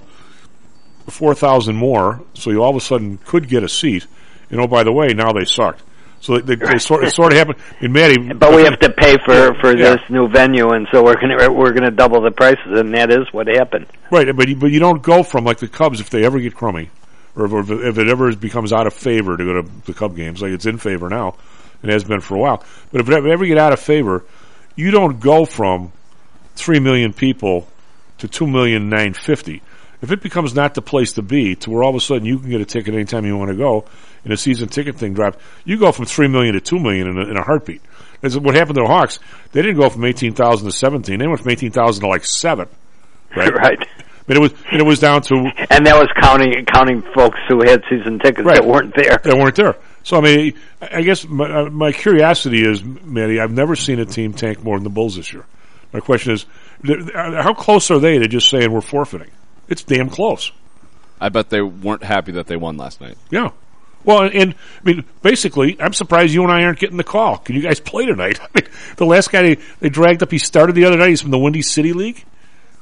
four thousand more, so you all of a sudden could get a seat. And oh, by the way, now they sucked. So they, they, they sort it sort of happened. And Matty, But we have to pay for for Yeah. this new venue, and so we're gonna we're gonna double the prices, and that is what happened. right? But you, but you don't go from, like, the Cubs, if they ever get crummy, or if, if it ever becomes out of favor to go to the Cub games, like it's in favor now, it has been for a while. But if it ever get out of favor, you don't go from three million people to two million nine fifty. If it becomes not the place to be, to where all of a sudden you can get a ticket anytime you want to go, and a season ticket thing drops, you go from three million to two million in a, in a heartbeat. That's what happened to the Hawks. They didn't go from eighteen thousand to seventeen. They went from eighteen thousand to like seven. Right. Right. But it was and it was down to, And that was counting counting folks who had season tickets Right. that weren't there. they weren't there. So I mean, I I guess my, uh, my curiosity is, Matty, I've never seen a team tank more than the Bulls this year. My question is, th- how close are they to just saying we're forfeiting? It's damn close. I bet they weren't happy that they won last night. Yeah. Well, and, and I mean, basically, I'm surprised you and I aren't getting the call. Can you guys play tonight? I mean, the last guy they, they dragged up, he started the other night. He's from the Windy City League.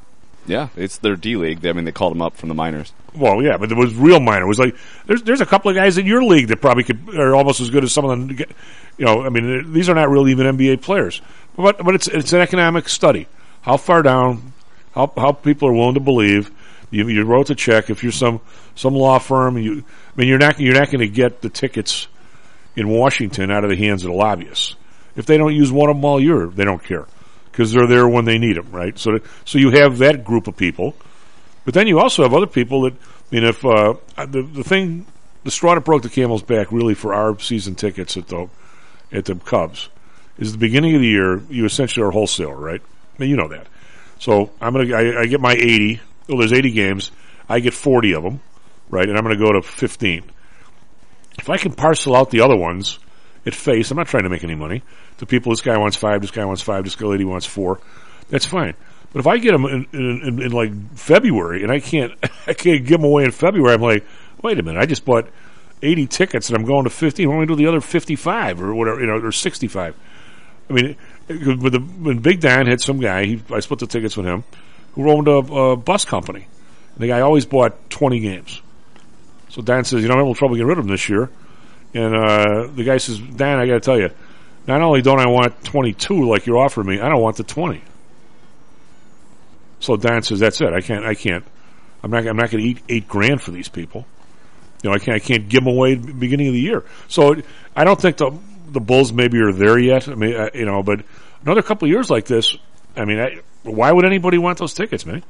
Yeah, it's their D league. I mean, they called them up from the minors. Well, yeah, but it was real minor. It was like there's there's a couple of guys in your league that probably could are almost as good as some of them. You know, I mean, these are not really even N B A players, but but it's it's an economic study. How far down, how how people are willing to believe. You, you wrote the check. If you're some some law firm, you I mean, you're not you're not going to get the tickets in Washington out of the hands of the lobbyists. If they don't use one of them all year, they don't care because they're there when they need them, right? So, so you have that group of people, but then you also have other people that, I mean, if uh, the the thing, the straw that broke the camel's back, really for our season tickets at the at the Cubs, is the beginning of the year. You essentially are a wholesaler, right? I mean, you know that. So I'm gonna, I, I get my eighty. Well, there's eighty games. I get forty of them, right? And I'm going to go to fifteen. If I can parcel out the other ones at face, I'm not trying to make any money. The people, this guy wants five, this guy wants five, this lady wants four. That's fine. But if I get them in, in, in, in like February and I can't, I can't give them away in February, I'm like, wait a minute, I just bought eighty tickets and I'm going to fifteen. Why don't we do the other fifty-five or whatever, you know, or sixty-five? I mean, with the, when Big Dan had some guy, he, I split the tickets with him, who owned a, a bus company. And the guy always bought twenty games. So Dan says, you know, I'm having trouble getting rid of them this year. And uh, the guy says, Dan, I got to tell you, not only don't I want twenty-two like you're offering me, I don't want the twenty. So Dan says, that's it. I can't. I can't. I'm not. I'm not going to eat eight grand for these people. You know, I can't. I can't give them away at the beginning of the year. So I don't think the the Bulls maybe are there yet. I mean, uh, you know, but another couple of years like this, I mean, I, why would anybody want those tickets, man?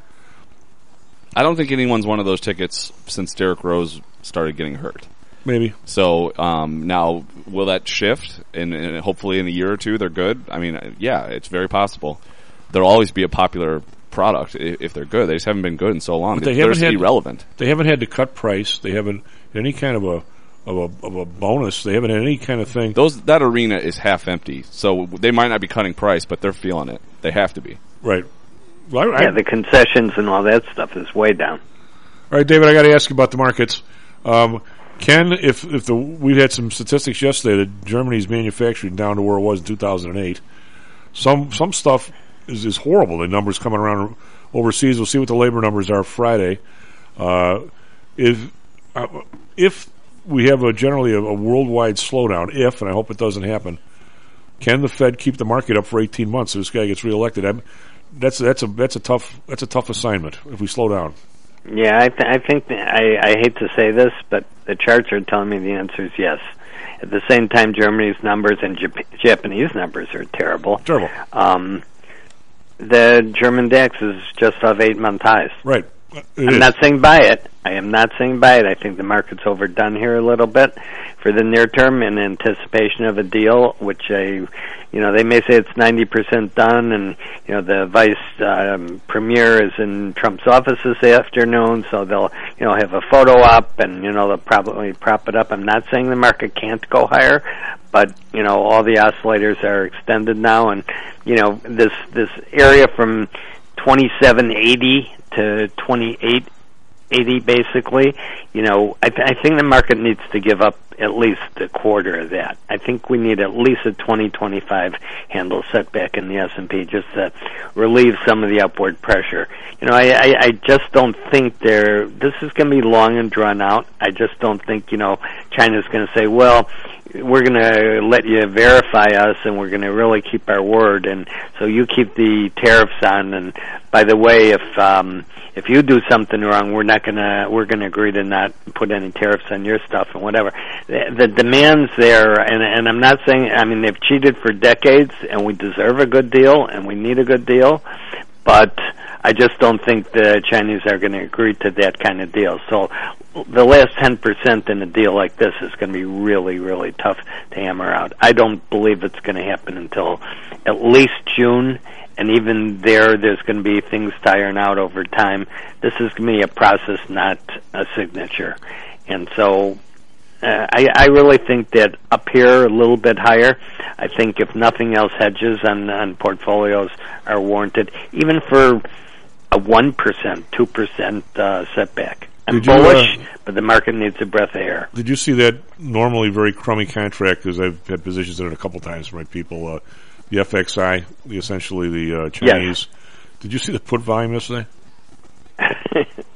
I don't think anyone's won of those tickets since Derrick Rose started getting hurt. Maybe. So um, now, will that shift? And, and hopefully in a year or two, they're good. I mean, yeah, it's very possible. There'll always be a popular product if, if they're good. They just haven't been good in so long. But they they're haven't had irrelevant. They haven't had to cut price. They haven't had any kind of a of a of a bonus. They haven't had any kind of thing. Those that arena is half empty, so they might not be cutting price, but they're feeling it. They have to be. Right. Well, I, yeah, the concessions and all that stuff is way down. All right, David, I got to ask you about the markets. Um, Ken, if if the we had some statistics yesterday that Germany's manufacturing down to where it was in two thousand eight. Some some stuff is, is horrible. The numbers coming around overseas. We'll see what the labor numbers are Friday. Uh, if uh, if we have a generally a, a worldwide slowdown, if and I hope it doesn't happen, can the Fed keep the market up for eighteen months so this guy gets reelected? I'm, that's that's a that's a tough that's a tough assignment if we slow down. Yeah, I, th- I think th- I, I hate to say this, but the charts are telling me the answer is yes. At the same time, Germany's numbers and Jap- Japanese numbers are terrible. Terrible. Um, the German DAX is just off eight-month highs. Right. It I'm is. not saying buy it. I am not saying buy it. I think the market's overdone here a little bit for the near term in anticipation of a deal, which I, you know, they may say it's ninety percent done, and, you know, the vice um, premier is in Trump's office this afternoon, so they'll, you know, have a photo op, and, you know, they'll probably prop it up. I'm not saying the market can't go higher, but, you know, all the oscillators are extended now, and, you know, this, this area from twenty-seven eighty to twenty-eight eighty, basically, you know, I, th- I think the market needs to give up at least a quarter of that. I think we need at least a twenty twenty-five handle setback in the S and P just to relieve some of the upward pressure. You know, I, I, I just don't think there. This is going to be long and drawn out. I just don't think, you know, China's going to say, well, we're going to let you verify us, and we're going to really keep our word, and so you keep the tariffs on. And by the way, if um, if you do something wrong, we're not going to we're going to agree to not put any tariffs on your stuff and whatever. The, the demands there, and and I'm not saying. I mean, they've cheated for decades, and we deserve a good deal, and we need a good deal, but I just don't think the Chinese are going to agree to that kind of deal. So the last ten percent in a deal like this is going to be really, really tough to hammer out. I don't believe it's going to happen until at least June, and even there, there's going to be things tiring out over time. This is going to be a process, not a signature. And so uh, I, I really think that up here, a little bit higher, I think if nothing else, hedges on, on portfolios are warranted, even for a one percent, two percent uh, setback. I'm Did you, bullish, uh, but the market needs a breath of air. Did you see that normally very crummy contract, because I've had positions in it a couple times from my people, uh, the F X I, the essentially the uh, Chinese. Yes. Did you see the put volume yesterday?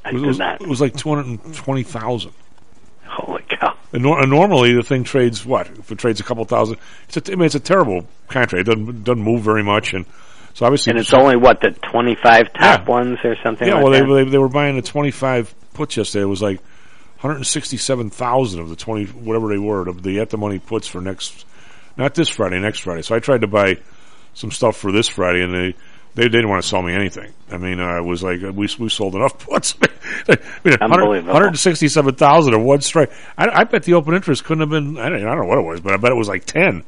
I it was, did it was, not. It was like two hundred twenty thousand. Holy cow. And, nor- and normally the thing trades what? If it trades a couple thousand, it's a, I mean, it's a terrible contract. It doesn't, doesn't move very much. And so obviously. And it's only, what, the twenty-five top yeah. ones or something yeah, like well, that? they, they, they were buying the twenty-five puts yesterday. It was like one hundred sixty-seven thousand of the twenty, whatever they were, of the at-the-money puts for next, not this Friday, next Friday. So I tried to buy some stuff for this Friday, and they, they, they didn't want to sell me anything. I mean, uh, it was like, we we sold enough puts. I mean, Unbelievable. one hundred sixty-seven thousand of one strike. I, I bet the open interest couldn't have been, I don't, I don't know what it was, but I bet it was like ten.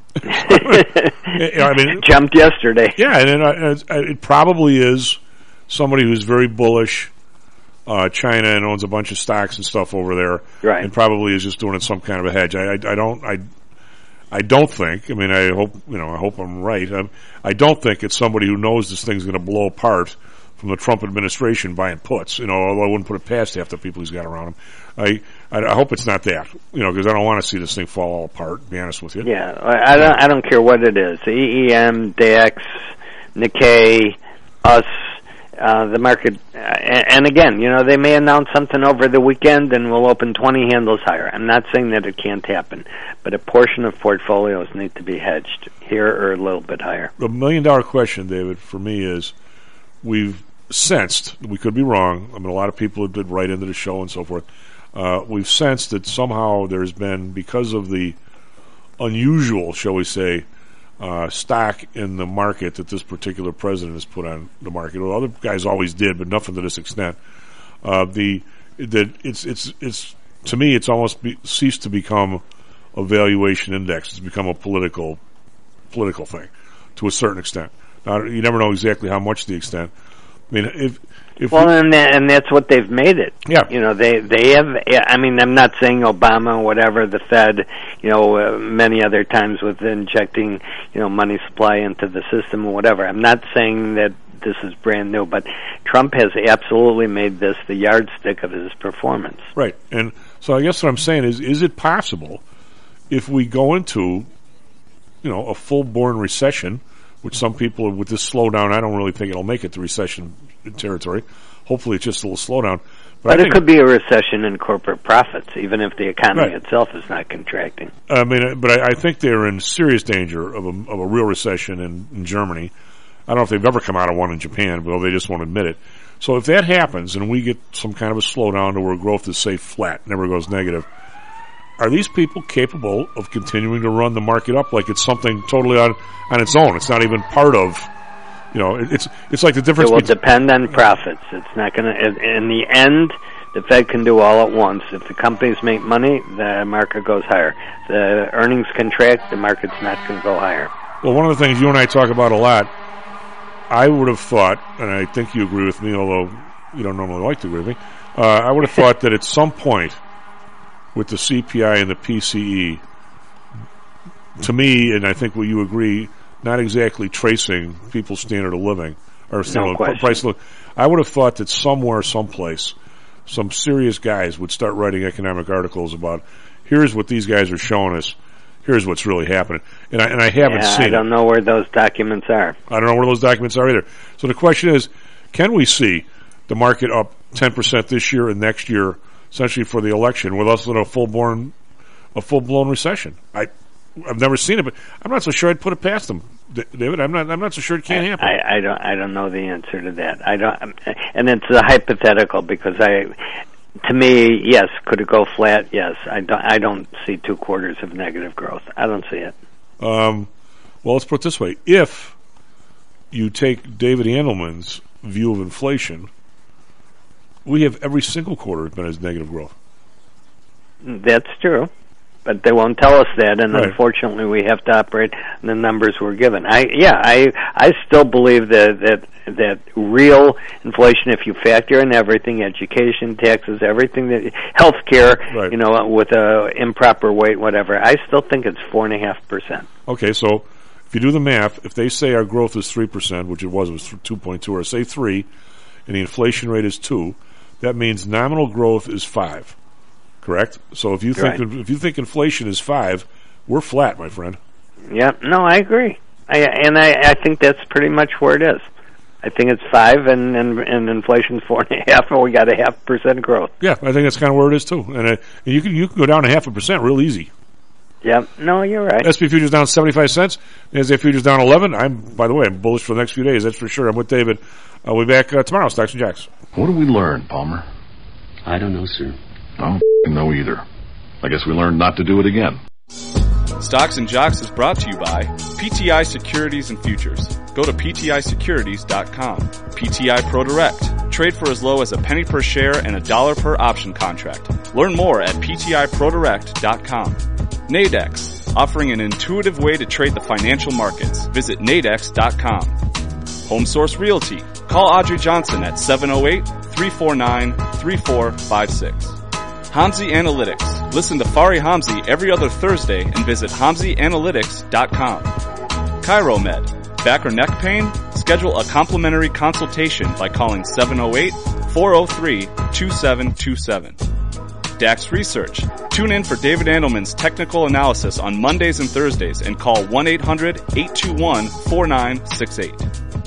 I mean, jumped yesterday. Yeah, and it, it probably is somebody who's very bullish, uh, China, and owns a bunch of stocks and stuff over there, right? And probably is just doing it some kind of a hedge. I, I, I don't, I, I don't think. I mean, I hope you know. I hope I'm right. I, I don't think it's somebody who knows this thing's going to blow apart from the Trump administration buying puts. You know, although I wouldn't put it past half the people he's got around him. I, I, I hope it's not that. You know, because I don't want to see this thing fall all apart. To be honest with you. Yeah, I don't. I don't care what it is. E E M, DAX, Nikkei, us. Uh, the market, uh, and, and again, you know, they may announce something over the weekend and we'll open twenty handles higher. I'm not saying that it can't happen, but a portion of portfolios need to be hedged here or a little bit higher. The million dollar question, David, for me is, we've sensed, we could be wrong, I mean, a lot of people did write into the show and so forth, uh, we've sensed that somehow there's been, because of the unusual, shall we say, Uh, stock in the market that this particular president has put on the market. Well, other guys always did, but nothing to this extent. Uh, the that it's it's it's to me, it's almost be, ceased to become a valuation index. It's become a political political thing to a certain extent. Now, you never know exactly how much the extent. I mean, if if well, we, and that, and that's what they've made it. Yeah, you know, they they have. I mean, I'm not saying Obama, whatever, the Fed, you know, uh, many other times with injecting, you know, money supply into the system or whatever. I'm not saying that this is brand new, but Trump has absolutely made this the yardstick of his performance. Right, and so I guess what I'm saying is, is it possible if we go into, you know, a full-born recession? Which some people, with this slowdown, I don't really think it'll make it to recession territory. Hopefully it's just a little slowdown. But, but I it could be a recession in corporate profits, even if the economy right. itself is not contracting. I mean, but I, I think they're in serious danger of a, of a real recession in, in Germany. I don't know if they've ever come out of one in Japan, but they just won't admit it. So if that happens and we get some kind of a slowdown to where growth is, say, flat, never goes negative, are these people capable of continuing to run the market up like it's something totally on, on its own? It's not even part of, you know, it's it's like the difference. It will between, depend on profits. It's not going to, in the end, the Fed can do all at once. If the companies make money, the market goes higher. The earnings contract, the market's not going to go higher. Well, one of the things you and I talk about a lot, I would have thought, and I think you agree with me, although you don't normally like to agree with me, uh, I would have thought that at some point, with the C P I and the P C E, to me, and I think what you agree, not exactly tracing people's standard of living or standard no of price of living. I would have thought that somewhere, someplace, some serious guys would start writing economic articles about, here's what these guys are showing us, here's what's really happening. And I, and I haven't yeah, seen I don't it. know where those documents are. I don't know where those documents are either. So the question is, can we see the market up ten percent this year and next year, essentially for the election, with us in a full-born, a full-blown recession? I, I've never seen it, but I'm not so sure I'd put it past them, David. I'm not. I'm not so sure it can't happen. I, I don't. I don't know the answer to that. I don't. And it's a hypothetical because I, to me, yes, could it go flat? Yes. I don't. I don't see two quarters of negative growth. I don't see it. Um, well, let's put it this way: if you take David Andelman's view of inflation, we have every single quarter been as negative growth. That's true, but they won't tell us that, and right. Unfortunately, we have to operate on the numbers we're given. I yeah, I I still believe that that that real inflation, if you factor in everything, education, taxes, everything, that healthcare, right. you know, with a improper weight, whatever, I still think it's four and a half percent. Okay, so if you do the math, if they say our growth is three percent, which it was, it was two point two, or say three, and the inflation rate is two. That means nominal growth is five, correct? So if you think right. if you think inflation is five, we're flat, my friend. Yeah, no, I agree, I, and I, I think that's pretty much where it is. I think it's five, and, and and inflation's four and a half, and we got a half percent growth. Yeah, I think that's kind of where it is too. And uh, you can you can go down a half a percent real easy. Yeah, no, you're right. S and P futures down seventy-five cents. N A S D A Q futures down eleven. I'm, by the way, I'm bullish for the next few days. That's for sure. I'm with David. I'll be back uh, tomorrow. Stocks and Jocks. What did we learn, Palmer? I don't know, sir. I don't know either. I guess we learned not to do it again. Stocks and Jocks is brought to you by P T I Securities and Futures. Go to P T I securities dot com. P T I ProDirect. Trade for as low as a penny per share and a dollar per option contract. Learn more at P T I Pro Direct dot com. Nadex. Offering an intuitive way to trade the financial markets. Visit Nadex dot com. Home Source Realty. Call Audrey Johnson at seven oh eight, three four nine, three four five six. Hamzy Analytics. Listen to Fari Hamzy every other Thursday and visit Hamzy Analytics dot com. ChiroMed. Back or neck pain? Schedule a complimentary consultation by calling seven oh eight, four oh three, two seven two seven. Dax Research. Tune in for David Andelman's technical analysis on Mondays and Thursdays and call one eight hundred, eight two one, four nine six eight.